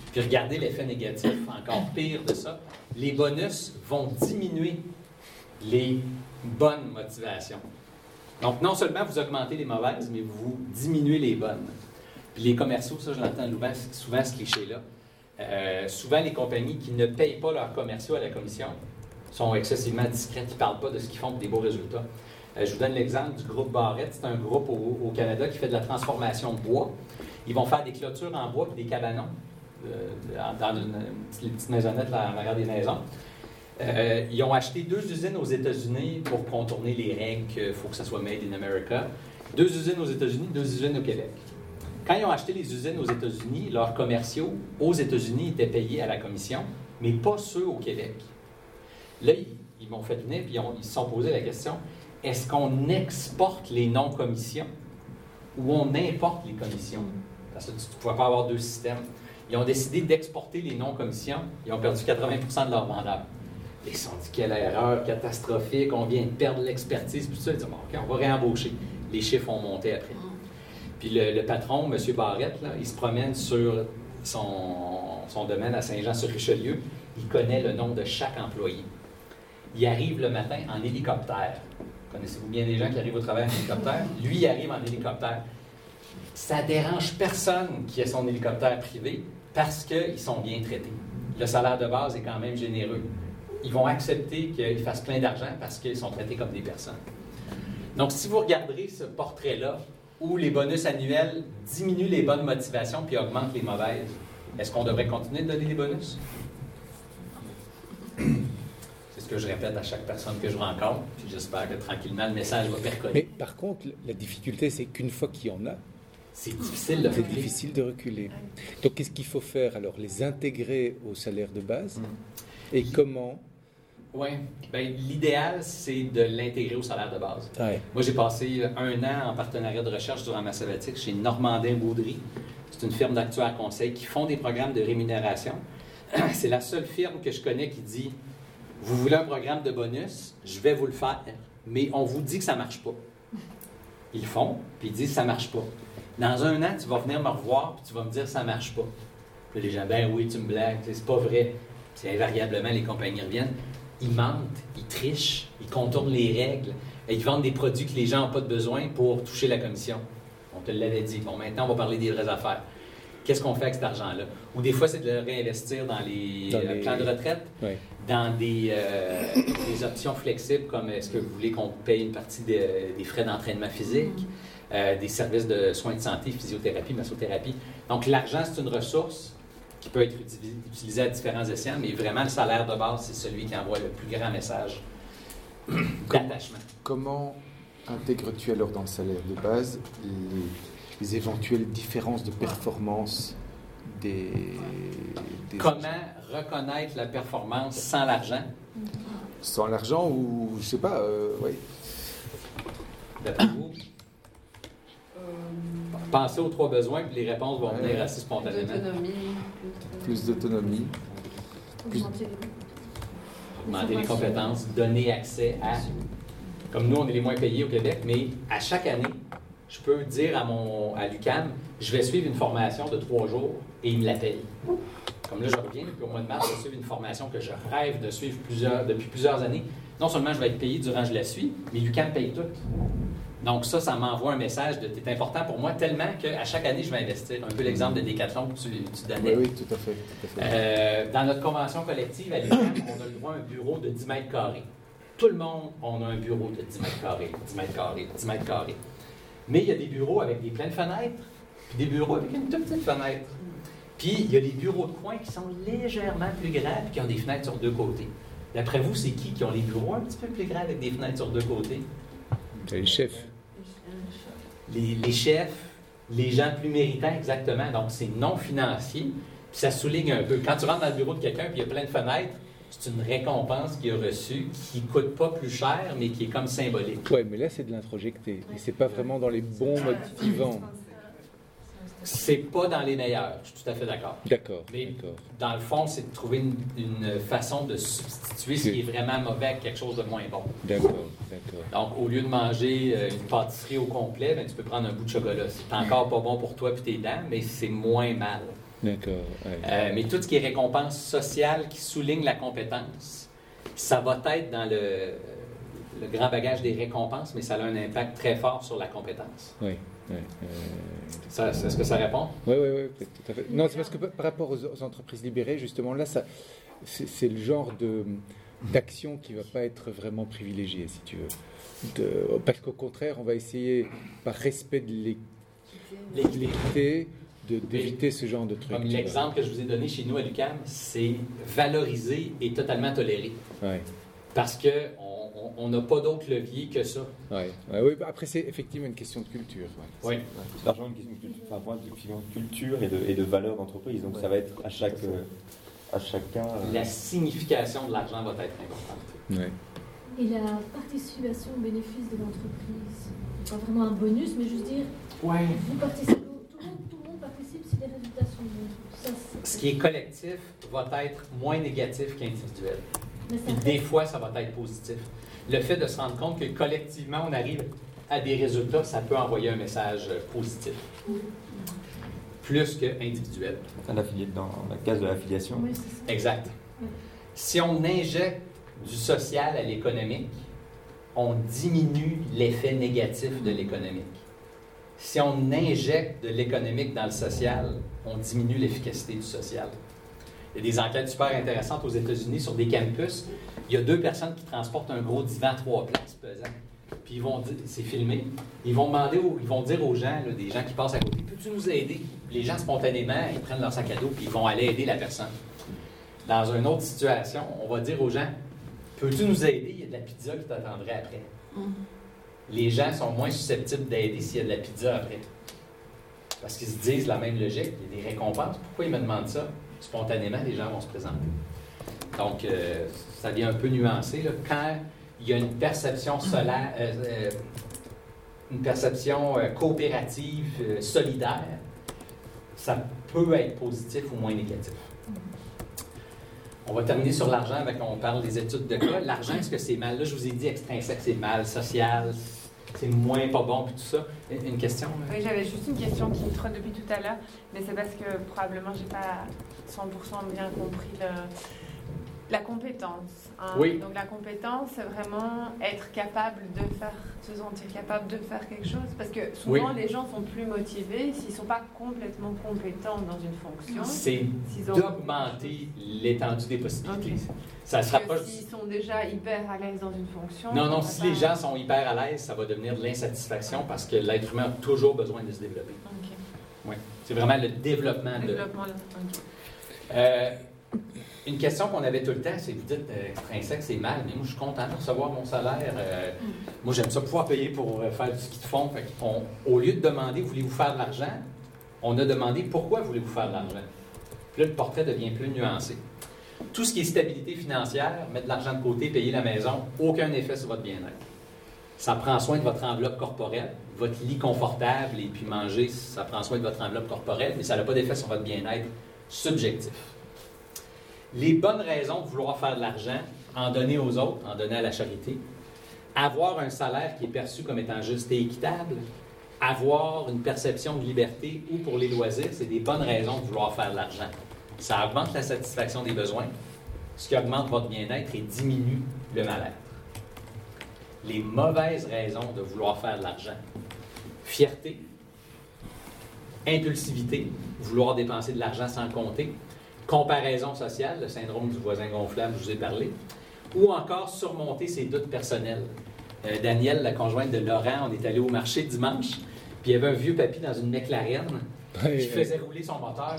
Puis regardez l'effet négatif, encore pire de ça. Les bonus vont diminuer les bonnes motivations. Donc, non seulement vous augmentez les mauvaises, mais vous diminuez les bonnes. Puis les commerciaux, ça, je l'entends souvent, ce cliché-là. Euh, souvent, les compagnies qui ne payent pas leurs commerciaux à la commission sont excessivement discrètes, qui ne parlent pas de ce qu'ils font pour des beaux résultats. Euh, je vous donne l'exemple du groupe Barrette. C'est un groupe au, au Canada qui fait de la transformation de bois. Ils vont faire des clôtures en bois et des cabanons euh, dans une, une petite maisonnette là, en arrière des maisons. Euh, ils ont acheté deux usines aux États-Unis pour contourner les règles qu'il faut que ça soit made in America. Deux usines aux États-Unis, deux usines au Québec. Quand ils ont acheté les usines aux États-Unis, leurs commerciaux aux États-Unis étaient payés à la commission, mais pas ceux au Québec. Là, ils, ils m'ont fait venir et ils, ils se sont posé la question, est-ce qu'on exporte les non-commissions ou on importe les commissions? Parce que tu ne pouvais pas avoir deux systèmes. Ils ont décidé d'exporter les non-commissions. Ils ont perdu quatre-vingts pour cent de leurs vendeurs. Ils se sont dit, quelle erreur catastrophique, on vient de perdre l'expertise. Puis tout ça, ils disent, bon, OK, on va réembaucher. Les chiffres ont monté après. Puis le, le patron, M. Barrette, là, il se promène sur son, son domaine à Saint-Jean-sur-Richelieu. Il connaît le nom de chaque employé. Il arrive le matin en hélicoptère. Connaissez-vous bien des gens qui arrivent au travail en hélicoptère? Lui, il arrive en hélicoptère. Ça ne dérange personne qui ait son hélicoptère privé parce qu'ils sont bien traités. Le salaire de base est quand même généreux. Ils vont accepter qu'ils fassent plein d'argent parce qu'ils sont traités comme des personnes. Donc, si vous regarderez ce portrait-là, où les bonus annuels diminuent les bonnes motivations puis augmentent les mauvaises, est-ce qu'on devrait continuer de donner des bonus? C'est ce que je répète à chaque personne que je rencontre, puis j'espère que tranquillement le message va percoler. Mais par contre, la difficulté, c'est qu'une fois qu'il y en a, c'est difficile de reculer. C'est difficile de reculer. Donc, qu'est-ce qu'il faut faire? Alors, les intégrer au salaire de base mmh. et comment? Oui. Bien, l'idéal, c'est de l'intégrer au salaire de base. Ouais. Moi, j'ai passé un an en partenariat de recherche durant ma sabbatique chez Normandin Baudry. C'est une firme d'actuaires conseils qui font des programmes de rémunération. C'est la seule firme que je connais qui dit « Vous voulez un programme de bonus, je vais vous le faire, mais on vous dit que ça ne marche pas. » Ils le font, puis ils disent « Ça ne marche pas. » Dans un an, tu vas venir me revoir, puis tu vas me dire « Ça ne marche pas. » Puis les gens « Ben oui, tu me blagues, c'est pas vrai. » Puis invariablement, les compagnies reviennent. Ils mentent, ils trichent, ils contournent les règles, et ils vendent des produits que les gens n'ont pas de besoin pour toucher la commission. On te l'avait dit. Bon, maintenant, on va parler des vraies affaires. Qu'est-ce qu'on fait avec cet argent-là? Ou des fois, c'est de le réinvestir dans les, dans les... plans de retraite, oui. dans des, euh, des options flexibles, comme est-ce que vous voulez qu'on paye une partie de, des frais d'entraînement physique, euh, des services de soins de santé, physiothérapie, massothérapie. Donc, l'argent, c'est une ressource qui peut être utilisé à différents escients, mais vraiment, le salaire de base, c'est celui qui envoie le plus grand message d'attachement. Comment intègres-tu alors dans le salaire de base les, les éventuelles différences de performance des, des... Comment reconnaître la performance sans l'argent? Sans l'argent ou, je sais pas, euh, oui. D'après vous? Pensez aux trois besoins, puis les réponses vont venir assez spontanément. Plus d'autonomie. Plus augmenter les compétences, donner accès à... Comme nous, on est les moins payés au Québec, mais à chaque année, je peux dire à, mon, à l'U Q A M, je vais suivre une formation de trois jours et ils me la payent. Comme là, je reviens, depuis au mois de mars, je vais suivre une formation que je rêve de suivre plusieurs, depuis plusieurs années. Non seulement je vais être payé durant que je la suis, mais l'U Q A M paye tout. Donc ça, ça m'envoie un message de « t'es important pour moi » tellement qu'à chaque année, je vais investir. Un peu l'exemple de Decathlon que tu, tu donnais. Oui, oui, tout à fait. Tout à fait. Euh, dans notre convention collective, à l'U Q A M, on a le droit à un bureau de dix mètres carrés. Tout le monde, on a un bureau de dix mètres carrés, dix mètres carrés, dix mètres carrés. Mais il y a des bureaux avec des pleines fenêtres, puis des bureaux avec une toute petite fenêtre. Puis il y a des bureaux de coin qui sont légèrement plus grands et qui ont des fenêtres sur deux côtés. D'après vous, c'est qui qui ont les bureaux un petit peu plus grands avec des fenêtres sur deux côtés? C'est les chefs. Les, les chefs, les gens plus méritants, exactement. Donc, c'est non financier. Puis ça souligne un peu. Quand tu rentres dans le bureau de quelqu'un et il y a plein de fenêtres, c'est une récompense qu'il a reçue qui ne coûte pas plus cher, mais qui est comme symbolique. Oui, mais là, c'est de l'introjecté. Et c'est pas vraiment dans les bons motivants. C'est pas dans les meilleurs, je suis tout à fait d'accord. D'accord. Mais d'accord. dans le fond, c'est de trouver une, une façon de substituer ce qui est vraiment mauvais à quelque chose de moins bon. D'accord, d'accord. Donc, au lieu de manger une pâtisserie au complet, ben, tu peux prendre un bout de chocolat. C'est encore pas bon pour toi et tes dents, mais c'est moins mal. D'accord. Ouais. Euh, mais tout ce qui est récompense sociale qui souligne la compétence, ça va être dans le, le grand bagage des récompenses, mais ça a un impact très fort sur la compétence. Oui. Oui. Euh... Ça, est-ce que ça répond? Oui, oui, oui, tout à fait. Non, c'est parce que par rapport aux, aux entreprises libérées, justement, là, ça, c'est, c'est le genre de, d'action qui ne va pas être vraiment privilégiée, si tu veux. De, parce qu'au contraire, on va essayer, par respect de l'équité, de, d'éviter ce genre de trucs. Comme l'exemple que je vous ai donné chez nous à l'U Q A M, c'est valoriser et totalement tolérer. Oui. Parce qu'on n'a pas d'autre levier que ça. Ouais. Ouais, oui. Après, c'est effectivement une question de culture. Ouais. Oui. C'est largement une question de culture, enfin, point de culture et de, et de valeur d'entreprise. Donc, ouais. Ça va être à, chaque, euh, à chacun. Euh... La signification de l'argent va être importante. Ouais. Et la participation au bénéfice de l'entreprise, pas vraiment un bonus, mais juste dire, ouais. vous participez, tout le monde, tout le monde participe si les résultats sont bons. Ça, Ce qui est collectif va être moins négatif qu'individuel. Puis des fois, ça va être positif. Le fait de se rendre compte que collectivement, on arrive à des résultats, ça peut envoyer un message positif. Plus qu'individuel. Dans la case de l'affiliation. Oui, c'est ça. Exact. Oui. Si on injecte du social à l'économique, on diminue l'effet négatif de l'économique. Si on injecte de l'économique dans le social, on diminue l'efficacité du social. Il y a des enquêtes super intéressantes aux États-Unis sur des campus. Il y a deux personnes qui transportent un gros divan trois places pesant. Puis ils vont dire, c'est filmé, ils vont demander, aux, ils vont dire aux gens, là, des gens qui passent à côté, peux-tu nous aider? Les gens spontanément, ils prennent leur sac à dos puis ils vont aller aider la personne. Dans une autre situation, on va dire aux gens, peux-tu nous aider? Il y a de la pizza qui t'attendrait après. Mm. Les gens sont moins susceptibles d'aider s'il y a de la pizza après. Parce qu'ils se disent la même logique, il y a des récompenses. Pourquoi ils me demandent ça? Spontanément, les gens vont se présenter. Donc, euh, ça vient un peu nuancé. Là. Quand il y a une perception solaire, euh, euh, une perception euh, coopérative, euh, solidaire, ça peut être positif ou moins négatif. On va terminer sur l'argent avec, on parle des études de cas. L'argent, est-ce que c'est mal? Là, je vous ai dit extrinsèque, c'est mal, social, c'est moins pas bon, puis tout ça. Une question? Là? Oui, j'avais juste une question qui me trotte depuis tout à l'heure, mais c'est parce que probablement j'ai pas cent pour cent bien compris le, la compétence. Hein. Oui. Donc la compétence, c'est vraiment être capable de faire, se sentir capable de faire quelque chose, parce que souvent oui. les gens sont plus motivés s'ils ne sont pas complètement compétents dans une fonction. C'est ont... d'augmenter l'étendue des possibilités. Okay. Ça se rapproche. S'ils sont déjà hyper à l'aise dans une fonction. Non, non, si pas... les gens sont hyper à l'aise, ça va devenir de l'insatisfaction parce que l'être humain a toujours besoin de se développer. Okay. Oui. C'est vraiment le développement le de. Développement, okay. euh, Une question qu'on avait tout le temps, c'est vous dites euh, extrinsèque, c'est mal, mais moi je suis content de recevoir mon salaire. Euh, mm. Moi j'aime ça pouvoir payer pour euh, faire du ski de fond. Fait qu'on, au lieu de demander voulez-vous faire de l'argent, on a demandé pourquoi voulez-vous faire de l'argent. Puis là le portrait devient plus nuancé. Tout ce qui est stabilité financière, mettre de l'argent de côté, payer la maison, aucun effet sur votre bien-être. Ça prend soin de votre enveloppe corporelle, votre lit confortable et puis manger, ça prend soin de votre enveloppe corporelle, mais ça n'a pas d'effet sur votre bien-être subjectif. Les bonnes raisons de vouloir faire de l'argent, en donner aux autres, en donner à la charité, avoir un salaire qui est perçu comme étant juste et équitable, avoir une perception de liberté ou pour les loisirs, c'est des bonnes raisons de vouloir faire de l'argent. Ça augmente la satisfaction des besoins, ce qui augmente votre bien-être et diminue le mal-être. Les mauvaises raisons de vouloir faire de l'argent, fierté, impulsivité, vouloir dépenser de l'argent sans compter, comparaison sociale, le syndrome du voisin gonflable, je vous ai parlé, ou encore surmonter ses doutes personnels. Euh, Danielle, la conjointe de Laurent, on est allé au marché dimanche, puis il y avait un vieux papy dans une McLaren qui faisait rouler son moteur,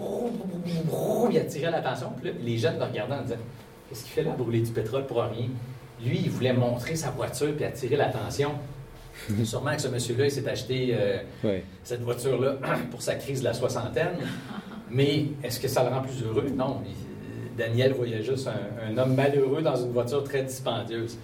il attirait l'attention, puis là, les jeunes le regardaient en disant « Qu'est-ce qu'il fait là, brûler du pétrole pour rien? » Lui, il voulait montrer sa voiture puis attirer l'attention. Sûrement que ce monsieur-là, il s'est acheté euh, ouais. cette voiture-là pour sa crise de la soixantaine. Mais est-ce que ça le rend plus heureux? Non. Daniel voyait juste un, un homme malheureux dans une voiture très dispendieuse.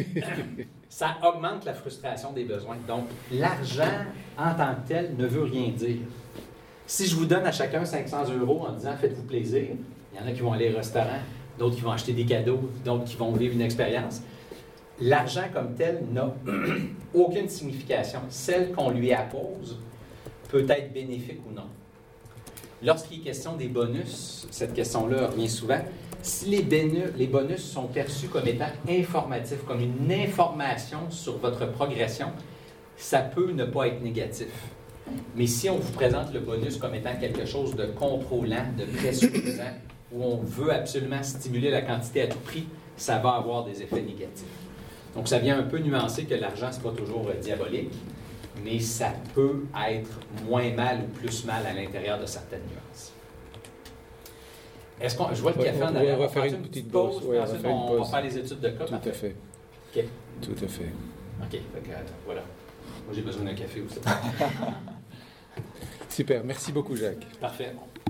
Ça augmente la frustration des besoins. Donc, l'argent en tant que tel ne veut rien dire. Si je vous donne à chacun cinq cents euros en disant « faites-vous plaisir », il y en a qui vont aller au restaurant, d'autres qui vont acheter des cadeaux, d'autres qui vont vivre une expérience. L'argent comme tel n'a aucune signification. Celle qu'on lui appose peut être bénéfique ou non. lorsqu'il est question des bonus, cette question-là revient souvent, si les bonus, les bonus sont perçus comme étant informatifs, comme une information sur votre progression, ça peut ne pas être négatif. Mais si on vous présente le bonus comme étant quelque chose de contrôlant, de pressurisant, où on veut absolument stimuler la quantité à tout prix, ça va avoir des effets négatifs. Donc, ça vient un peu nuancer que l'argent, ce n'est pas toujours euh, diabolique, mais ça peut être moins mal ou plus mal à l'intérieur de certaines nuances. Est-ce qu'on, je vois le café ouais, en arrière. On va faire une petite pause. pause ouais, ensuite, on, va on, pause. on va faire les études de cas. Tout à fait. OK. Tout à fait. OK. Fait que, attends, voilà. Moi, j'ai besoin d'un café aussi. Super. Merci beaucoup, Jacques. Parfait.